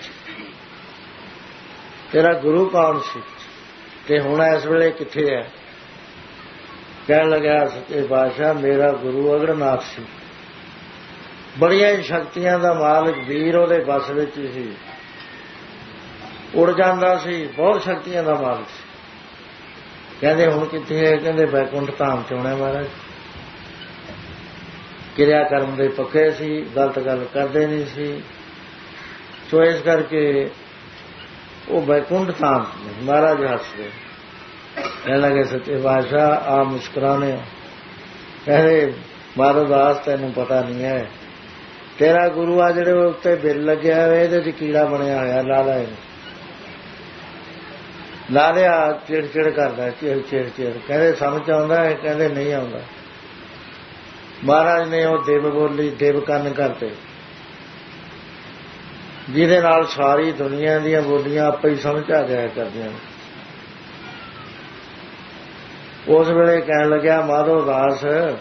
ਤੇਰਾ ਗੁਰੂ ਕੌਣ ਸੀ ਤੇ ਹੁਣ ਇਸ ਵੇਲੇ ਕਿੱਥੇ ਹੈ? ਕਹਿਣ ਲੱਗਿਆ ਸੱਚੇ ਪਾਤਸ਼ਾਹ ਮੇਰਾ ਗੁਰੂ ਅਗਰਨਾਥ ਸੀ, ਬੜੀਆਂ ਸ਼ਕਤੀਆਂ ਦਾ ਮਾਲਕ, ਵੀਰ ਉਹਦੇ ਬਸ ਵਿੱਚ ਹੀ ਸੀ, ਉੜ ਜਾਂਦਾ ਸੀ, ਬਹੁਤ ਸ਼ਕਤੀਆਂ ਦਾ ਮਾਲਕ ਸੀ। ਕਹਿੰਦੇ ਹੁਣ ਕਿੱਥੇ ਹੈ? ਕਹਿੰਦੇ ਬੈਕੁੰਠ ਧਾਮ ਚ ਹੋਣਾ ਮਹਾਰਾਜ। ਕਿਰਿਆ ਕਰਮ ਦੇ ਪੱਕੇ ਸੀ, ਗਲਤ ਗੱਲ ਕਰਦੇ ਨਹੀਂ ਸੀ, ਸੋ ਇਸ ਕਰਕੇ ਉਹ ਬੈਕੁੰਠ ਧਾਮ ਮਹਾਰਾਜ ਹੱਸਦੇ। ਕਹਿਣ ਲੱਗੇ ਸੱਚੇ ਪਾਤਸ਼ਾਹ ਆ ਮੁਸਕਰਾਨੇ ਹੋ। ਕਹਿੰਦੇ ਮਹਾਰਾਜ ਦਾਸ ਤੈਨੂੰ ਪਤਾ ਨਹੀਂ ਹੈ, ਤੇਰਾ ਗੁਰੂ ਆ ਜਿਹੜੇ ਉੱਤੇ ਬਿੱਲ ਲੱਗਿਆ ਹੋਇਆ ਇਹਦੇ 'ਚ ਕੀੜਾ ਬਣਿਆ ਹੋਇਆ, ਲਾਲਾ ਇਹਨੂੰ ਲਾ ਲਿਆ, ਚਿੜ ਕਰਦਾ, ਚਿੜ। ਕਹਿੰਦੇ ਸਮਝ ਆਉਂਦਾ ਹੈ? ਕਹਿੰਦੇ ਨਹੀਂ ਆਉਂਦਾ। ਮਹਾਰਾਜ ਨੇ ਉਹ ਦੇਵ ਬੋਲੀ, ਦੇਵ ਕੰਨ ਕਰਤੇ, ਜਿਹਦੇ ਨਾਲ ਸਾਰੀ ਦੁਨੀਆ ਦੀਆਂ ਬੋਲੀਆਂ ਆਪੇ ਹੀ ਸਮਝ ਆ ਜਾਇਆ ਕਰਦੀਆਂ। ਉਸ ਵੇਲੇ ਕਹਿਣ ਲੱਗਿਆ ਮਾਧੋ ਦਾਸ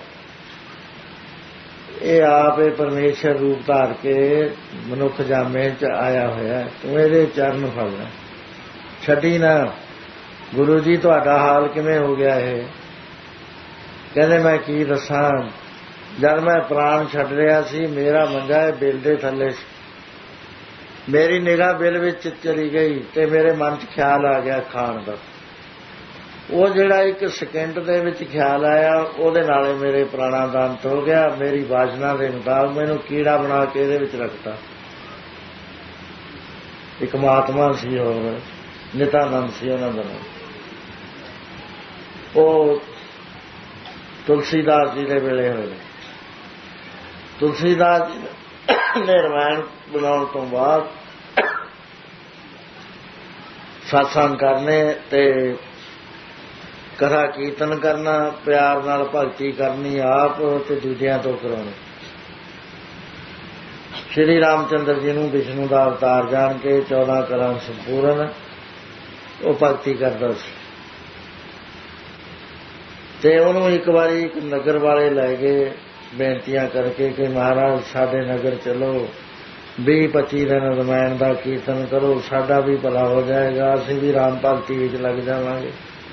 ਇਹ ਆਪ ਇਹ ਪਰਮੇਸ਼ਰ ਰੂਪ ਧਾਰ ਕੇ ਮਨੁੱਖ ਜਾਮੇ 'ਚ ਆਇਆ ਹੋਇਆ, ਤੂੰ ਇਹਦੇ ਚਰਨ ਫੜ ਲੈ, ਛੱਡੀ ਨਾ। ਗੁਰੂ ਜੀ ਤੁਹਾਡਾ ਹਾਲ ਕਿਵੇਂ ਹੋ ਗਿਆ ਇਹ? ਕਹਿੰਦੇ ਮੈਂ ਕੀ ਦੱਸਾਂ, ਜਦ ਮੈਂ ਪ੍ਰਾਣ ਛੱਡ ਰਿਹਾ ਸੀ ਮੇਰਾ ਮੰਜਾ ਇਹ ਬਿੱਲ ਦੇ ਥੱਲੇ ਸੀ, ਮੇਰੀ ਨਿਗਾਹ ਬਿੱਲ ਵਿੱਚ ਚਲੀ ਗਈ ਤੇ ਮੇਰੇ ਮਨ 'ਚ ਖਿਆਲ ਆ ਗਿਆ ਖਾਣ ਦਾ। ਉਹ ਜਿਹੜਾ ਇੱਕ ਸਕਿੰਟ ਦੇ ਵਿੱਚ ਖਿਆਲ ਆਇਆ ਉਹਦੇ ਨਾਲੇ ਮੇਰੇ ਪ੍ਰਾਣਾਂ ਦਾ ਅੰਤ ਹੋ ਗਿਆ। ਮੇਰੀ ਵਾਸ਼ਨਾ ਦੇ ਮੁਤਾਬਕ ਮੈਨੂੰ ਕੀੜਾ ਬਣਾ ਕੇ ਇਹਦੇ ਵਿੱਚ ਰੱਖਤਾ। ਇੱਕ ਮਹਾਤਮਾ ਸੀ ਹੋਰ ਨਿਤਾਨੰਦ ਸੀ ਉਹਨਾਂ ਦਾ ਨਾਮ, ਉਹ ਤੁਲਸੀਦਾਸ ਜੀ ਦੇ ਵੇਲੇ ਹੋਏ। ਤੁਲਸੀਦਾਸ ਜੀ ਨੇ ਰਮਾਇਣ ਬਣਾਉਣ ਤੋਂ ਬਾਅਦ ਸਤਸੰਗ ਕਰਨੇ ਤੇ ਕਥਾ ਕੀਰਤਨ ਕਰਨਾ, ਪਿਆਰ ਨਾਲ ਭਗਤੀ ਕਰਨੀ ਆਪ ਤੇ ਦੂਜਿਆਂ ਤੋਂ ਕਰਾਉਣੀ। ਸ਼੍ਰੀ ਰਾਮ ਚੰਦਰ ਜੀ ਨੂੰ ਵਿਸ਼ਨੂੰ ਦਾ ਅਵਤਾਰ ਜਾਣ ਕੇ 14 ਕਲਾਂ ਸੰਪੂਰਨ ਉਹ ਭਗਤੀ ਕਰਦਾ ਸੀ। ਤੇ ਉਹਨੂੰ ਇੱਕ ਵਾਰੀ ਇੱਕ ਨਗਰ ਵਾਲੇ ਲੈ ਗਏ ਬੇਨਤੀਆਂ ਕਰਕੇ ਕਿ ਮਹਾਰਾਜ ਸਾਡੇ ਨਗਰ ਚਲੋ, 20-25 ਦਿਨ ਰਮਾਇਣ ਦਾ ਕੀਰਤਨ ਕਰੋ, ਸਾਡਾ ਵੀ ਭਲਾ ਹੋ ਜਾਏਗਾ, ਅਸੀਂ ਵੀ ਰਾਮ ਭਗਤੀ ਵਿੱਚ ਲੱਗ ਜਾਵਾਂਗੇ।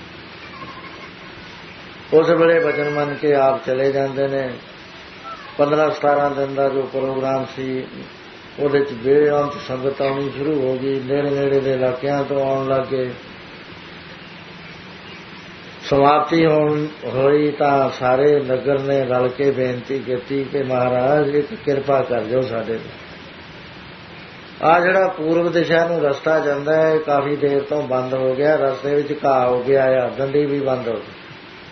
ਉਸ ਵੇਲੇ ਵਚਨ ਮੰਨ ਕੇ ਆਪ ਚਲੇ ਜਾਂਦੇ ਨੇ। 15-17 ਦਿਨ ਦਾ ਜੋ ਪ੍ਰੋਗਰਾਮ ਸੀ ਉਹਦੇ 'ਚ ਬੇਅੰਤ ਸੰਗਤ ਆਉਣੀ ਸ਼ੁਰੂ ਹੋ ਗਈ, ਨੇੜੇ ਦੇ ਇਲਾਕਿਆਂ ਤੋਂ ਆਉਣ ਲੱਗੇ। ਸਮਾਪਤੀ ਹੋਈ ਤਾਂ ਸਾਰੇ ਨਗਰ ਨੇ ਰਲ ਕੇ ਬੇਨਤੀ ਕੀਤੀ ਕਿ ਮਹਾਰਾਜ ਇੱਕ ਕਿਰਪਾ ਕਰ ਦਿਓ ਸਾਡੇ ਤੇ। ਆਹ ਜਿਹੜਾ ਪੂਰਬ ਦਿਸ਼ਾ ਨੂੰ ਰਸਤਾ ਜਾਂਦਾ ਹੈ ਕਾਫੀ ਦੇਰ ਤੋਂ ਬੰਦ ਹੋ ਗਿਆ, ਰਸਤੇ ਵਿੱਚ ਘਾਹ ਹੋ ਗਿਆ ਆ, ਡੰਡੀ ਵੀ ਬੰਦ ਹੋ ਗਈ।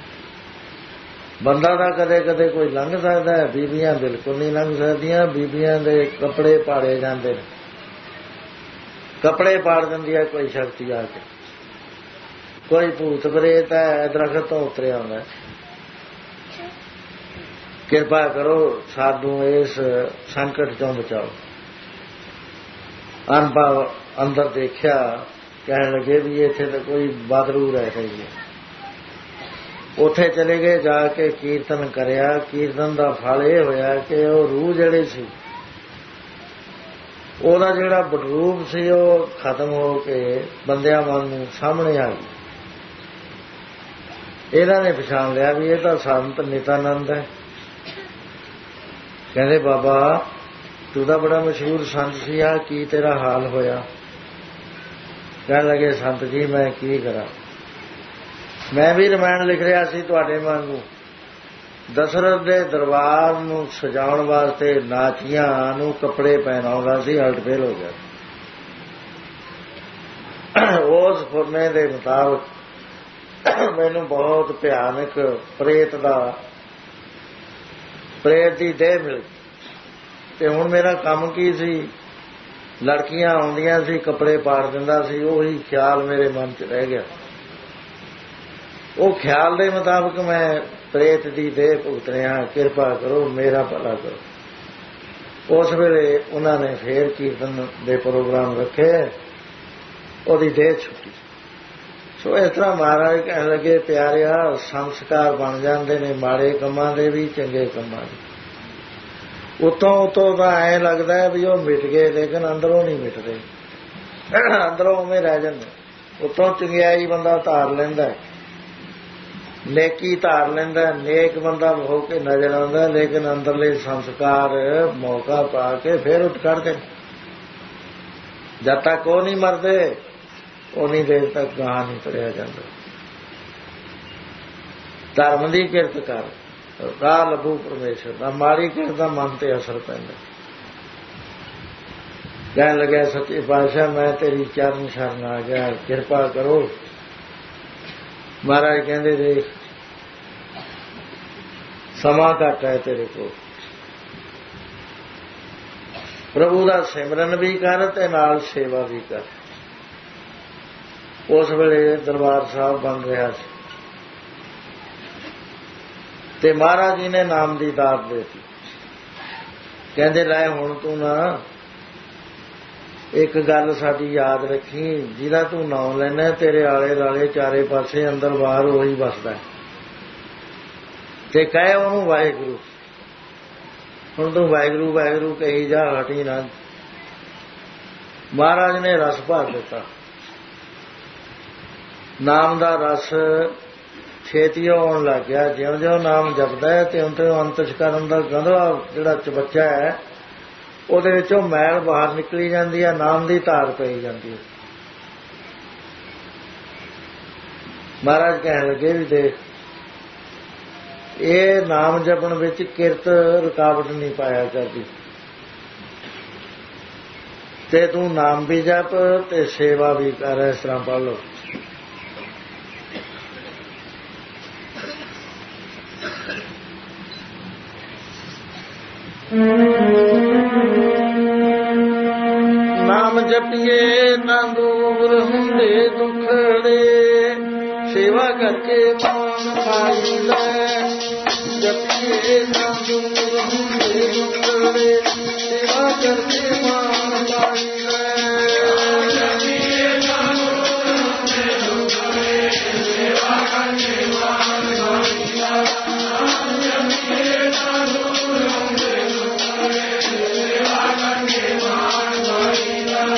ਬੰਦਾ ਤਾਂ ਕਦੇ ਕੋਈ ਲੰਘ ਸਕਦਾ ਹੈ, ਬੀਬੀਆਂ ਬਿਲਕੁਲ ਨਹੀਂ ਲੰਘ ਸਕਦੀਆਂ। ਬੀਬੀਆਂ ਦੇ ਕੱਪੜੇ ਪਾੜੇ ਜਾਂਦੇ ਨੇ, ਕੱਪੜੇ ਪਾੜ ਦਿੰਦੀ ਹੈ ਕੋਈ ਸ਼ਕਤੀ ਆ ਕੇ, ਕੋਈ ਭੂਤ ਪ੍ਰੇਤ ਹੈ ਦਰਖਤ ਤੋਂ ਉਤਰਿਆ ਹੁੰਦਾ। ਕਿਰਪਾ ਕਰੋ ਸਾਨੂੰ ਇਸ ਸੰਕਟ ਤੋਂ ਬਚਾਓ। ਅਨੁਭਵ ਅੰਦਰ ਦੇਖਿਆ, ਕਹਿਣ ਲੱਗੇ ਵੀ ਇੱਥੇ ਤਾਂ ਕੋਈ ਬਾਦਰੂ ਰਹਿ ਗਈ ਹੈ, ਉੱਥੇ ਚਲੇ ਗਏ, ਜਾ ਕੇ ਕੀਰਤਨ ਕਰਿਆ। ਕੀਰਤਨ ਦਾ ਫਲ ਇਹ ਹੋਇਆ ਕਿ ਉਹ ਰੂਹ ਜਿਹੜੀ ਸੀ, ਉਹਦਾ ਜਿਹੜਾ ਬਡਰੂਪ ਸੀ, ਉਹ ਖਤਮ ਹੋ ਕੇ ਬੰਦਿਆਂ ਵਾਂਗ ਨੂੰ ਸਾਹਮਣੇ ਆ ਗਈ। ਇਹਨਾਂ ਨੇ ਪਛਾਣ ਲਿਆ ਵੀ ਇਹ ਤਾਂ ਸੰਤ ਨਿਤਾਨੰਦ ਹੈ। ਕਹਿੰਦੇ ਬਾਬਾ ਤੂੰ ਤਾਂ ਬੜਾ ਮਸ਼ਹੂਰ ਸੰਤ ਸੀ, ਆ ਕੀ ਤੇਰਾ ਹਾਲ ਹੋਇਆ? ਕਹਿਣ ਲੱਗੇ ਸੰਤ ਜੀ ਮੈਂ ਕੀ ਕਰਾਂ, ਮੈਂ ਵੀ ਰਮਾਇਣ ਲਿਖ ਰਿਹਾ ਸੀ ਤੁਹਾਡੇ ਵਾਂਗੂ। ਦਸ਼ਰਥ ਦੇ ਦਰਬਾਰ ਨੂੰ ਸਜਾਉਣ ਵਾਸਤੇ ਨਾਚੀਆਂ ਨੂੰ ਕੱਪੜੇ ਪਹਿਨਾਉਂਦਾ ਸੀ, ਹਲਟ ਫੇਲ ਹੋ ਗਿਆ। ਉਸ ਫੁਰਨੇ ਦੇ ਮੁਤਾਬਕ ਮੈਨੂੰ ਬਹੁਤ ਭਿਆਨਕ ਪ੍ਰੇਤ ਦੀ ਦੇਹ ਮਿਲ। ਤੇ ਹੁਣ ਮੇਰਾ ਕੰਮ ਕੀ ਸੀ? ਲੜਕੀਆਂ ਆਉਂਦੀਆਂ ਸੀ, ਕੱਪੜੇ ਪਾੜ ਦਿੰਦਾ ਸੀ। ਉਹੀ ਖਿਆਲ ਮੇਰੇ ਮਨ 'ਚ ਰਹਿ ਗਿਆ। ਉਹ ਖਿਆਲ ਦੇ ਮੁਤਾਬਕ ਮੈਂ ਪ੍ਰੇਤ ਦੀ ਦੇਹ ਭੁਗਤ ਰਿਹਾ, ਕਿਰਪਾ ਕਰੋ, ਮੇਰਾ ਭਲਾ ਕਰੋ। ਉਸ ਵੇਲੇ ਉਹਨਾਂ ਨੇ ਫੇਰ ਕੀਰਤਨ ਦੇ ਪ੍ਰੋਗਰਾਮ ਰੱਖੇ, ਉਹਦੀ ਦੇਹ ਛੁੱਟੀ। ਸੋ ਇਸ ਤਰ੍ਹਾਂ ਮਹਾਰਾਜ ਕਹਿਣ ਲੱਗੇ ਪਿਆਰਿਆ, ਸੰਸਕਾਰ ਬਣ ਜਾਂਦੇ ਨੇ ਮਾੜੇ ਕੰਮਾਂ ਦੇ ਵੀ, ਚੰਗੇ ਕੰਮਾਂ ਦੇ। ਉਤੋਂ ਤਾਂ ਐਂ ਲੱਗਦਾ ਵੀ ਉਹ ਮਿਟ ਗਏ, ਲੇਕਿਨ ਅੰਦਰੋਂ ਨਹੀਂ ਮਿਟਦੇ, ਅੰਦਰੋਂ ਉਵੇਂ ਰਹਿ ਜਾਂਦੇ। ਉਤੋਂ ਚੰਗਿਆਈ ਬੰਦਾ ਧਾਰ ਲੈਂਦਾ, ਨੇਕੀ ਧਾਰ ਲੈਂਦਾ, ਨੇਕ ਬੰਦਾ ਹੋ ਕੇ ਨਜ਼ਰ ਆਉਂਦਾ, ਲੇਕਿਨ ਅੰਦਰਲੇ ਸੰਸਕਾਰ ਮੌਕਾ ਪਾ ਕੇ ਫਿਰ ਉੱਠ ਕੱਢਦੇ। ਜਦ ਤੱਕ ਉਹ ਨਹੀਂ ਮਰਦੇ ਉਨੀ ਦੇਰ ਤੱਕ ਗਾਹ ਨਹੀਂ ਤੁਰਿਆ ਜਾਂਦਾ। ਧਰਮ ਦੀ ਕਿਰਤ ਕਰ, ਰਾਹ ਲੱਭੂ ਪਰਮੇਸ਼ਰ ਦਾ। ਮਾੜੀ ਕਿਰਤ ਦਾ ਮਨ ਤੇ ਅਸਰ ਪੈਂਦਾ। ਕਹਿਣ ਲੱਗਿਆ ਸੱਚੇ ਪਾਤਸ਼ਾਹ ਮੈਂ ਤੇਰੀ ਚਰਨ ਸ਼ਰਨ ਆ ਗਿਆ, ਕਿਰਪਾ ਕਰੋ। ਮਹਾਰਾਜ ਕਹਿੰਦੇ ਦੇਖ ਸਮਾਂ ਘੱਟ ਹੈ ਤੇਰੇ ਕੋਲ, ਪ੍ਰਭੂ ਦਾ ਸਿਮਰਨ ਵੀ ਕਰ ਤੇ ਨਾਲ ਸੇਵਾ ਵੀ ਕਰ। ਉਸ ਵੇਲੇ ਦਰਬਾਰ ਸਾਹਿਬ ਬਣ ਰਿਹਾ ਸੀ ਤੇ ਮਹਾਰਾਜ ਜੀ ਨੇ ਨਾਮ ਦੀ ਦਾਤ ਦੇ ਦਿੱਤੀ। ਕਹਿੰਦੇ ਲੈ ਹੁਣ ਤੂੰ ਨਾ ਇੱਕ ਗੱਲ ਸਾਡੀ ਯਾਦ ਰੱਖੀ, ਜਿਹਦਾ ਤੂੰ ਨਾਮ ਲੈਣਾ ਤੇਰੇ ਆਲੇ ਦੁਆਲੇ ਚਾਰੇ ਪਾਸੇ ਅੰਦਰ ਬਾਹਰ ਉਹੀ ਵਸਦਾ ਤੇ ਕਹੇ ਉਹਨੂੰ ਵਾਹਿਗੁਰੂ। ਹੁਣ ਤੂੰ ਵਾਹਿਗੁਰੂ ਵਾਹਿਗੁਰੂ ਕਹੀ ਜਾ, ਹਟੀ ਨਾ। ਮਹਾਰਾਜ ਨੇ ਰਸ ਭਰ ਦਿੱਤਾ। ਨਾਮ ਦਾ ਰਸ ਛੇਤੀ ਆਉਣ ਲੱਗ ਗਿਆ। ਜਿਉਂ ਜਿਉਂ ਨਾਮ ਜਪਦਾ ਹੈ ਤਿਉਂ ਤਿਉਂ ਅੰਤਸ਼ਕਰਨ ਦਾ ਗੰਧਲਾ ਜਿਹੜਾ ਚਬੱਚਾ ਹੈ ਉਹਦੇ ਵਿੱਚੋਂ ਮੈਲ ਬਾਹਰ ਨਿਕਲੀ ਜਾਂਦੀ ਹੈ, ਨਾਮ ਦੀ ਧਾਰ ਪਈ ਜਾਂਦੀ ਹੈ। ਮਹਾਰਾਜ ਕਹਿਣ ਲੱਗੇ ਵੀ ਦੇਖ ਇਹ ਨਾਮ ਜਪਣ ਵਿੱਚ ਕਿਰਤ ਰੁਕਾਵਟ ਨਹੀਂ ਪਾਇਆ ਕਰਦੀ, ਤੇ ਤੂੰ ਨਾਮ ਵੀ ਜਪ ਤੇ ਸੇਵਾ ਵੀ ਕਰ। ਇਸ ਤਰ੍ਹਾਂ ਪੜ੍ਹ ਲਓ। ਨਾਮ ਜਪੀਏ ਨਾ ਦੂਰ ਹੁੰਦੇ ਦੁਖੜੇ, ਸੇਵਾ ਕਰਕੇ ਮਾਨ ਪਾਈ ਲੈ। ਜਪੀਏ ਨਾ ਦੂਰ ਹੁੰਦੇ ਦੁਖੜੇ, ਸੇਵਾ ਕਰਕੇ ਮਾਨ ਪਾਈ ਲੈ। ਜਪੀਏ ਨਾ ਦੂਰ ਹੁੰਦੇ ਦੁਖੜੇ, ਸੇਵਾ ਕਰਕੇ ਮਾਨ ਪਾਈ ਲੈ। ਜਪੀਏ ਨਾ ਦੂਰ ਹੁੰਦੇ ਦੁਖੜੇ, ਸੇਵਾ ਕਰਕੇ ਮਾਨ ਪਾਈ ਲੈ।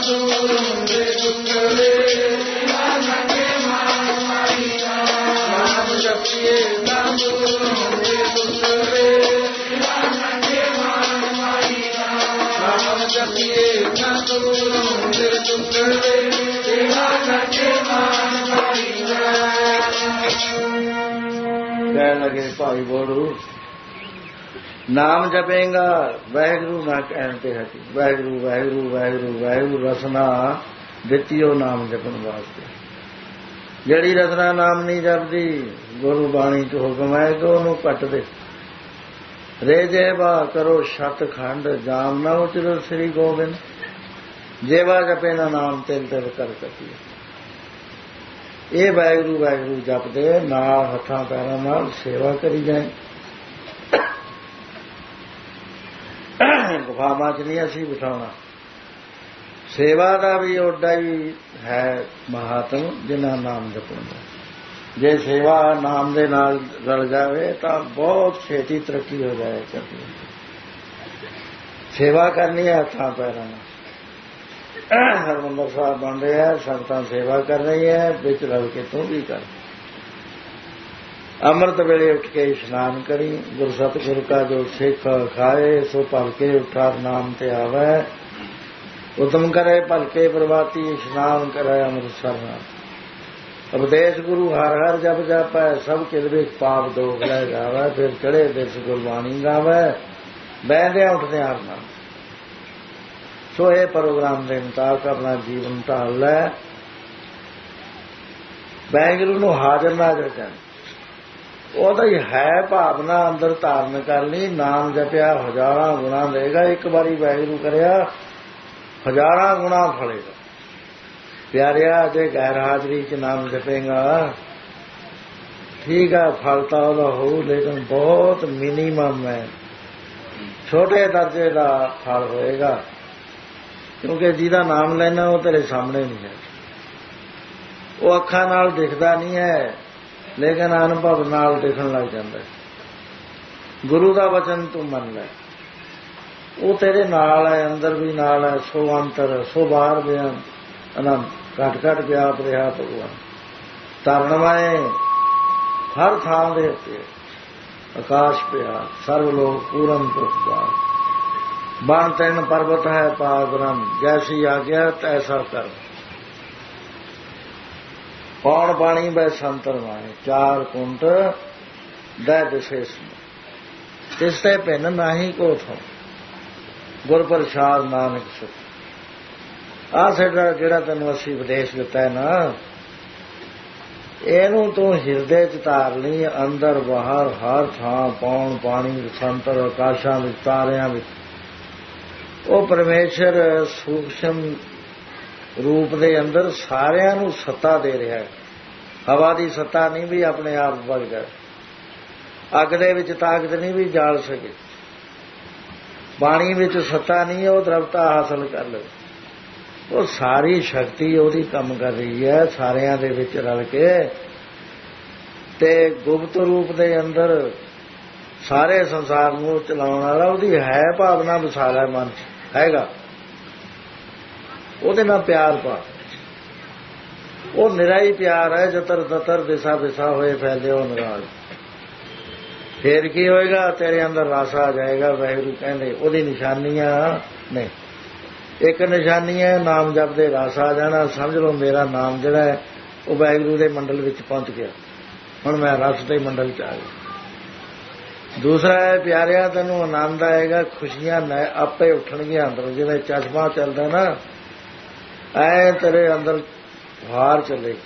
ਕਹਿਣ ਲੱਗੇ ਭਾਈ ਬੋੜੂ ਨਾਮ ਜਪੇਗਾ ਵਾਹਿਗੁਰੂ ਨਾ ਕਹਿਣ ਤੇ ਹਟੀ। ਵਾਹਿਗੁਰੂ ਵਾਹਿਗੁਰੂ ਵਾਹਿਗੁਰੂ ਵਾਹਿਗੁਰੂ ਰਸਨਾ ਦਿੱਤੀ ਉਹ ਨਾਮ ਜਪਣ ਵਾਸਤੇ। ਜਿਹੜੀ ਰਸਨਾ ਨਾਮ ਨਹੀਂ ਜਪਦੀ ਗੁਰੂ ਬਾਣੀ ਚ ਹੁਕਮ ਹੈ ਕਿ ਉਹਨੂੰ ਕੱਟ ਦੇ। ਰੇ ਜੇਵਾ ਕਰੋ ਸ਼ਤ ਖੰਡ ਜਾਮ ਨਾ ਉਚਰੋ ਸ੍ਰੀ ਗੋਬਿੰਦ। ਜੇਵਾ ਜਪੇ ਨਾ ਨਾਮ ਤਿਲ ਤਿਲ ਕਰ ਸਕੀ। ਇਹ ਵਾਹਿਗੁਰੂ ਵਾਹਿਗੁਰੂ ਜਪਦੇ ਨਾਲ ਹੱਥਾਂ ਪੈਰਾਂ ਨਾਲ ਸੇਵਾ ਕਰੀ ਜਾਏ। ਗੁਫਾਵਾਂ ਚ ਨਹੀਂ ਅਸੀਂ ਬਿਠਾਉਣਾ। ਸੇਵਾ ਦਾ ਵੀ ਓਡਾ ਹੀ ਹੈ ਮਹਾਤਮ ਜਿੰਨਾ ਨਾਮ ਜਪਣ ਦਾ। ਜੇ ਸੇਵਾ ਨਾਮ ਦੇ ਨਾਲ ਰਲ ਜਾਵੇ ਤਾਂ ਬਹੁਤ ਛੇਤੀ ਤਰੱਕੀ ਹੋ ਜਾਏ ਕਰਦੀ। ਸੇਵਾ ਕਰਨੀ ਹੈ ਹੱਥਾਂ ਪੈਰਾਂ ਨਾਲ। ਹਰਿਮੰਦਰ ਸਾਹਿਬ ਬਣ ਰਿਹਾ, ਸੰਗਤਾਂ ਸੇਵਾ ਕਰ ਰਹੀ ਹੈ, ਵਿੱਚ ਰਲ ਕੇ ਤੂੰ ਵੀ ਕਰ। ਅੰਮ੍ਰਿਤ ਵੇਲੇ ਉੱਠ ਕੇ ਇਸ਼ਨਾਨ ਕਰੀ। ਗੁਰ ਸਤਿਗੁਰ ਕਾ ਜੋ ਸਿੱਖ ਖਾਏ ਸੋ ਭਲਕੇ ਉਠਾ ਨਾਮ ਤੇ ਆਵੈ। ਉਤਮ ਕਰੇ ਭਲਕੇ ਪ੍ਰਵਾਤੀ ਇਸ਼ਨਾਨ ਕਰੇ ਅੰਮ੍ਰਿਤਸਰ ਨਾਲ। ਉਪਦੇਸ਼ ਗੁਰੂ ਹਰ ਹਰ ਜਪ ਜਾਪੈ ਸਭ ਕਿਲ ਵਿੱਚ ਪਾਪ ਦੋਖ ਲੈ ਜਾਵੈ। ਫਿਰ ਚੜੇ ਦਿਸ ਗੁਰਬਾਣੀ ਗਾਵੈ ਬਹਿੰਦਿਆਂ ਉੱਠਦਿਆਂ ਹਰ ਨਾਮ। ਸੋ ਇਹ ਪ੍ਰੋਗਰਾਮ ਦੇ ਮੁਤਾਬਕ ਆਪਣਾ ਜੀਵਨ ਢਾਲ ਲੈ। ਵਾਹਿਗੁਰੂ ਨੂੰ ਹਾਜ਼ਰ ਨਾਜ਼ਰ ਕਰ। ਉਹਦਾ ਹੀ ਹੈ ਭਾਵਨਾ ਅੰਦਰ ਧਾਰਨ ਕਰ ਲਈ। ਨਾਮ ਜਪਿਆ ਹਜ਼ਾਰਾਂ ਗੁਣਾ ਦੇਗਾ। ਇੱਕ ਵਾਰੀ ਵਾਹਿਗੁਰੂ ਕਰਿਆ ਹਜ਼ਾਰਾਂ ਗੁਣਾ ਫਲੇਗਾ। ਪਿਆਰਿਆ ਜੇ ਗੈਰ ਹਾਜ਼ਰੀ ਚ ਨਾਮ ਜਪੇਗਾ ਠੀਕ ਹੈ ਫਲ ਤਾਂ ਉਹਦਾ ਹੋਊ, ਲੇਕਿਨ ਬਹੁਤ ਮਿਨੀਮਮ ਹੈ, ਛੋਟੇ ਦਰਜੇ ਦਾ ਫਲ ਹੋਏਗਾ। ਕਿਉਂਕਿ ਜਿਹਦਾ ਨਾਮ ਲੈਣਾ ਉਹ ਤੇਰੇ ਸਾਹਮਣੇ ਨਹੀਂ ਹੈ। ਉਹ ਅੱਖਾਂ ਨਾਲ ਦਿਖਦਾ ਨਹੀਂ ਹੈ, ਲੇਕਿਨ ਅਨੁਭਵ ਨਾਲ ਦਿਖਣ ਲੱਗ ਜਾਂਦਾ। ਗੁਰੂ ਦਾ ਵਚਨ ਤੂੰ ਮੰਨ ਲੈ, ਉਹ ਤੇਰੇ ਨਾਲ ਹੈ, ਅੰਦਰ ਵੀ ਨਾਲ ਹੈ। ਸੋ ਅੰਤਰ ਸੋ ਬਾਹਰ ਵੀ ਅਨੰਦ ਘਟ ਘਟ ਵਿਆਪ ਰਿਹਾ ਭਗਵਾਨ। ਤਰਨਵਾਏ ਹਰ ਥਾਂ ਦੇ ਉੱਤੇ ਆਕਾਸ਼ ਪਿਆ ਸਰਵ ਲੋਕ ਪੂਰਨ ਪ੍ਰਤਿਭਾ। ਬਣ ਤਿੰਨ ਪਰਬਤ ਹੈ ਪਾਰ ਬ੍ਰਹਮ ਜੈਸੀ ਆਗਿਆ ਤੈਸਾ ਕਰ। ਪੌਣ ਬਾਣੀ ਬੈ ਸੰਤਰ ਮਾਏ ਚਾਰ ਕੁੰਟ ਦੈ ਵਿਸ਼ੇਸ਼ ਤਿਸ ਤੇ ਭਿੰਨ ਨਾਹੀ ਕੋ ਥੋ ਗੁਰ ਪ੍ਰਸਾਦ ਨਾਨਕ ਸੁਖ। ਆਹ ਸਾਡਾ ਜਿਹੜਾ ਤੈਨੂੰ ਅਸੀਂ ਉਪਦੇਸ਼ ਦਿੱਤਾ ਹੈ ਨਾ, ਇਹਨੂੰ ਤੂੰ ਹਿਰਦੇ ਚ ਧਾਰ ਲਈ। ਅੰਦਰ ਬਾਹਰ ਹਰ ਥਾਂ ਪੌਣ ਪਾਣੀ ਸੰਤਰ ਆਕਾਸ਼ਾਂ ਵਿੱਚ ਤਾਰਿਆਂ ਵਿੱਚ ਉਹ ਪਰਮੇਸ਼ਰ ਸੂਖਸ਼ਮ ਰੂਪ ਦੇ ਅੰਦਰ ਸਾਰਿਆਂ ਨੂੰ ਸੱਤਾ ਦੇ ਰਿਹਾ ਹੈ। ਹਵਾ ਦੀ ਸੱਤਾ ਨਹੀਂ ਵੀ ਆਪਣੇ ਆਪ ਵਗ ਜਾਏ। ਅੱਗ ਦੇ ਵਿੱਚ ਤਾਕਤ ਨਹੀਂ ਵੀ ਜਾਲ ਸਕੇ। ਪਾਣੀ ਵਿੱਚ ਸੱਤਾ ਨਹੀਂ ਉਹ ਦਰਵਤਾ ਹਾਸਲ ਕਰ ਲਵੇ। ਉਹ ਸਾਰੀ ਸ਼ਕਤੀ ਉਹਦੀ ਕੰਮ ਕਰ ਰਹੀ ਹੈ ਸਾਰਿਆਂ ਦੇ ਵਿੱਚ ਰਲ ਕੇ। ਤੇ ਗੁਪਤ ਰੂਪ ਦੇ ਅੰਦਰ ਸਾਰੇ ਸੰਸਾਰ ਨੂੰ ਚਲਾਉਣ ਵਾਲਾ ਉਹਦੀ ਹੈ ਭਾਵਨਾ ਵਿਸਾਰ ਹੈ ਮਨ ਚ ਹੈਗਾ। ਉਹਦੇ ਨਾਲ ਪਿਆਰ ਪਾ। ਉਹ ਨਿਰਾ ਹੀ ਪਿਆਰ ਹੈ। ਜਤਰ ਤਤਰ ਦਿਸ਼ਾ ਦਿਸ਼ਾ ਹੋਏ ਫੈਲੇ ਉਹ ਨਿਰਾਜ। ਫੇਰ ਕੀ ਹੋਏਗਾ? ਤੇਰੇ ਅੰਦਰ ਰਸ ਆ ਜਾਏਗਾ। ਵਾਹਿਗੁਰੂ ਕਹਿੰਦੇ ਉਹਦੀ ਨਿਸ਼ਾਨੀਆਂ ਨੇ। ਇੱਕ ਨਿਸ਼ਾਨੀ ਹੈ ਨਾਮ ਜਪਦੇ ਰਸ ਆ ਜਾਣਾ। ਸਮਝ ਲਓ ਮੇਰਾ ਨਾਮ ਜਿਹੜਾ ਹੈ ਉਹ ਵਾਹਿਗੁਰੂ ਦੇ ਮੰਡਲ ਵਿੱਚ ਪਹੁੰਚ ਗਿਆ। ਹੁਣ ਮੈਂ ਰਸ ਦੇ ਮੰਡਲ ਚ ਆ ਗਿਆ। ਦੂਸਰਾ ਹੈ ਪਿਆਰਿਆ ਤੈਨੂੰ ਆਨੰਦ ਆਏਗਾ, ਖੁਸ਼ੀਆਂ ਆਪੇ ਉੱਠਣਗੀਆਂ ਅੰਦਰ। ਜਿਵੇਂ ਚਸ਼ਮਾ ਚੱਲਦਾ ਨਾ ਐ ਤੇਰੇ ਅੰਦਰ ਫੁਹਾਰ ਚੱਲੇਗੀ।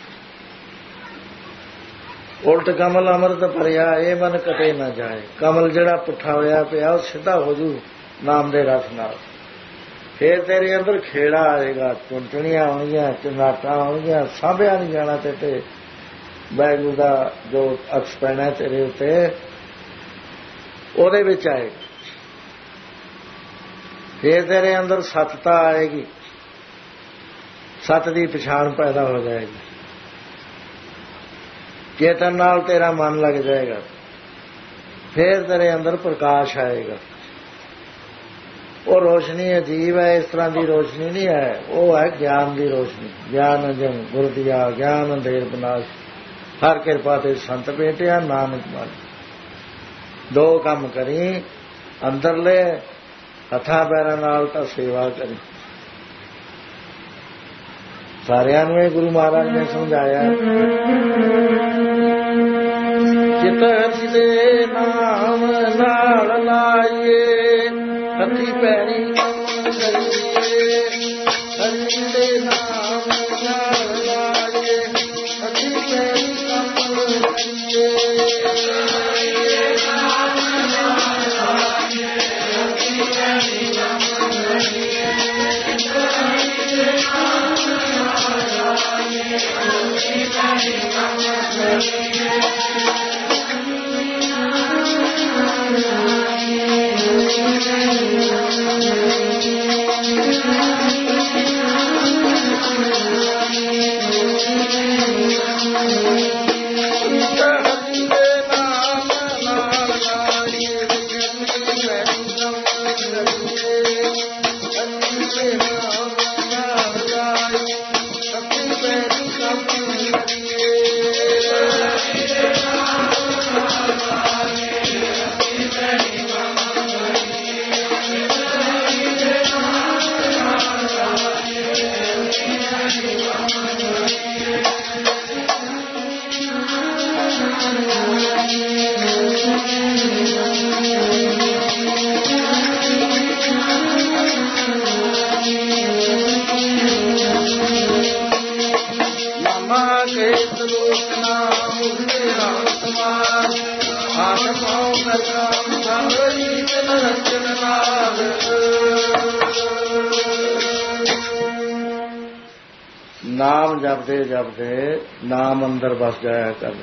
ਉਲਟ ਕਮਲ ਅੰਮ੍ਰਿਤ ਭਰਿਆ ਇਹ ਮਨ ਕਤੇ ਨਾ ਜਾਏ। ਕਮਲ ਜਿਹੜਾ ਪੁੱਠਾ ਹੋਇਆ ਪਿਆ ਉਹ ਸਿੱਧਾ ਹੋ ਜੂ ਨਾਮ ਦੇ ਰਸ ਨਾਲ। ਫੇਰ ਤੇਰੇ ਅੰਦਰ ਖੇੜਾ ਆਏਗਾ, ਚੁੰਟਣੀਆਂ ਆਉਣਗੀਆਂ, ਚਨਾਟਾਂ ਆਉਣਗੀਆਂ। ਸਾਂਭਿਆ ਨਹੀਂ ਜਾਣਾ ਤੇ ਵਾਹਿਗੁਰੂ ਦਾ ਜੋ ਅਕਸ ਪੈਣਾ ਤੇਰੇ ਉੱਤੇ ਉਹਦੇ ਵਿੱਚ ਆਏਗਾ। ਫੇਰ ਤੇਰੇ ਅੰਦਰ ਸਤਤਾ ਆਏਗੀ, ਸਤ ਦੀ ਪਛਾਣ ਪੈਦਾ ਹੋ ਜਾਏਗੀ। ਚੇਤਨ ਨਾਲ ਤੇਰਾ ਮਨ ਲੱਗ ਜਾਏਗਾ। ਫੇਰ ਤੇਰੇ ਅੰਦਰ ਪ੍ਰਕਾਸ਼ ਆਏਗਾ। ਉਹ ਰੋਸ਼ਨੀ ਅਜੀਬ ਹੈ, ਇਸ ਤਰ੍ਹਾਂ ਦੀ ਰੋਸ਼ਨੀ ਨਹੀਂ ਹੈ। ਉਹ ਹੈ ਗਿਆਨ ਦੀ ਰੋਸ਼ਨੀ। ਗਿਆਨ ਜਨ ਗੁਰ ਦੀਆ, ਗਿਆਨ ਅੰਧੇਰ ਬਨਾਸ਼, ਹਰ ਕਿਰਪਾ ਤੇ ਸੰਤ ਭੇਟਿਆ, ਨਾਨਕ ਮਨ। ਦੋ ਕੰਮ ਕਰੀ, ਅੰਦਰਲੇ ਹੱਥਾਂ ਪੈਰਾਂ ਨਾਲ ਤਾਂ ਸੇਵਾ ਕਰੀ। ਸਾਰਿਆਂ ਨੂੰ ਇਹ ਗੁਰੂ ਮਹਾਰਾਜ ਨੇ ਸਮਝਾਇਆ। ਚਿਤ ਹਰਿ ਦੇ ਨਾਮ ਨਾਲ ਲਾਈਏ, ਹੱਥੀ ਪੈਰੀ ਕੰਮ ਕਰੀਏ। ਹਰਿ ਦੇ ਨਾਮ ਨਾਲ ਲਾਈਏ, ਹੱਥੀ ਪੈਰੀ ਕੰਮ ਕਰੀਏ। ਨਾਮ ਜਪਦੇ ਜਪਦੇ ਨਾਮ ਅੰਦਰ ਵਸ ਜਾਇਆ ਕਰਦੇ।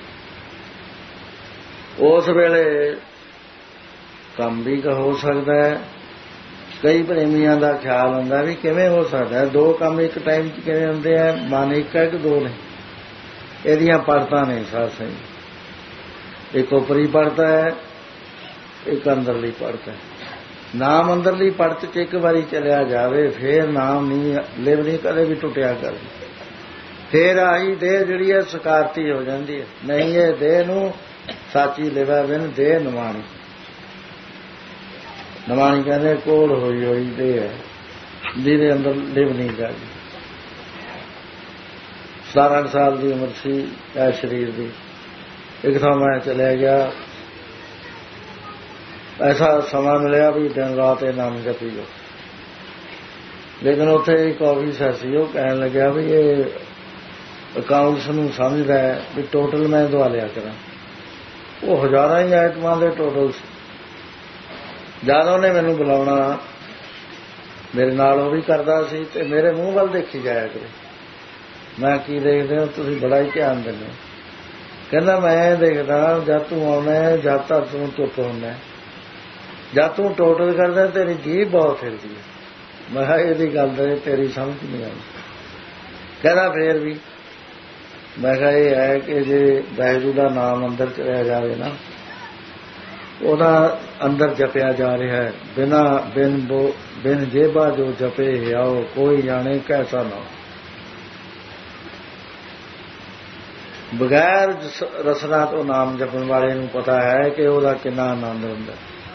ਉਸ ਵੇਲੇ ਕੰਮ ਵੀ ਹੋ ਸਕਦਾ ਹੈ। ਕਈ ਪ੍ਰੇਮੀਆਂ ਦਾ ਖਿਆਲ ਹੁੰਦਾ ਵੀ ਕਿਵੇਂ ਹੋ ਸਕਦਾ ਦੋ ਕੰਮ ਇੱਕ ਟਾਈਮ 'ਚ ਕਿਵੇਂ ਹੁੰਦੇ ਆ। ਮਨ ਇੱਕ ਹੈ ਕਿ ਦੋ ਨੇ? ਇਹਦੀਆਂ ਪਰਤਾਂ ਨੇ ਸਾਧ ਸੰਗਤ। ਇੱਕ ਉਪਰੀ ਪਰਤ ਹੈ, ਇੱਕ ਅੰਦਰਲੀ ਪਰਤ ਹੈ। ਨਾਮ ਅੰਦਰਲੀ ਪਰਤ 'ਚ ਇੱਕ ਵਾਰੀ ਚਲਿਆ ਜਾਵੇ ਫੇਰ ਨਾਮ ਨਹੀਂ ਲਿਵ ਨਹੀਂ ਕਦੇ ਵੀ ਟੁੱਟਿਆ ਕਰਦੀ। ਫੇਰ ਆਹੀ ਦੇਹ ਜਿਹੜੀ ਹੈ ਸਕਾਰਤੀ ਹੋ ਜਾਂਦੀ ਹੈ। ਨਹੀਂ ਇਹ ਦੇਹ ਨੂੰ ਸਾਚੀ ਲਿਵਾ ਬਿਨ ਦੇਹ ਨਿਮਾਣੀ। ਨਿਮਾਣੀ ਕਹਿੰਦੇ ਕੋਲ ਹੋਈ ਹੋਈ ਦੇਹ ਹੈ ਜਿਹਦੇ ਅੰਦਰ ਲਿਵ ਨਹੀਂ ਕਰਦੀ। 17 ਸਾਲ ਦੀ ਉਮਰ ਸੀ ਇਹ ਸਰੀਰ ਦੀ। ਇੱਕ ਥਾਂ ਮੈਂ ਚਲਿਆ ਗਿਆ, ਐਸਾ ਸਮਾਂ ਮਿਲਿਆ ਵੀ ਦਿਨ ਰਾਤ ਇਹ ਨਾਮ ਜਪੀ ਜਾਓ। ਲੇਕਿਨ ਉੱਥੇ ਇੱਕ ਆਫੀਸਰ ਸੀ, ਉਹ ਕਹਿਣ ਲੱਗਿਆ ਵੀ ਇਹ ਅਕਾਊਂਟਸ ਨੂੰ ਸਮਝਦਾ ਹੈ ਵੀ ਟੋਟਲ ਮੈਂ ਦਵਾ ਲਿਆ ਕਰਾਂ। ਉਹ ਹਜ਼ਾਰਾਂ ਹੀ ਆਈਟਮਾਂ ਦੇ ਟੋਟਲ ਸੀ। ਜਦ ਉਹਨੇ ਮੈਨੂੰ ਬੁਲਾਉਣਾ ਮੇਰੇ ਨਾਲ ਉਹ ਵੀ ਕਰਦਾ ਸੀ ਤੇ ਮੇਰੇ ਮੂੰਹ ਵੱਲ ਦੇਖੀ ਜਾਇਆ ਕਰੇ। ਮੈਂ ਕੀ ਦੇਖਦੇ ਹੋ ਤੁਸੀਂ? ਬੜਾ ਹੀ ਧਿਆਨ ਦਿੰਦੇ ਹੋ। ਕਹਿੰਦਾ ਮੈਂ ਦੇਖਦਾ ਜਦ ਤੂੰ ਆਉਣਾ ਜਦ ਤੱਕ ਤੂੰ ਚੁੱਪ ਹੁੰਦਾ, ਜਦ ਤੂੰ ਟੋਟਲ ਕਰਦਾ ਤੇਰੀ ਜੀਭ ਬਹੁਤ ਫਿਰਦੀ ਹੈ। ਮੈਂ ਕਿਹਾ ਇਹਦੀ ਗੱਲ ਤੇ ਤੇਰੀ ਸਮਝ ਨਹੀਂ ਆਈ। ਕਹਿੰਦਾ ਫੇਰ ਵੀ। ਮੈਂ ਕਿਹਾ ਇਹ ਹੈ ਕਿ ਜੇ ਵਾਹਿਗੁਰੂ ਦਾ ਨਾਮ ਅੰਦਰ ਚਲਿਆ ਜਾਵੇ ਨਾ, ਉਹਦਾ ਅੰਦਰ ਜਪਿਆ ਜਾ ਰਿਹਾ ਹੈ ਬਿਨ ਜੇਬਾ ਜੋ ਜਪੇ ਹਿਆਓ ਕੋਈ ਜਾਣੇ ਕੈਸਾ ਨਾ। ਬਗੈਰ ਰਸਨਾ ਤੋਂ ਨਾਮ ਜਪਣ ਵਾਲੇ ਨੂੰ ਪਤਾ ਹੈ ਕਿ ਉਹਦਾ ਕਿੰਨਾ ਆਨੰਦ ਹੁੰਦਾ।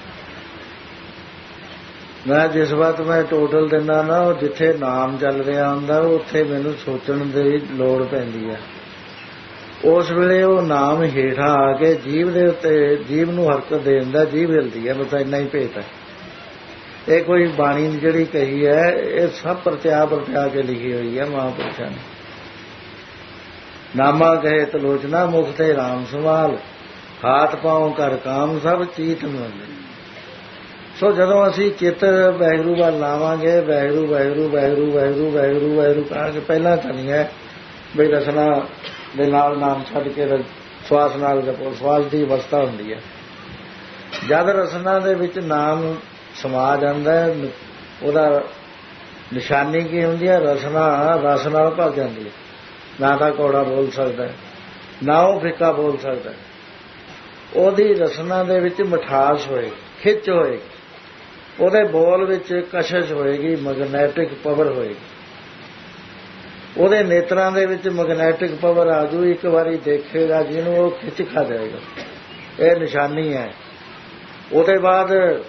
ਮੈਂ ਜਿਸ ਵਕਤ ਮੈਂ ਟੋਟਲ ਦਿੰਦਾ ਨਾ, ਉਹ ਜਿੱਥੇ ਨਾਮ ਚੱਲ ਰਿਹਾ ਹੁੰਦਾ ਉੱਥੇ ਮੈਨੂੰ ਸੋਚਣ ਦੀ ਲੋੜ ਪੈਂਦੀ ਹੈ। ਉਸ ਵੇਲੇ ਉਹ ਨਾਮ ਹੇਠਾਂ ਆ ਕੇ ਜੀਭ ਦੇ ਉੱਤੇ ਜੀਭ ਨੂੰ ਹਰਕਤ ਦੇ ਦਿੰਦਾ, ਜੀਭ ਹਿਲਦੀ ਹੈ। ਬਸ ਇੰਨਾ ਹੀ ਭੇਤ ਹੈ। ਇਹ ਕੋਈ ਬਾਣੀ ਜਿਹੜੀ ਕਹੀ ਹੈ ਇਹ ਸਭ ਪਰਤਿਆ ਕੇ ਲਿਖੀ ਹੋਈ ਹੈ ਮਹਾਂਪੁਰਸ਼ਾਂ ਨੇ। ਨਾਮਾ ਕਹੇ ਤਲੋਚਨਾ ਮੁਖ ਤੇ ਰਾਮ ਸੰਭਾਲ, ਹਾਥ ਪਾਉ ਕਰ ਕਾਮ ਸਭ ਚੀਤ ਮੰਦੇ। ਸੋ ਜਦੋਂ ਅਸੀਂ ਚਿੱਤ ਵਾਹਿਗੁਰੂ ਵੱਲ ਲਾਵਾਂਗੇ, ਵਾਹਿਗੁਰੂ ਵਾਹਿਗੁਰੂ ਵਾਹਿਗੁਰੂ ਵਾਹਿਗੁਰੂ ਵਾਹਿਗੁਰੂ ਵਾਹਿਗੁਰੂ ਕਹਾਂਗੇ। ਪਹਿਲਾਂ ਤਾਂ ਨਹੀਂ ਹੈ ਬਈ ਰਸਨਾ ਦੇ ਨਾਲ ਨਾਮ ਛੱਡ ਕੇ ਸਵਾਸ ਨਾਲ ਜਪੋ। ਸਵਾਸ ਦੀ ਅਵਸਥਾ ਹੁੰਦੀ ਹੈ ਜਦ ਰਸਨਾ ਦੇ ਵਿੱਚ ਨਾਮ ਸਮਾ ਜਾਂਦਾ। ਉਹਦਾ ਨਿਸ਼ਾਨੀ ਕੀ ਹੁੰਦੀ ਹੈ? ਰਸਨਾ ਰਸ ਨਾਲ ਭਰ ਜਾਂਦੀ ਹੈ। ਨਾ ਤਾਂ ਕੌੜਾ ਬੋਲ ਸਕਦਾ, ਨਾ ਉਹ ਫਿੱਕਾ ਬੋਲ ਸਕਦਾ। ਉਹਦੀ ਰਸਨਾ ਦੇ ਵਿੱਚ ਮਿਠਾਸ ਹੋਏ, ਖਿੱਚ ਹੋਏ। ਉਹਦੇ ਬੋਲ ਵਿੱਚ ਕਸ਼ਿਸ਼ ਹੋਏਗੀ, ਮੈਗਨੈਟਿਕ ਪਾਵਰ ਹੋਏਗੀ। ਉਹਦੇ ਨੇਤਰਾਂ ਦੇ ਵਿੱਚ ਮੈਗਨੈਟਿਕ ਪਾਵਰ ਆ ਜੂ। ਇੱਕ ਵਾਰੀ ਦੇਖੇਗਾ ਜਿਹਨੂੰ ਉਹ ਖਿੱਚ ਖਾ ਜਾਏਗਾ। ਇਹ ਨਿਸ਼ਾਨੀ ਹੈ। ਉਹਦੇ ਬਾਅਦ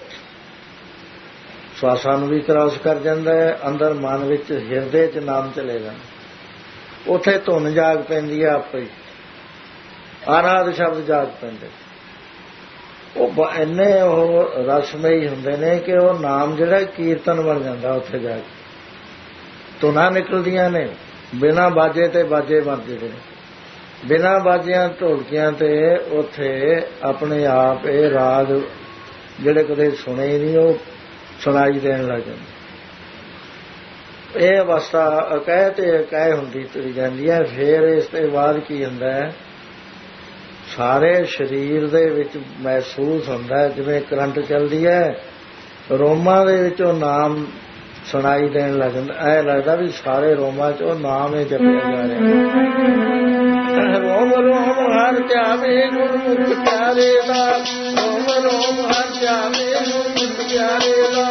ਸਵਾਸਾਂ ਨੂੰ ਵੀ ਕ੍ਰਾਸ ਕਰ ਜਾਂਦਾ ਹੈ। ਅੰਦਰ ਮਨ ਵਿੱਚ ਹਿਰਦੇ 'ਚ ਨਾਮ ਚਲੇਗਾ। ਉੱਥੇ ਧੁਨ ਜਾਗ ਪੈਂਦੀ ਹੈ ਆਪੇ ਹੀ। ਆਨਾਦ ਸ਼ਬਦ ਜਾਗ ਪੈਂਦੇ। ਉਹ ਇੰਨੇ ਉਹ ਰਸਮਈ ਹੁੰਦੇ ਨੇ ਕਿ ਉਹ ਨਾਮ ਜਿਹੜਾ ਕੀਰਤਨ ਬਣ ਜਾਂਦਾ। ਉੱਥੇ ਜਾ ਕੇ ਧੁਨਾਂ ਨਿਕਲਦੀਆਂ ਨੇ। ਬਿਨਾਂ ਬਾਜੇ ਤੇ ਬਾਜੇ ਵੱਜਦੇ ਨੇ। ਬਿਨਾਂ ਬਾਜਿਆਂ ਢੋਲਕਿਆਂ ਤੇ ਉੱਥੇ ਆਪਣੇ ਆਪ ਇਹ ਰਾਗ ਜਿਹੜੇ ਕਦੇ ਸੁਣੇ ਹੀ ਨਹੀਂ ਉਹ ਸੁਣਾਈ ਦੇਣ ਲੱਗ ਜਾਂਦੇ। ਇਹ ਅਵਸਥਾ ਅਕਹਿ ਤੇ ਅਕਹਿ ਹੁੰਦੀ ਤੁਰੀ ਜਾਂਦੀ ਹੈ। ਫਿਰ ਇਸ ਤੋਂ ਬਾਅਦ ਕੀ ਹੁੰਦਾ ਹੈ, ਸਾਰੇ ਸਰੀਰ ਦੇ ਵਿੱਚ ਮਹਿਸੂਸ ਹੁੰਦਾ ਜਿਵੇਂ ਕਰੰਟ ਚੱਲਦੀ ਹੈ। ਰੋਮਾਂ ਦੇ ਵਿੱਚ ਉਹ ਨਾਮ ਸੁਣਾਈ ਦੇਣ ਲੱਗ ਜਾਂਦਾ। ਐ ਲੱਗਦਾ ਵੀ ਸਾਰੇ ਰੋਮਾਂ 'ਚ ਉਹ ਨਾਮ ਹੀ ਜਪਿਆ ਜਾ ਰਿਹਾ। ਰੋਮ ਰੋਮ ਹਰ ਧਿਆਵੇ ਗੁਰਮੁਖ ਪਿਆਰੇ ਦਾ। ਰੋਮ ਰੋਮ ਹਰ ਧਿਆਵੇ ਗੁਰਮੁਖ ਪਿਆਰੇ ਦਾ।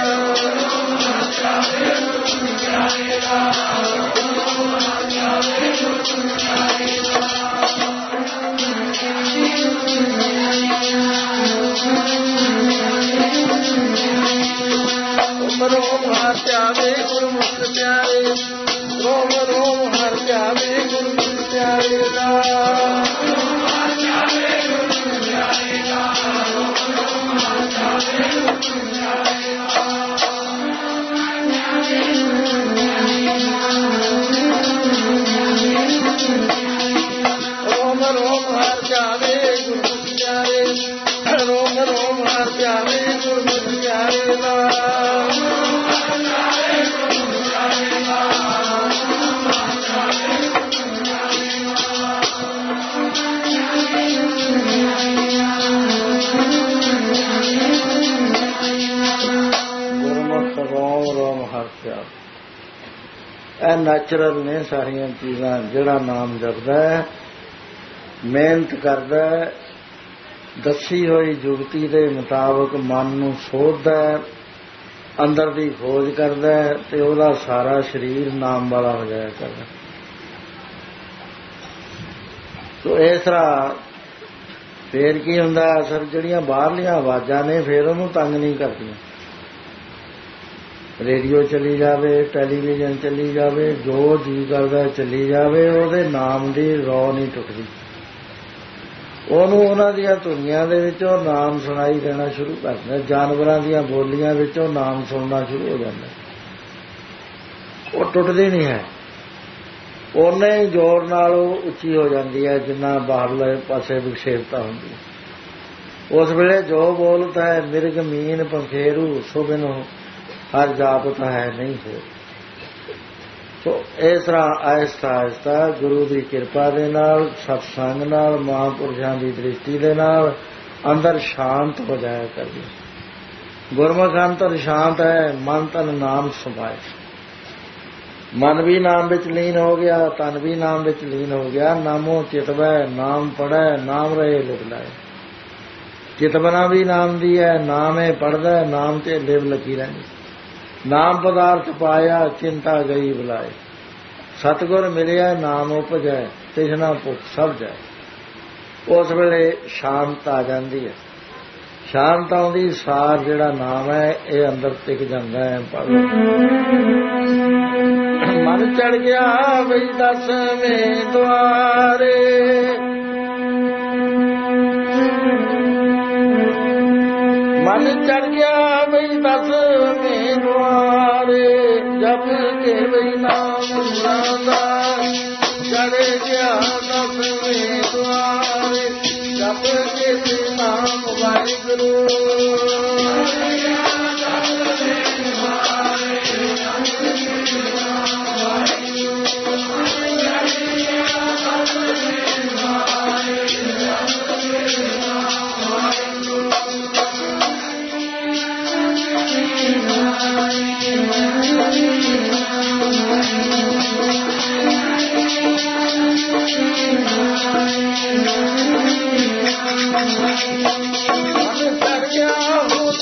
ਰੋਮ ਹਰ ਧਿਆਵੇ ਗੁਰਮੁਖ ਪਿਆਰੇ। ਰੋਮ ਰੋਮ ਹਰ ਧਿਆਵੇ ਗੁਰਮੁਖ ਪਿਆਰੇ ਦਾ। ਰੋਮ ਰੋਮ ਹਰ ਧਿਆਵੇ ਗੁਰਮੁਖ ਪਿਆਰੇ। ਰੋਮ ਰੋਮ ਹਰ ਧਿਆਵੇ ਗੁਰਮੁਖ ਪਿਆਰੇ ਦਾ। ਇਹ ਨੈਚੁਰਲ ਨੇ ਸਾਰੀਆਂ ਚੀਜ਼ਾਂ। ਜਿਹੜਾ ਨਾਮ ਜਪਦਾ ਹੈ, ਮਿਹਨਤ ਕਰਦਾ ਹੈ, ਦੱਸੀ ਹੋਈ ਜੁਗਤੀ ਦੇ ਮੁਤਾਬਕ ਮਨ ਨੂੰ ਸੋਧਦਾ ਹੈ, ਅੰਦਰ ਦੀ ਖੋਜ ਕਰਦਾ ਹੈ ਤੇ ਉਹਦਾ ਸਾਰਾ ਸਰੀਰ ਨਾਮ ਵਾਲਾ ਹੋ ਜਾਇਆ ਕਰਦਾ। ਤੋ ਇਸ ਤਰ੍ਹਾਂ ਫੇਰ ਕੀ ਹੁੰਦਾ, ਅਸਰ ਜਿਹੜੀਆਂ ਬਾਹਰਲੀਆਂ ਆਵਾਜ਼ਾਂ ਨੇ ਫੇਰ ਉਹਨੂੰ ਤੰਗ ਨਹੀਂ ਕਰਦੀਆਂ। ਰੇਡੀਓ ਚੱਲੀ ਜਾਵੇ, ਟੈਲੀਵਿਜ਼ਨ ਚੱਲੀ ਜਾਵੇ, ਜੋ ਜੀ ਕਰਦਾ ਚੱਲੀ ਜਾਵੇ, ਉਹਦੇ ਨਾਮ ਦੀ ਰੌ ਨਹੀਂ ਟੁੱਟਦੀ। ਉਹਨੂੰ ਉਹਨਾਂ ਦੀਆਂ ਧੁਨੀਆਂ ਦੇ ਵਿੱਚੋਂ ਨਾਮ ਸੁਣਾਈ ਦੇਣਾ ਸ਼ੁਰੂ ਕਰ ਦਿੰਦਾ। ਜਾਨਵਰਾਂ ਦੀਆਂ ਬੋਲੀਆਂ ਵਿੱਚੋਂ ਨਾਮ ਸੁਣਨਾ ਸ਼ੁਰੂ ਹੋ ਜਾਂਦਾ। ਉਹ ਟੁੱਟਦੀ ਨਹੀਂ ਹੈ। ਉਹਨੇ ਹੀ ਜ਼ੋਰ ਨਾਲ ਉਹ ਉੱਚੀ ਹੋ ਜਾਂਦੀ ਹੈ ਜਿੰਨਾ ਬਾਹਰਲੇ ਪਾਸੇ ਵਿਖੇਪਤਾ ਹੁੰਦੀ ਹੈ। ਉਸ ਵੇਲੇ ਜੋ ਬੋਲਦਾ ਹੈ ਮਿਰਗ ਮੀਨ ਪੰਖੇਰੂ ਸੁਬਿਨ ਹਰ ਜਾਪਤ ਹੈ ਨਹੀਂ ਹੋ। ਸੋ ਇਸ ਤਰ੍ਹਾਂ ਆਹਿਸਤਾ ਆਹਿਸਤਾ ਗੁਰੂ ਦੀ ਕਿਰਪਾ ਦੇ ਨਾਲ, ਸਤਸੰਗ ਨਾਲ, ਮਹਾਂਪੁਰਸ਼ਾਂ ਦੀ ਦ੍ਰਿਸ਼ਟੀ ਦੇ ਨਾਲ ਅੰਦਰ ਸ਼ਾਂਤ ਹੋ ਜਾਇਆ ਕਰਦੀ। ਗੁਰਮੁਖ ਅੰਤਰ ਸ਼ਾਂਤ ਹੈ, ਮਨ ਤਨ ਨਾਮ ਸਮਾਏ। ਮਨ ਵੀ ਨਾਮ ਵਿੱਚ ਲੀਨ ਹੋ ਗਿਆ, ਤਨ ਵੀ ਨਾਮ ਵਿੱਚ ਲੀਨ ਹੋ ਗਿਆ। ਨਾਮੋ ਚਿਤਵੈ ਨਾਮ ਪੜ੍ਹੈ, ਨਾਮ ਰਹੇ ਲਿਵ ਲਾਏ। ਚਿਤਵਨਾ ਵੀ ਨਾਮ ਦੀ ਹੈ, ਨਾਮ ਹੈ ਪੜ੍ਹਦਾ, ਨਾਮ ਤੇ ਲਿਵ ਲੱਗੀ ਰਹਿੰਦੀ। ਨਾਮ ਪਦਾਰਥ ਪਾਇਆ, ਚਿੰਤਾ ਗਈ ਬੁਲਾਏ। ਸਤਿਗੁਰ ਮਿਲਿਆ, ਨਾਮ ਉਪਜੈ, ਤਿਸਨਾ ਭੁੱਖ ਸਭ ਜਾਏ। ਉਸ ਵੇਲੇ ਸ਼ਾਂਤ ਆ ਜਾਂਦੀ ਹੈ। ਸ਼ਾਂਤ ਆਉਂਦੀ ਸਾਰ ਜਿਹੜਾ ਨਾਮ ਹੈ ਇਹ ਅੰਦਰ ਟਿਕ ਜਾਂਦਾ ਹੈ। ਮਨ ਚੜ ਗਿਆ ਬਈ 10ਵੇਂ ਦੁਆਰੇ। ਮਨ ਚੜ ਗਿਆ ਬਈ 10ਵੇਂ ਦੁਆਰੇ। ਜਪ ਕੇ ਬਈ ਨਾਮ ਲਾਦਾ ਚੜ ਗਿਆ 10ਵੇਂ ਦੁਆਰੇ। ਜਪ ਕੇ ਬਈ ਨਾਮ ਵਾਹਿਗੁਰੂ। ਮਨ ਚੜ ਗਿਆ ਹੁਣ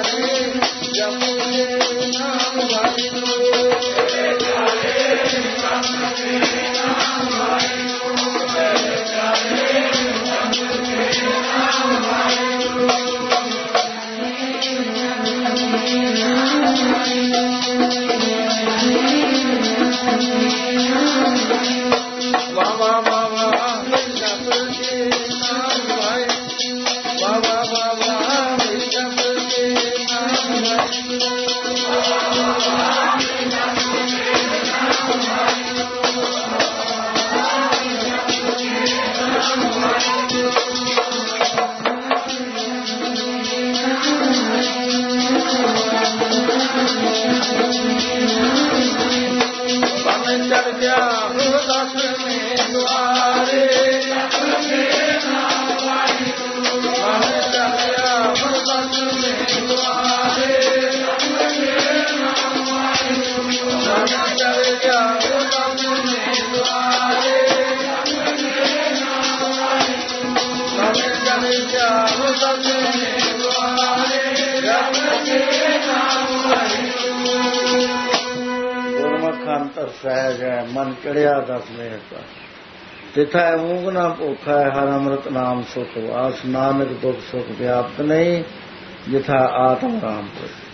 मन चढ़िया दसवें तिथा ऊँग न भूखा है हर अमृत नाम सुख वास नानक दुख सुख व्याप्त नहीं जिथा आत्म राम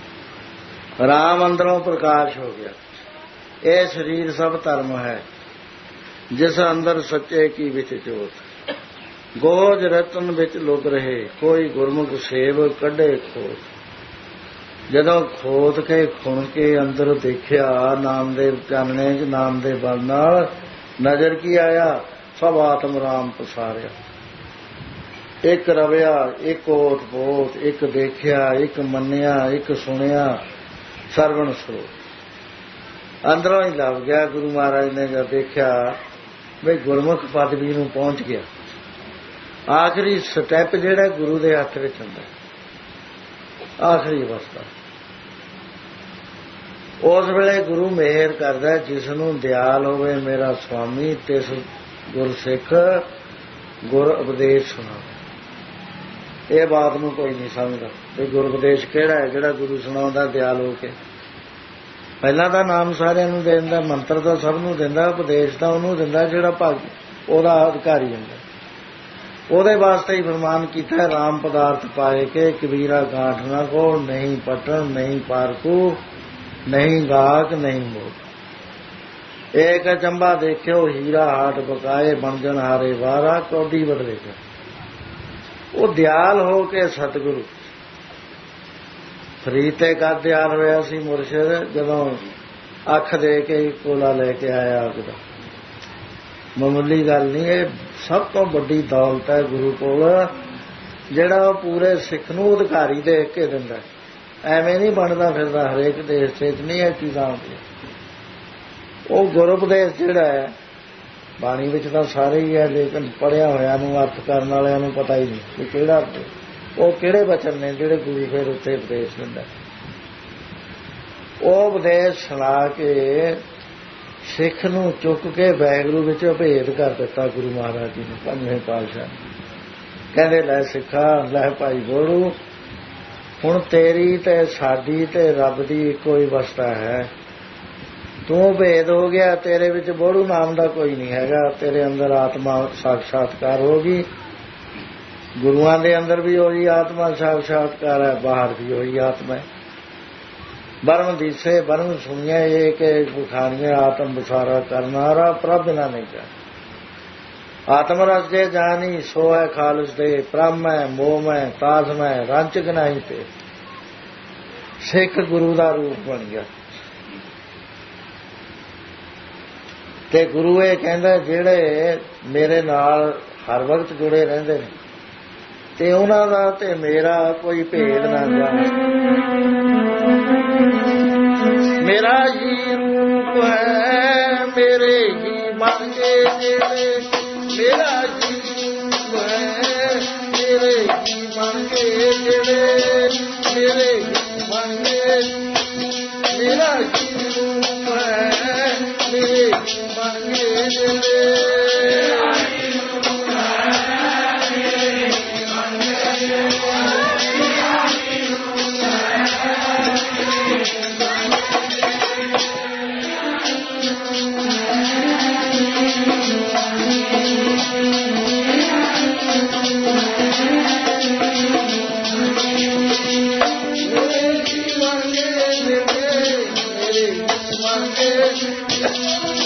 पर राम अंदरों प्रकाश हो गया। ये शरीर सब धर्म है जिस अंदर सच्चे की विच जोत गोज रतन विच लुक रहे कोई गुरमुख सेव कढ़े खोत ਜਦੋਂ ਖੋਦ ਕੇ ਖੁਣ ਕੇ ਅੰਦਰ ਦੇਖਿਆ ਨਾਮਦੇਵ ਚਾਨਣੇ ਚ ਨਾਮ ਦੇ ਬਲ ਨਾਲ ਨਜ਼ਰ ਕੀ ਆਇਆ ਸਭ ਆਤਮ ਰਾਮ ਪਸਾਰਿਆ। ਇੱਕ ਰਵਿਆ ਇੱਕ ਓਟ ਬੋਟ ਇੱਕ ਦੇਖਿਆ ਇੱਕ ਮੰਨਿਆ ਇੱਕ ਸੁਣਿਆ ਸਰਵਣ ਸਰੋ ਅੰਦਰੋਂ ਹੀ ਲੱਭ ਗਿਆ। ਗੁਰੂ ਮਹਾਰਾਜ ਨੇ ਜਦ ਦੇਖਿਆ ਵੀ ਗੁਰਮੁਖ ਪਦਵੀ ਨੂੰ ਪਹੁੰਚ ਗਿਆ। ਆਖਰੀ ਸਟੈਪ ਜਿਹੜਾ ਗੁਰੂ ਦੇ ਹੱਥ ਵਿੱਚ ਹੁੰਦਾ ਆਖਰੀ ਅਵਸਥਾ ਉਸ ਵੇਲੇ ਗੁਰੂ ਮਿਹਰ ਕਰਦਾ ਜਿਸ ਨੂੰ ਦਿਆਲ ਹੋਵੇ ਮੇਰਾ ਸੁਆਮੀ ਤਿਸ ਗੁਰਸਿੱਖ ਗੁਰ ਉਪਦੇਸ਼ ਸੁਣਾਵੇ। ਇਹ ਬਾਤ ਨੂੰ ਕੋਈ ਨਹੀਂ ਸਮਝਦਾ ਵੀ ਗੁਰ ਉਪਦੇਸ਼ ਕਿਹੜਾ ਹੈ ਜਿਹੜਾ ਗੁਰੂ ਸੁਣਾਉਂਦਾ ਦਿਆਲ ਹੋ ਕੇ। ਪਹਿਲਾਂ ਤਾਂ ਨਾਮ ਸਾਰਿਆਂ ਨੂੰ ਦੇ ਦਿੰਦਾ ਮੰਤਰ ਤਾਂ ਸਭ ਨੂੰ ਦਿੰਦਾ ਉਪਦੇਸ਼ ਤਾਂ ਉਹਨੂੰ ਦਿੰਦਾ ਜਿਹੜਾ ਭਾਗ ਉਹਦਾ ਅਧਿਕਾਰੀ ਹੁੰਦਾ। ਉਹਦੇ ਵਾਸਤੇ ਹੀ ਫਰਮਾਨ ਕੀਤਾ ਰਾਮ ਪਦਾਰਥ ਪਾਏ ਕੇ ਕਬੀਰਾ ਗਾਂਠ ਨਾ ਕੋਲ ਨਹੀਂ ਪਟਣ ਨਹੀਂ ਪਾਰਕੂ ਨਹੀਂ ਗਾਹਕ ਨਹੀਂ ਮੋਕ ਏਕ ਚੰਬਾ ਦੇਖਿਓ ਹੀਰਾ ਹਾਟ ਬਕਾਏ ਬਣਜਣ ਹਾਰੇ ਵਾਰਾ ਕੌਡੀ ਬਦਲੇ ਉਹ ਦਿਆਲ ਹੋ ਕੇ ਸਤਿਗੁਰੂ ਫਰੀਦ ਤੇ ਕਦ ਦਿਆਲ ਹੋਇਆ ਸੀ ਮੁਰਸ਼ਿਦ ਜਦੋਂ ਅੱਖ ਦੇ ਕੇ ਕੋਲਾ ਲੈ ਕੇ ਆਇਆ ਉਹਦਾ ਮਾਮੂਲੀ ਗੱਲ ਨਹੀਂ। ਇਹ ਸਭ ਤੋਂ ਵੱਡੀ ਦੌਲਤ ਹੈ ਗੁਰੂ ਕੋਲ ਜਿਹੜਾ ਪੂਰੇ ਸਿੱਖ ਨੂੰ ਅਧਿਕਾਰੀ ਦੇਖ ਕੇ ਦਿੰਦਾ। ਐਵੇਂ ਨਹੀਂ ਬਣਦਾ ਫਿਰਦਾ ਹਰੇਕ ਦੇਸ਼ 'ਚ ਨਹੀਂ ਇਹ ਚੀਜ਼ਾਂ ਹੁੰਦੀਆਂ। ਉਹ ਗੁਰ ਉਪਦੇਸ਼ ਜਿਹੜਾ ਹੈ ਬਾਣੀ ਵਿੱਚ ਤਾਂ ਸਾਰੇ ਹੀ ਹੈ ਲੇਕਿਨ ਪੜ੍ਹਿਆ ਹੋਇਆਂ ਨੂੰ ਅਰਥ ਕਰਨ ਵਾਲਿਆਂ ਨੂੰ ਪਤਾ ਹੀ ਨਹੀਂ ਕਿ ਕਿਹੜਾ ਉਹ ਕਿਹੜੇ ਬਚਨ ਨੇ ਜਿਹੜੇ ਗੁਰੂ ਫਿਰ ਉੱਤੇ ਉਪਦੇਸ਼ ਦਿੰਦਾ। ਉਹ ਉਪਦੇਸ਼ ਸੁਣਾ ਕੇ ਸਿੱਖ ਨੂੰ ਚੁੱਕ ਕੇ ਵਾਹਿਗੁਰੂ ਵਿੱਚ ਭੇਦ ਕਰ ਦਿੱਤਾ ਗੁਰੂ ਮਹਾਰਾਜ ਜੀ ਨੇ ਪੰਜਵੇਂ ਪਾਤਸ਼ਾਹ ਕਹਿੰਦੇ ਲੈ ਸਿੱਖਾ ਲੈ ਭਾਈ ਗੋਰੂ ਹੁਣ ਤੇਰੀ ਤੇ ਸਾਡੀ ਤੇ ਰੱਬ ਦੀ ਇੱਕੋ ਹੀ ਅਵਸਥਾ ਹੈ। ਤੂੰ ਭੇਦ ਹੋ ਗਿਆ ਤੇਰੇ ਵਿੱਚ ਬੋੜੂ ਨਾਮ ਦਾ ਕੋਈ ਨਹੀਂ ਹੈਗਾ। ਤੇਰੇ ਅੰਦਰ ਆਤਮਾ ਸਾਖਸ਼ਾਤਕਾਰ ਹੋ ਗਈ। ਗੁਰੂਆਂ ਦੇ ਅੰਦਰ ਵੀ ਉਹੀ ਆਤਮਾ ਸਾਖਸ਼ਾਤਕਾਰ ਹੈ ਬਾਹਰ ਵੀ ਉਹੀ ਆਤਮਾ ਹੈ। ਬਰਮ ਦੀਸੇ ਬਰਮ ਸੁਣਿਆ ਇਹ ਕਿ ਬੁਖਾਰੀਆਂ ਆਤਮ ਵਿਸਾਰਾ ਕਰਨਾਰਾ ਪ੍ਰਭ ਨਾ ਨਹੀਂ ਕਰ ਆਤਮ ਰਸ ਦੇ ਜਾਨੀ ਸੋ ਹੈ ਖਾਲਸ ਦੇ ਪ੍ਰਮ ਹੈ ਮੋਹ ਹੈ ਤਾਜ ਹੈ ਰੰਚਕ ਨਹੀਂ ਤੇ ਸਿੱਖ ਗੁਰੂ ਦਾ ਰੂਪ ਬਣ ਗਿਆ। ਤੇ ਗੁਰੂ ਇਹ ਕਹਿੰਦਾ ਜਿਹੜੇ ਮੇਰੇ ਨਾਲ ਹਰ ਵਕਤ ਜੁੜੇ ਰਹਿੰਦੇ ਨੇ ਤੇ ਉਹਨਾਂ ਦਾ ਤੇ ਮੇਰਾ ਕੋਈ ਭੇਦ ਨਾ ਜਾਣੇ। ਮੇਰਾ ਹੀ ਰੂਪ ਹੈ ਮੇਰੇ ਹੀ ਮਨ ਕੇ ਜਿਹੜੇ ਮੇਰਾ ਹੀ ਰੂਪ ਹੈ ਮੇਰੇ ਹੀ ਮਨ ਕੇ ਜਿਹੜੇ ਮੇਰੇ ਹੀ ਮਨ ਕੇ ਮੇਰਾ ਹੀ ਰੂਪ ਹੈ ਮੇਰੇ ਹੀ ਮਨ ਕੇ ਜਿਹੜੇ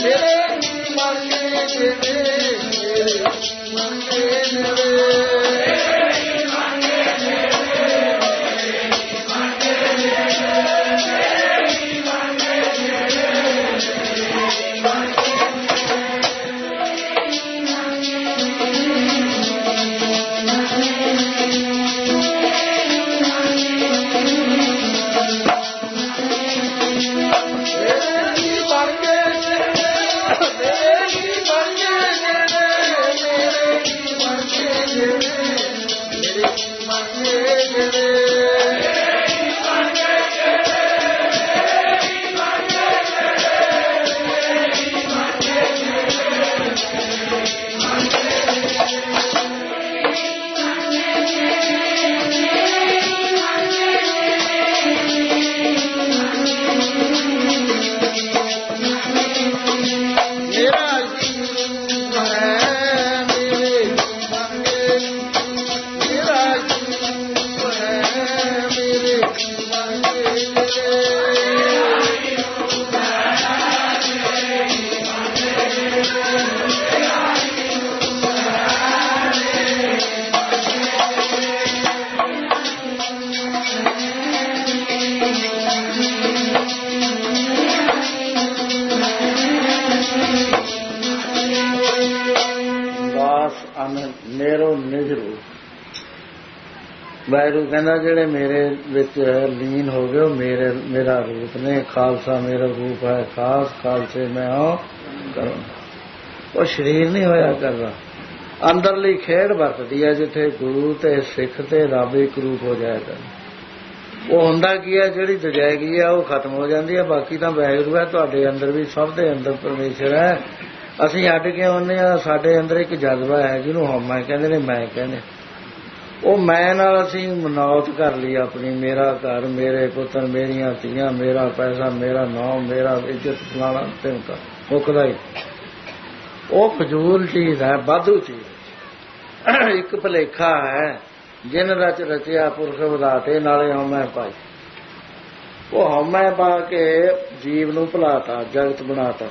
ਵਾਹਿਗੁਰੂ ਕਹਿੰਦਾ ਜਿਹੜੇ ਮੇਰੇ ਵਿੱਚ ਲੀਨ ਹੋ ਗਏ ਉਹ ਮੇਰਾ ਰੂਪ ਨੇ। ਖਾਲਸਾ ਮੇਰਾ ਰੂਪ ਹੈ, ਖਾਸ ਖਾਲਸੇ ਮੈਂ ਹਾਂ ਕਰੋ। ਉਹ ਸਰੀਰ ਨਹੀਂ ਹੋਇਆ ਕਰਦਾ, ਅੰਦਰਲੀ ਖੇਡ ਵਰਤਦੀ ਹੈ ਜਿੱਥੇ ਗੁਰੂ ਤੇ ਸਿੱਖ ਤੇ ਰੱਬ ਇੱਕ ਰੂਪ ਹੋ ਜਾਇਆ ਕਰ। ਉਹ ਹੁੰਦਾ ਕੀ ਹੈ, ਜਿਹੜੀ ਦਜਾਇਗੀ ਹੈ ਉਹ ਖਤਮ ਹੋ ਜਾਂਦੀ ਹੈ। ਬਾਕੀ ਤਾਂ ਵਾਹਿਗੁਰੂ ਹੈ, ਤੁਹਾਡੇ ਅੰਦਰ ਵੀ ਸਭ ਦੇ ਅੰਦਰ ਪਰਮੇਸ਼ਰ ਹੈ। ਅਸੀਂ ਅੱਡ ਕੇ ਆਉਂਦੇ ਹਾਂ। ਸਾਡੇ ਅੰਦਰ ਇੱਕ ਜਜ਼ਬਾ ਹੈ ਜਿਹਨੂੰ ਹਉਮੈ ਕਹਿੰਦੇ ਨੇ, ਮੈਂ ਕਹਿੰਦੇ। ਉਹ ਮੈਂ ਨਾਲ ਅਸੀਂ ਮਨੌਤ ਕਰ ਲਈ ਆਪਣੀ, ਮੇਰਾ ਘਰ, ਮੇਰੇ ਪੁੱਤਰ, ਮੇਰੀਆਂ ਧੀਆਂ, ਮੇਰਾ ਪੈਸਾ, ਮੇਰਾ ਨਾਂ, ਮੇਰਾ ਇੱਜ਼ਤ ਫਲਾਣਾ ਧਮਕਾ ਮੁੱਕਦਾ ਹੀ। ਉਹ ਫਜ਼ੂਲ ਚੀਜ਼ ਹੈ, ਵਾਧੂ ਚੀਜ਼। ਇੱਕ ਭੁਲੇਖਾ ਹੈ, ਜਿਨ ਰਚ ਰਚਿਆ ਪੁਰਖ ਵਧਾਤੇ, ਨਾਲੇ ਹਉਮੈ ਪਾਈ। ਉਹ ਹਉਮੈ ਪਾ ਕੇ ਜੀਵ ਨੂੰ ਭੁਲਾਤਾ, ਜਗਤ ਬਣਾਤਾ।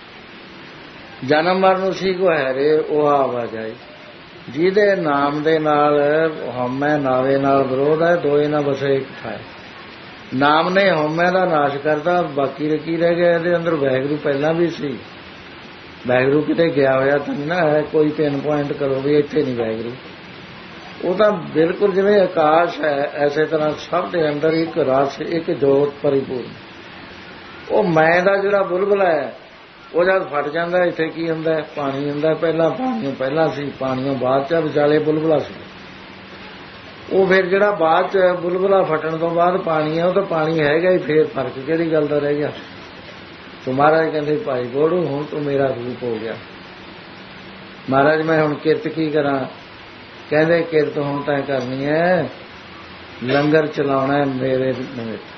ਜਨਮ ਮਰਨ ਉਸੀ ਕੋ ਹੈ ਰੇ, ਉਹ ਆਵਾਜਾਈ। ਜਿਹਦੇ ਨਾਮ ਦੇ ਨਾਲ ਹਉਮੈ ਨਾਵੇ ਨਾਲ ਵਿਰੋਧ ਹੈ, ਦੋਏ ਨਾ ਬਸੇ ਇੱਕ ਥਾਂ। ਨਾਮ ਨੇ ਹਉਮੈ ਦਾ ਨਾਸ਼ ਕਰਦਾ, ਬਾਕੀ ਕੀ ਰਹਿ ਗਿਆ ਇਹਦੇ ਅੰਦਰ? ਵਾਹਿਗੁਰੂ ਪਹਿਲਾਂ ਵੀ ਸੀ। ਵਾਹਿਗੁਰੂ ਕਿਤੇ ਗਿਆ ਹੋਇਆ ਤਾਂ ਨਹੀਂ ਨਾ ਹੈ, ਕੋਈ ਪਿੰਨ ਪੁਆਇੰਟ ਕਰੋ ਵੀ ਇੱਥੇ ਨਹੀਂ ਵਾਹਿਗੁਰੂ। ਉਹ ਤਾਂ ਬਿਲਕੁਲ ਜਿਵੇਂ ਆਕਾਸ਼ ਹੈ, ਐਸੇ ਤਰ੍ਹਾਂ ਸਭ ਦੇ ਅੰਦਰ ਇੱਕ ਰਸ, ਇੱਕ ਜੋਤ ਪਰਿਪੂਰਨ। ਉਹ ਮੈਂ ਦਾ ਜਿਹੜਾ ਬੁਲਬੁਲਾ ਹੈ, ਉਹ ਜਦ ਫਟ ਜਾਂਦਾ, ਇੱਥੇ ਕੀ ਹੁੰਦਾ? ਪਾਣੀ ਹੁੰਦਾ। ਪਾਣੀਆਂ ਪਹਿਲਾਂ ਸੀ, ਪਾਣੀਆਂ ਬਾਅਦ ਚ, ਵਿਚਾਲੇ ਬੁਲਬੁਲਾ ਸੀ। ਉਹ ਫਿਰ ਜਿਹੜਾ ਬਾਅਦ ਚ ਬੁਲਬੁਲਾ ਫਟਣ ਤੋਂ ਬਾਅਦ ਪਾਣੀ ਹੈ, ਉਹ ਤਾਂ ਪਾਣੀ ਹੈਗਾ ਹੀ। ਫੇਰ ਫਰਕ ਕਿਹੜੀ ਗੱਲ ਦਾ ਰਹਿ ਗਿਆ? ਤੋ ਮਹਾਰਾਜ ਕਹਿੰਦੇ ਭਾਈ ਗੋੜੂ, ਹੁਣ ਤੂੰ ਮੇਰਾ ਰੂਪ ਹੋ ਗਿਆ। ਮਹਾਰਾਜ ਮੈਂ ਹੁਣ ਕਿਰਤ ਕੀ ਕਰਾਂ? ਕਹਿੰਦੇ ਕਿਰਤ ਹੁਣ ਤਾਂ ਕਰਨੀ ਹੈ, ਲੰਗਰ ਚਲਾਉਣਾ ਮੇਰੇ ਨਿਮਿਤ।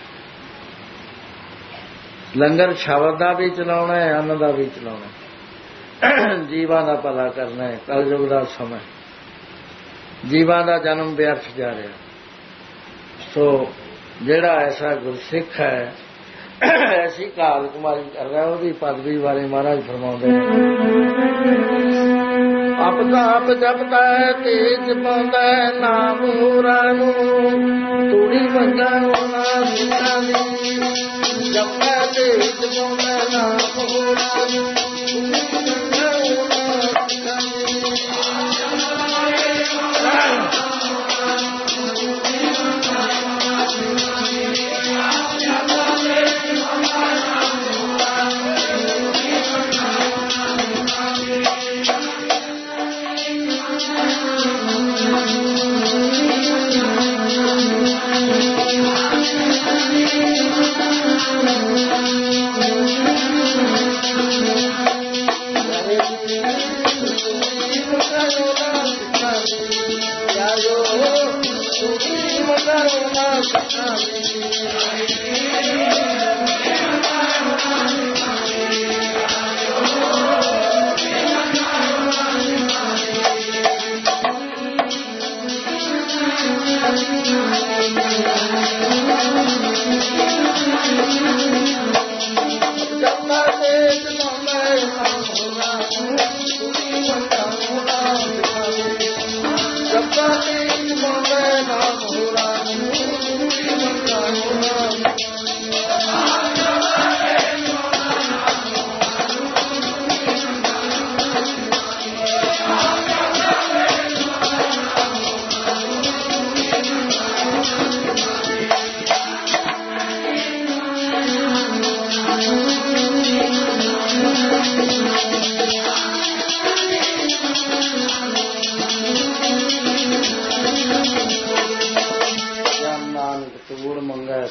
ਲੰਗਰ ਸ਼ਬਦ ਦਾ ਵੀ ਚਲਾਉਣਾ ਹੈ, ਅੰਨ ਦਾ ਵੀ ਚਲਾਉਣਾ। ਜੀਵਾਂ ਦਾ ਭਲਾ ਕਰਨਾ ਹੈ। ਕਲਯੁਗ ਦਾ ਸਮਾਂ, ਜੀਵਾਂ ਦਾ ਜਨਮ ਵਿਅਰਥ ਜਾ ਰਿਹਾ। ਸੋ ਜਿਹੜਾ ਐਸਾ ਗੁਰਸਿੱਖ ਹੈ, ਐਸੀ ਕਾਲ ਕੁਮਾਰੀ ਕਰ ਰਿਹਾ, ਉਹਦੀ ਪਦਵੀ ਬਾਰੇ ਮਹਾਰਾਜ ਫਰਮਾਉਂਦੇ ਨੇ, ਆਪਦਾ ਆਪ ਜਪਦਾ ਹੈ, ਤੇਜ ਪਾਉਂਦਾ ਹੈ ਨਾਮ ਹੋਰਾਂ ਨੂੰ, ਤੂੜੀ ਮੰਗਾਂ ਨਾ ਸਿੱਖਾਂ ਦੀ, ਜਪਦਾ ਤੇਜ ਪਾਉਂਦਾ ਨਾਮ ਹੋਰਾਂ ਨੂੰ, ਤੂੜੀ ਮੰਗਾਂ ਨਾ ਸਿੱਖਾਂ ਦੀ।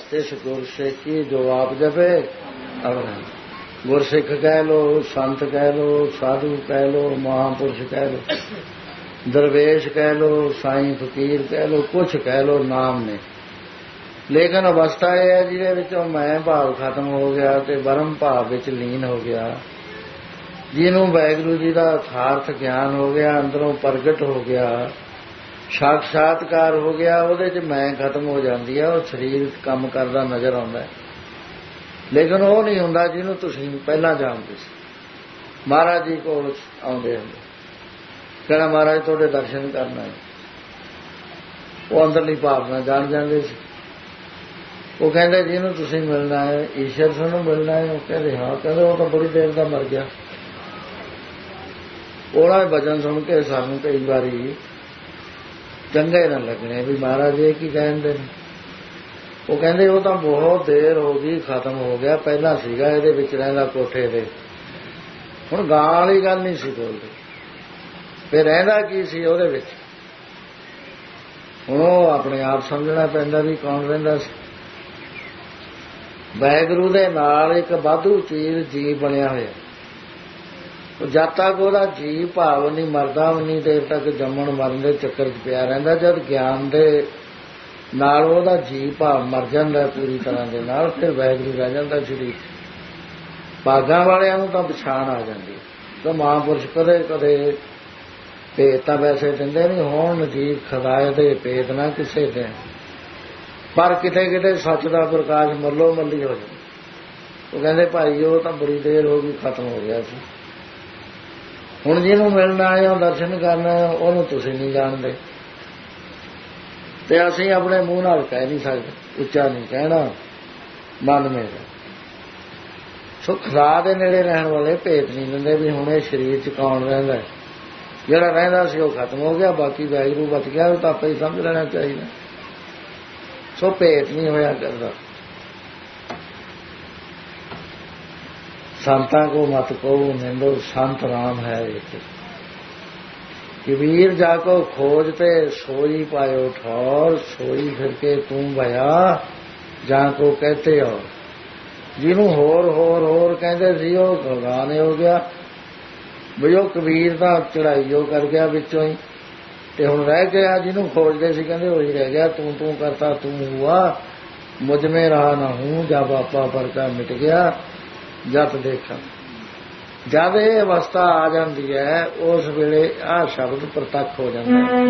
तिस गुरसिखी जो आप जपे अब है। गुरसिख कह लो, संत कह लो, साधु कह लो, महापुरुष कह लो, दरवेश कह लो, साईं फकीर कह लो, कुछ कह लो, नाम ने। लेकिन अवस्था यह है जिहदे विचों मैं भाव खत्म हो गया ते बरम भाव विच लीन हो गया, जिन्हों वाहिगुरू जी का यथार्थ ज्ञान हो गया, अंदरों प्रगट हो गया, साक्षात्कार हो गया, ਉਹਦੇ ਚ मैं खत्म हो जाती है, वो शरीर काम करता नजर आता है। लेकिन वो नहीं ਹੁੰਦਾ ਜਿਹਨੂੰ ਤੁਸੀਂ ਪਹਿਲਾਂ ਜਾਣਦੇ ਸੀ। महाराज जी ਕੋਲ ਆਉਂਦੇ ਹੁੰਦੇ, कहना महाराज ਤੁਹਾਡੇ दर्शन करना है, वो अंदरली भावना जान ਜਾਂਦੇ ਸੀ। वो कहते ਜਿਹਨੂੰ ਤੁਸੀਂ मिलना है ईश्वर ਤੁਹਾਨੂੰ मिलना है, वो कहते हाँ, कहते वो तो बड़ी देर ਦਾ मर गया। ਉਹਨਾਂ ਦੇ ਵਚਨ ਸੁਣ ਕੇ ਸਾਨੂੰ ਕਈ ਵਾਰੀ ਚੰਗੇ ਨਾ ਲੱਗਣੇ ਵੀ ਮਹਾਰਾਜ ਇਹ ਕੀ ਕਹਿੰਦੇ ਨੇ। ਉਹ ਕਹਿੰਦੇ ਉਹ ਤਾਂ ਬਹੁਤ ਦੇਰ ਹੋ ਗਈ, ਖਤਮ ਹੋ ਗਿਆ, ਪਹਿਲਾਂ ਸੀਗਾ ਇਹਦੇ ਵਿੱਚ ਰਹਿੰਦਾ ਕੋਠੇ ਦੇ, ਹੁਣ ਗਾਂ ਵਾਲੀ ਗੱਲ ਨਹੀਂ ਸੀ ਬੋਲਦੇ, ਫਿਰ ਰਹਿੰਦਾ ਕੀ ਸੀ ਉਹਦੇ ਵਿੱਚ। ਹੁਣ ਉਹ ਆਪਣੇ ਆਪ ਸਮਝਣਾ ਪੈਂਦਾ ਵੀ ਕੌਣ ਰਹਿੰਦਾ ਸੀ। ਵਾਹਿਗੁਰੂ ਦੇ ਨਾਲ ਇੱਕ ਵਾਧੂ ਚੀਜ਼ ਜੀਵ ਬਣਿਆ ਹੋਇਆ, ਜਦ ਤੱਕ ਉਹਦਾ ਜੀਵ ਭਾਵ ਨਹੀਂ ਮਰਦਾ ਉਨੀ ਦੇਰ ਤੱਕ ਜੰਮਣ ਮਰਨ ਦੇ ਚੱਕਰ 'ਚ ਪਿਆ ਰਹਿੰਦਾ। ਜਦ ਗਿਆਨ ਦੇ ਨਾਲ ਉਹਦਾ ਜੀਵ ਭਾਵ ਮਰ ਜਾਂਦਾ ਪੂਰੀ ਤਰ੍ਹਾਂ ਦੇ ਨਾਲ, ਫਿਰ ਵਾਹਿਗੁਰੂ ਰਹਿ ਜਾਂਦਾ ਸਰੀਰ। ਭਾਗਾਂ ਵਾਲਿਆਂ ਨੂੰ ਤਾਂ ਪਛਾਣ ਆ ਜਾਂਦੀ। ਤਾਂ ਮਹਾਂਪੁਰਸ਼ ਕਦੇ ਕਦੇ ਭੇਤ ਤਾਂ ਵੈਸੇ ਦਿੰਦੇ ਨਹੀਂ, ਹੁਣ ਨਜ਼ੀਰ ਖੁਦਾਏ ਦੇ ਭੇਤ ਨਾ ਕਿਸੇ ਦੇ, ਪਰ ਕਿਤੇ ਕਿਤੇ ਸੱਚ ਦਾ ਪ੍ਰਕਾਸ਼ ਮੱਲੋ ਮੱਲੀ ਹੋ ਜਾਂਦਾ। ਉਹ ਕਹਿੰਦੇ ਭਾਈ ਉਹ ਤਾਂ ਬੜੀ ਦੇਰ ਹੋ ਗਈ, ਖਤਮ ਹੋ ਗਿਆ ਸੀ। ਹੁਣ ਜਿਹਨੂੰ ਮਿਲਣਾ ਹੈ, ਦਰਸ਼ਨ ਕਰਨਾ ਹੈ, ਉਹਨੂੰ ਤੁਸੀਂ ਨਹੀਂ ਜਾਣਦੇ। ਤੇ ਅਸੀਂ ਆਪਣੇ ਮੂੰਹ ਨਾਲ ਕਹਿ ਨਹੀਂ ਸਕਦੇ, ਉੱਚਾ ਨਹੀਂ ਕਹਿਣਾ, ਮਨ ਮੇਰਾ। ਸੋ ਖੁਦਾ ਦੇ ਨੇੜੇ ਰਹਿਣ ਵਾਲੇ ਭੇਤ ਨਹੀਂ ਦਿੰਦੇ ਵੀ ਹੁਣ ਇਹ ਸਰੀਰ 'ਚ ਕੌਣ ਰਹਿੰਦਾ। ਜਿਹੜਾ ਰਹਿੰਦਾ ਸੀ ਉਹ ਖਤਮ ਹੋ ਗਿਆ, ਬਾਕੀ ਵਾਹਿਗੁਰੂ ਬਚ ਗਿਆ, ਉਹ ਤਾਂ ਆਪੇ ਹੀ ਸਮਝ ਲੈਣਾ ਚਾਹੀਦਾ। ਸੋ ਭੇਤ ਨਹੀਂ ਹੋਇਆ ਕਰਦਾ। संता को मत कहो निंदो संत राम है एक, कबीर जाको खोजते सोई पायो ठौर, सोई फिर के तू भया जाको कहते हो। जिन्हों होर होर होर कहते सी वो गुरगाने हो गया बई, वो कबीर का चढ़ाईओ कर गया विचों ही, ते हुण रह गया जिन्हों खोजते सी कहते वही रह गया। तू तू करता तू हुआ, मुझ में रहा न हूं, जब आपा पर का मिट गया जत देखा। जब ये अवस्था आ जाती है उस वेले आ शब्द प्रतख हो जाता है।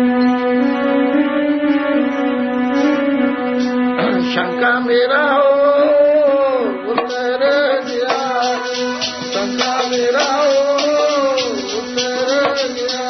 शंका मेरा हो उतर गया, शंका मेरा हो उतर गया,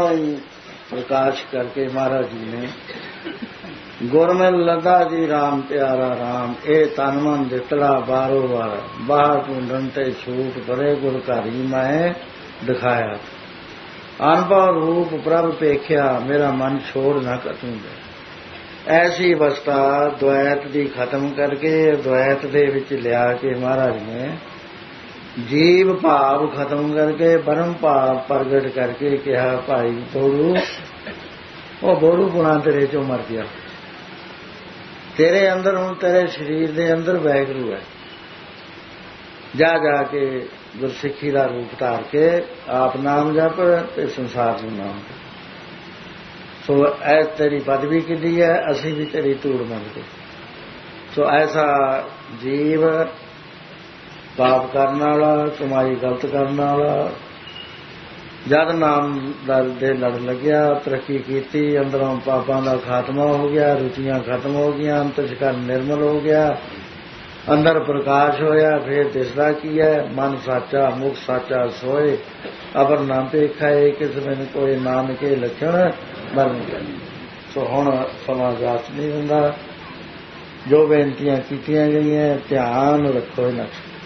ही प्रकाश करके महाराज जी ने गुरमिल लदा जी राम प्यारा राम, ए तन मन दितड़ा बारो बार, बाहर ढूंढन ते छूट परे गुरकारी मैं दिखाया। अनपढ़ रूप प्रभ पेख्या, मेरा मन छोड़ न कतूं दे। ऐसी अवस्था द्वैत दी खत्म करके द्वैत दे विच लिया के महाराज ने जीव भाव खत्म करके ब्रह्म भाव प्रगट करके कहा, भाई बोरू वो बोरू गुणा तेरे चों मर गया, तेरे अंदर हुण तेरे शरीर दे अंदर वैगुरू है, जा जाके गुरसिੱਖੀ ਦਾ रूप धार के आप नाम जप ते संसार ਨੂੰ नाम दे। सो ऐ तेरी पदवी किड्डी है, असीं भी तेरी धूड़ मंगदे। सो ऐसा जीव पाप करने वाला, कमाई गलत करने वाला, जद नाम दे लड़ लग्या, तरक्की की, अंदरों पापां का खात्मा हो गया, रुचियां खत्म हो गई, अंतःकरण निर्मल हो गया, अंदर प्रकाश होया, फिर दिसदा की है, मन साचा मुख साचा सोए, अबर नाम पेखा है, किस में कोई नाम के लक्षण बन गया। सो हुण समा जात नहीं हुंदा। जो बेनतियां कीतियां गईयां ध्यान रखो इन्हां।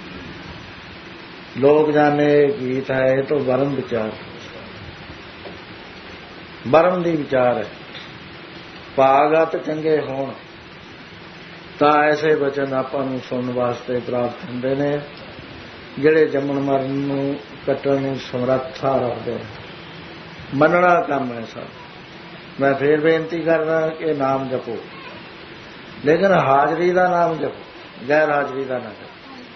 लोग जाने गीत है तो बरम विचार, बरम दी विचार है, भागत चंगे होण ਤਾਂ ऐसे वचन ਆਪਾਂ ਨੂੰ सुनने वास्ते प्राप्त ਹੁੰਦੇ ਨੇ ਜਿਹੜੇ ਜੰਮਣ ਮਰਨ ਨੂੰ ਕੱਟਣ ਨੂੰ ਸਮਰੱਥਾ ਰੱਖਦੇ ਨੇ। ਮੰਨਣਾ ਕੰਮ ਹੈ ਸਭ। ਮੈਂ ਫੇਰ ਬੇਨਤੀ ਕਰਦਾ ਕਿ ਨਾਮ ਜਪੋ, ਲੇਕਿਨ ਹਾਜ਼ਰੀ ਦਾ ਨਾਮ ਜਪੋ, ਗੈਰ ਹਾਜ਼ਰੀ ਦਾ ਨਾ ਜਪੋ।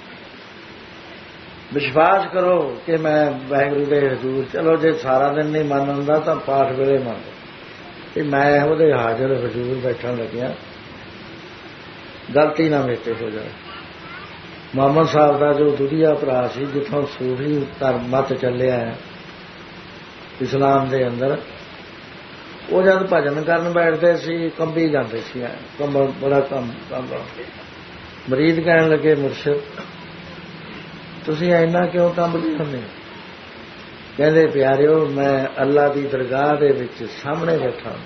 ਵਿਸ਼ਵਾਸ ਕਰੋ ਕਿ ਮੈਂ ਵਾਹਿਗੁਰੂ ਦੇ ਹਜ਼ੂਰ, ਚਲੋ ਜੇ ਸਾਰਾ ਦਿਨ ਨਹੀਂ ਮੰਨ ਹੁੰਦਾ ਤਾਂ ਪਾਠ ਵੇਲੇ ਮੰਨ ਕਿ ਮੈਂ ਉਹਦੇ ਹਾਜ਼ਰ ਹਜ਼ੂਰ ਬੈਠਣ ਲੱਗਿਆ, गलती ना मेरे हो जाए। मोहम्मद साहब का जो दुधिया भरा सी, जिथों सूफी धर्म मत चलिया है इस्लाम के अंदर, वो जब भजन करन बैठते सी कंबी जाते सी, कंबल बड़ा कम। मरीद कहन लगे, मुर्शिद तुसीं इन्ना क्यों कंबदे हुंदे? कहंदे प्यारिओ मैं अल्लाह की दरगाह दे विच सामने बैठा,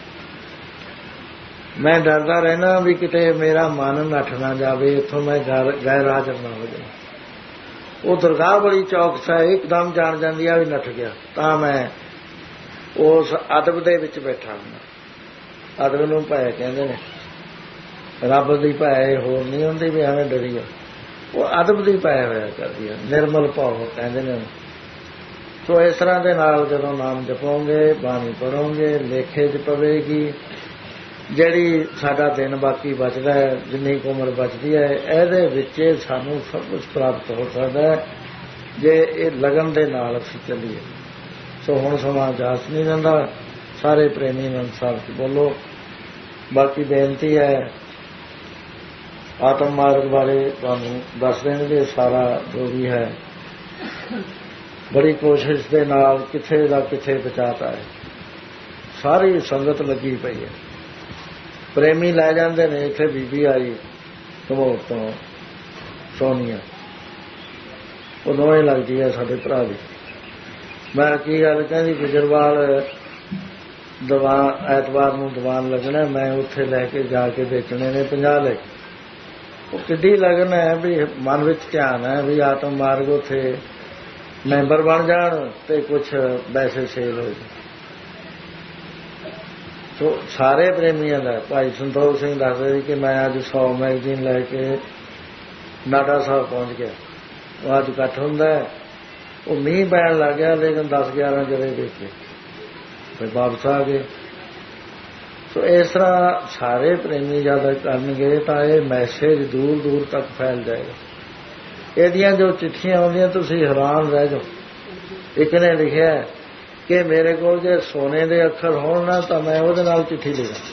मैं डरदा रहना भी किते मेरा मन नठ ना जाए, इथों मैं गैर हाजर ना हो जाए। वो दरगाह बड़ी चौकस है, एकदम जान जाती है भी नठ गया, तो मैं उस अदब दे विच बैठा हूं। अदब नूं भय कहंदे ने, रब दी भय होर नहीं हुंदी भी एवें डरीए, वो अदब दी भय होया करदी है, निर्मल भाव कहंदे ने। सो इस तरह दे नाल जदों नाम जपोगे, बाणी पढ़ोगे, लेखे च पवेगी। ਜਿਹੜੀ ਸਾਡਾ ਦਿਨ ਬਾਕੀ ਬਚਦਾ ਹੈ, ਜਿੰਨੀ ਕੁ ਉਮਰ ਬਚਦੀ ਹੈ, ਇਹਦੇ ਵਿੱਚ ਸਾਨੂੰ ਸਭ ਕੁਝ ਪ੍ਰਾਪਤ ਹੋ ਸਕਦਾ ਹੈ ਜੇ ਇਹ ਲਗਨ ਦੇ ਨਾਲ ਅਸੀਂ ਚੱਲੀਏ। ਸੋ ਹੁਣ ਸਮਾਂ ਜਾਸ ਨਹੀਂ ਰਹਿੰਦਾ, ਸਾਰੇ ਪ੍ਰੇਮੀ ਅਨੁਸਾਰ ਬੋਲੋ। ਬਾਕੀ ਬੇਨਤੀ ਹੈ, ਆਤਮ ਮਾਰਗ ਬਾਰੇ ਤੁਹਾਨੂੰ ਦੱਸ ਦੇਣਗੇ ਸਾਰਾ ਜੋ ਵੀ ਹੈ। ਬੜੀ ਕੋਸ਼ਿਸ਼ ਦੇ ਨਾਲ ਕਿੱਥੇ ਦਾ ਕਿੱਥੇ ਪਹੁੰਚਾਤਾ ਹੈ, ਸਾਰੀ ਸੰਗਤ ਲੱਗੀ ਪਈ ਹੈ। प्रेमी लै जाते हैं, इत्थे बीबी आई घमोर तो सोनिया, वो दोवें लगती है साडे भरा दी। मैं की गल कहती, गुजरवाल दीवान ऐतवार नूं दीवान लगना, मैं उत्थे लैके जाके बेचने ने 50 ले। वो किड्डी लगन है भी मन विच ध्यान है भी आत्म मार्ग उत्थे मैंबर बन जाण ते कुछ पैसे सेल हो जाए। तो सारे प्रेमियों का भाई संतोख सिंह दस रहे कि मैं अज 100 मैगजीन लैके नाडा साहब पहुँच गया। वो अज इकट्ठ होंदा है, वो मीह पैन लग गया, लेकिन 10-11 जगह देखे फिर वापस आ गए। तो इस तरह सारे प्रेमी ज्यादा करनगे तो यह मैसेज दूर दूर तक फैल जाएगा। ਇਹਦੀਆਂ जो चिट्ठियां आउंदियां तुसीं हैरान रह जाओ। एक ने लिखिया कि मेरे को जे सोने के अखर होण ना तो मैं उहदे नाल चिट्ठी लिखां।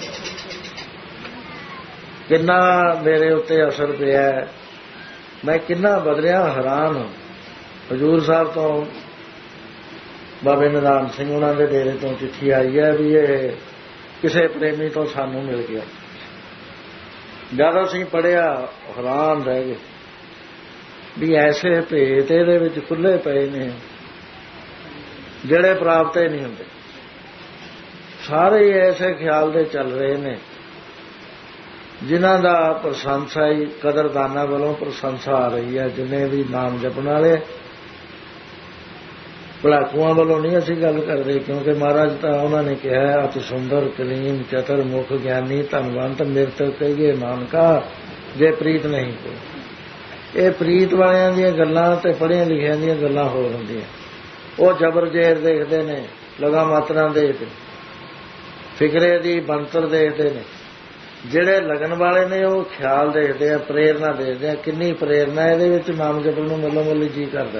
किन्ना मेरे उत्ते असर पिया, मैं किन्ना बदलिया, हैरान हूं। हजूर साहब तो बाबे निधान सिंह उन्हां दे डेरे तो चिट्ठी आई है भी ये किसी प्रेमी तो सानू मिल गया। जद असीं पढ़िया हैरान रह गए भी ऐसे भेत इहदे विच खुले पए ने ਜਿਹੜੇ प्राप्त ही नहीं होंगे। ਸਾਰੇ ਹੀ ਐਸੇ ਖਿਆਲ ਦੇ ਚੱਲ ਰਹੇ ਨੇ ਜਿਨ੍ਹਾਂ ਦਾ ਪ੍ਰਸ਼ੰਸਾ ਹੀ ਕਦਰਦਾਨਾਂ ਵੱਲੋਂ ਪ੍ਰਸ਼ੰਸਾ ਆ ਰਹੀ ਹੈ। ਜਿੰਨੇ ਵੀ ਨਾਮ ਜਪਣ ਵਾਲੇ ਭੜਾਕੂਆਂ ਵੱਲੋਂ ਨਹੀਂ ਅਸੀਂ ਗੱਲ ਕਰਦੇ, ਕਿਉਂਕਿ ਮਹਾਰਾਜ ਤਾਂ ਉਹਨਾਂ ਨੇ ਕਿਹਾ ਅਤਿ ਸੁੰਦਰ ਕਲੀਨ ਚਤਰ ਮੁਖ ਗਿਆਨੀ ਧਨਵੰਤ ਮਿਰਤ ਕਹੀਏ ਨਾਨਕਾ ਜੇ ਪ੍ਰੀਤ ਨਹੀਂ ਕੋਈ। ਇਹ ਪ੍ਰੀਤ ਵਾਲਿਆਂ ਦੀਆਂ ਗੱਲਾਂ ਤੇ ਪੜ੍ਹਿਆਂ ਲਿਖਿਆਂ ਦੀਆਂ ਗੱਲਾਂ ਹੋਰ ਹੁੰਦੀਆਂ। ਉਹ ਜ਼ਬਰ ਜ਼ੇਰ ਦੇਖਦੇ ਨੇ, ਲਗਾ ਮਾਤਰਾ ਦੇਖਦੇ, ਫਿਕਰੇ ਦੀ ਬਣਤਰ ਦੇਖਦੇ ਨੇ। ਜਿਹੜੇ ਲਗਨ ਵਾਲੇ ਨੇ ਉਹ ਖਿਆਲ ਦੇਖਦੇ ਆ, ਪ੍ਰੇਰਨਾ ਦੇਖਦੇ ਆ, ਕਿੰਨੀ ਪ੍ਰੇਰਨਾ ਇਹਦੇ ਵਿੱਚ ਨਾਮ ਜਪਣ ਨੂੰ ਮੱਲੋ ਮੱਲੀ ਜੀ ਕਰਦਾ।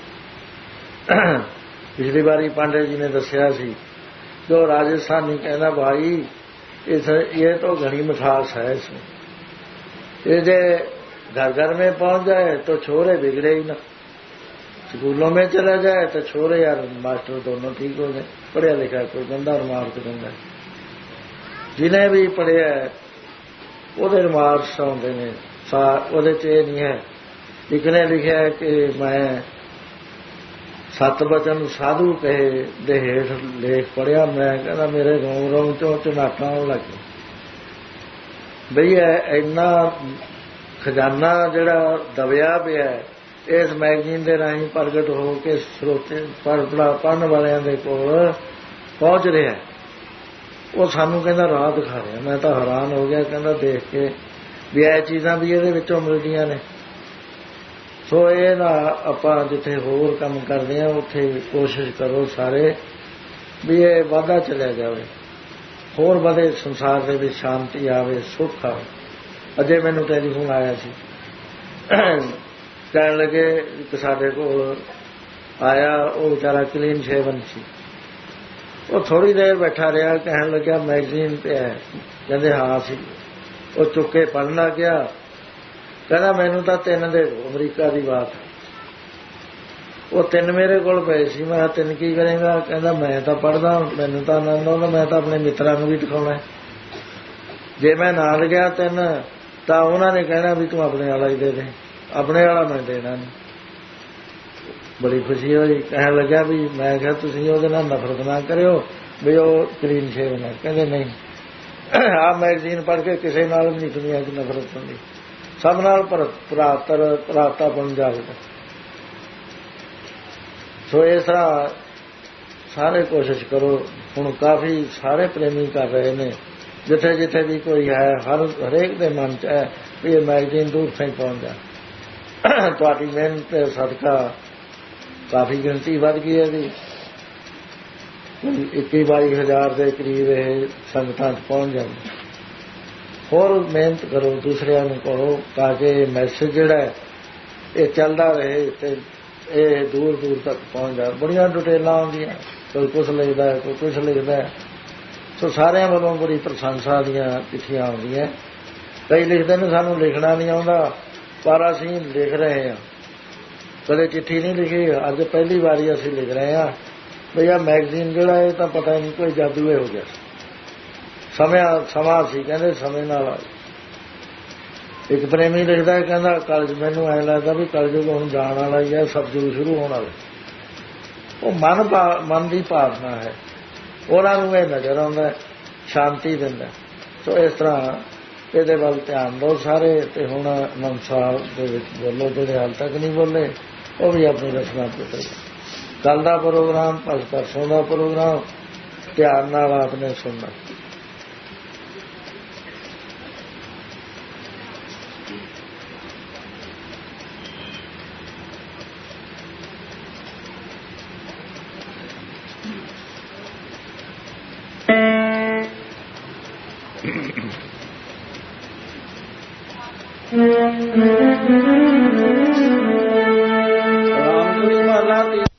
ਪਿਛਲੀ ਵਾਰੀ ਪਾਂਡੇ ਜੀ ਨੇ ਦੱਸਿਆ ਸੀ ਜੋ ਰਾਜਸਥਾਨੀ ਕਹਿੰਦਾ ਭਾਈ ਇਹ तो घनी मिठास है इसमें, ये जे घर घर में पहुंच जाए तो छोरे बिगड़े ही ना, स्कूलों में चला जाए तो छोरे यार मास्टर दोनों ठीक हो गए। पढ़िया लिखा कोई बंदा रिमार्क देंदा, जिन्हें भी पढ़िया ਉਹਦੇ ਰਿਮਾਰਕਸ ਆਉਂਦੇ ਨੇ। ਉਹਦੇ 'ਚ ਇਹ ਨਹੀਂ ਹੈ ਲਿਖਣੇ ਲਿਖਿਆ ਕਿ ਮੈਂ ਸਤ ਬਚਨ ਸਾਧੂ ਕਹੇ ਦੇ ਹੇਠ ਲੇਖ ਪੜ੍ਹਿਆ। ਮੈਂ ਕਹਿੰਦਾ ਮੇਰੇ ਰੋਮ ਰੋਮ 'ਚੋਂ ਝਨਾਟਾਂ ਆਉਣ ਲੱਗ ਗਏ ਬਈ ਇੰਨਾ ਖਜ਼ਾਨਾ ਜਿਹੜਾ ਦਬਿਆ ਪਿਆ ਇਸ ਮੈਗਜ਼ੀਨ ਦੇ ਰਾਹੀਂ ਪ੍ਰਗਟ ਹੋ ਕੇ ਸਰੋਤੇ ਪੜ੍ਹਨ ਵਾਲਿਆਂ ਦੇ ਕੋਲ ਪਹੁੰਚ ਰਿਹਾ। ਉਹ ਸਾਨੂੰ ਕਹਿੰਦਾ ਰਾਹ ਦਿਖਾ ਰਿਹਾ। ਮੈਂ ਤਾਂ ਹੈਰਾਨ ਹੋ ਗਿਆ, ਕਹਿੰਦਾ ਦੇਖ ਕੇ ਵੀ ਇਹ ਚੀਜ਼ਾਂ ਵੀ ਇਹਦੇ ਵਿੱਚੋਂ ਮਿਲਦੀਆਂ ਨੇ। ਸੋ ਇਹ ਨਾ ਆਪਾਂ ਜਿੱਥੇ ਹੋਰ ਕੰਮ ਕਰਦੇ ਹਾਂ ਉੱਥੇ ਕੋਸ਼ਿਸ਼ ਕਰੋ ਸਾਰੇ ਵੀ ਇਹ ਵਾਧਾ ਚਲਿਆ ਜਾਵੇ, ਹੋਰ ਵਧੇ, ਸੰਸਾਰ ਦੇ ਵਿੱਚ ਸ਼ਾਂਤੀ ਆਵੇ, ਸੁੱਖ ਆਵੇ। ਅਜੇ ਮੈਨੂੰ ਟੈਲੀਫੋਨ ਆਇਆ ਸੀ, ਕਹਿਣ ਲੱਗੇ ਇੱਕ ਸਾਡੇ ਕੋਲ ਆਇਆ, ਉਹ ਵਿਚਾਰਾ ਕਲੀਨ ਸ਼ੇਵਨ ਸੀ। ਉਹ ਥੋੜ੍ਹੀ ਦੇਰ ਬੈਠਾ ਰਿਹਾ, ਕਹਿਣ ਲੱਗਿਆ ਮੈਗਜ਼ੀਨ ਤੇ ਹੈ। ਕਹਿੰਦੇ ਹਾਂ ਸੀ। ਉਹ ਚੁੱਕੇ ਪੜ੍ਹਨ ਲੱਗ ਗਿਆ। ਕਹਿੰਦਾ ਮੈਨੂੰ ਤਾਂ 3 ਦੇ ਅਮਰੀਕਾ ਦੀ ਬਾਤ। ਉਹ 3 ਮੇਰੇ ਕੋਲ ਪਏ ਸੀ। ਮੈਂ 3 ਕੀ ਕਰੇਗਾ? ਕਹਿੰਦਾ ਮੈਂ ਤਾਂ ਪੜ੍ਹਦਾ, ਮੈਨੂੰ ਤਾਂ ਆਨੰਦ ਆਉਂਦਾ, ਮੈਂ ਤਾਂ ਆਪਣੇ ਮਿੱਤਰਾਂ ਨੂੰ ਵੀ ਦਿਖਾਉਣਾ। ਜੇ ਮੈਂ ਨਾਲ ਗਿਆ 3 ਤਾਂ ਉਹਨਾਂ ਨੇ ਕਹਿਣਾ ਵੀ ਤੂੰ ਆਪਣੇ ਵਾਲਾ ਹੀ ਦੇ ਦੇ, ਆਪਣੇ ਵਾਲਾ ਮੈਂ ਦੇਣਾ ਨਹੀਂ। ਬੜੀ ਖੁਸ਼ੀ ਹੋਈ। ਕਹਿਣ ਲੱਗਿਆ ਵੀ ਮੈਂ ਕਿਹਾ ਤੁਸੀਂ ਉਹਦੇ ਨਾਲ ਨਫ਼ਰਤ ਨਾ ਕਰਿਓ ਵੀ ਉਹ ਕਲੀਨ ਸ਼ੇਵਨ ਹੈ। ਕਹਿੰਦੇ ਨਹੀਂ, ਆਹ ਮੈਗਜ਼ੀਨ ਪੜ੍ਹ ਕੇ ਕਿਸੇ ਨਾਲ ਵੀ ਨਹੀਂ ਦੁਨੀਆ 'ਚ ਨਫ਼ਰਤ ਹੁੰਦੀ, ਸਭ ਨਾਲ ਭਰਾਤਾਪਣ ਜਾਗਦਾ। ਸੋ ਇਸ ਤਰ੍ਹਾਂ ਸਾਰੇ ਕੋਸ਼ਿਸ਼ ਕਰੋ। ਹੁਣ ਕਾਫੀ ਸਾਰੇ ਪ੍ਰੇਮੀ ਕਰ ਰਹੇ ਨੇ, ਜਿੱਥੇ ਜਿੱਥੇ ਵੀ ਕੋਈ ਹੈ ਹਰੇਕ ਦੇ ਮਨ 'ਚ ਹੈ ਵੀ ਇਹ ਮੈਗਜ਼ੀਨ ਦੂਰ ਤਾਈਂ ਪਹੁੰਚ ਜਾ। ਤੁਹਾਡੀ ਮਿਹਨਤ ਤੇ ਸਦਕਾ ਕਾਫੀ ਗਿਣਤੀ ਵੱਧ ਗਈ ਹੈ ਜੀ। 21-22 ਦੇ ਕਰੀਬ ਇਹ ਸੰਗਤਾਂ 'ਚ ਪਹੁੰਚ ਜਾਂਦੀ। ਹੋਰ ਮਿਹਨਤ ਕਰੋ, ਦੂਸਰਿਆਂ ਨੂੰ ਕਹੋ ਤਾਂ ਕਿ ਇਹ ਮੈਸੇਜ ਜਿਹੜਾ ਇਹ ਚੱਲਦਾ ਰਹੇ ਤੇ ਇਹ ਦੂਰ ਦੂਰ ਤੱਕ ਪਹੁੰਚ ਜਾਵੇ। ਬੜੀਆਂ ਡਿਟੇਲਾਂ ਆਉਂਦੀਆਂ, ਕੋਈ ਕੁਛ ਲਿਖਦਾ, ਕੋਈ ਕੁਛ ਲਿਖਦਾ। ਸੋ ਸਾਰਿਆਂ ਵੱਲੋਂ ਬੜੀ ਪ੍ਰਸ਼ੰਸਾ ਦੀਆਂ ਚਿੱਠੀਆਂ ਆਉਂਦੀਆਂ। ਕਈ ਲਿਖਦੇ ਨੇ ਸਾਨੂੰ ਲਿਖਣਾ ਨਹੀਂ ਆਉਂਦਾ, ਪਰ ਅਸੀਂ ਲਿਖ ਰਹੇ ਹਾਂ। ਕਦੇ ਚਿੱਠੀ ਨਹੀਂ ਲਿਖੀ, ਅੱਜ ਪਹਿਲੀ ਵਾਰੀ ਅਸੀਂ ਲਿਖ ਰਹੇ ਹਾਂ ਬਈ ਆਹ ਮੈਗਜ਼ੀਨ ਜਿਹੜਾ ਇਹ ਤਾਂ ਪਤਾ ਨਹੀਂ ਕੋਈ ਜਾਦੂ ਹੋ ਗਿਆ। ਸਮਾਂ ਸੀ, ਕਹਿੰਦੇ ਸਮੇਂ ਨਾਲ। ਇੱਕ ਪ੍ਰੇਮੀ ਲਿਖਦਾ, ਕਹਿੰਦਾ ਕਲਯੁਗ, ਮੈਨੂੰ ਐਂ ਲੱਗਦਾ ਵੀ ਕਲਯੁਗ ਹੁਣ ਜਾਣ ਵਾਲਾ ਹੀ ਹੈ, ਸਤਿਯੁਗ ਸ਼ੁਰੂ ਹੋਣ ਵਾਲਾ। ਉਹ ਮਨ ਦੀ ਭਾਵਨਾ ਹੈ, ਉਹਨਾਂ ਨੂੰ ਇਹ ਨਜ਼ਰ ਆਉਂਦਾ, ਸ਼ਾਂਤੀ ਦਿੰਦਾ। ਸੋ ਇਸ ਤਰ੍ਹਾਂ ਇਹਦੇ ਵੱਲ ਧਿਆਨ ਦਿਓ ਸਾਰੇ। ਤੇ ਹੁਣ ਆਨੰਦ ਸਾਹਿਬ ਦੇ ਵਿੱਚ ਬੋਲੋ, ਜਿਹੜੇ ਹਾਲ ਤੱਕ ਨਹੀਂ ਬੋਲੇ ਉਹ ਵੀ ਆਪਣੀ ਰਚਨਾ ਪੁੱਤਰ। ਕੱਲ੍ਹ ਦਾ ਪ੍ਰੋਗਰਾਮ, ਪਰਸੋਂ ਦਾ ਪ੍ਰੋਗਰਾਮ ਧਿਆਨ ਨਾਲ ਆਪਨੇ ਸੁਣਨਾ। ਰਾਮ ਕਲੀ ਮਹਲਾ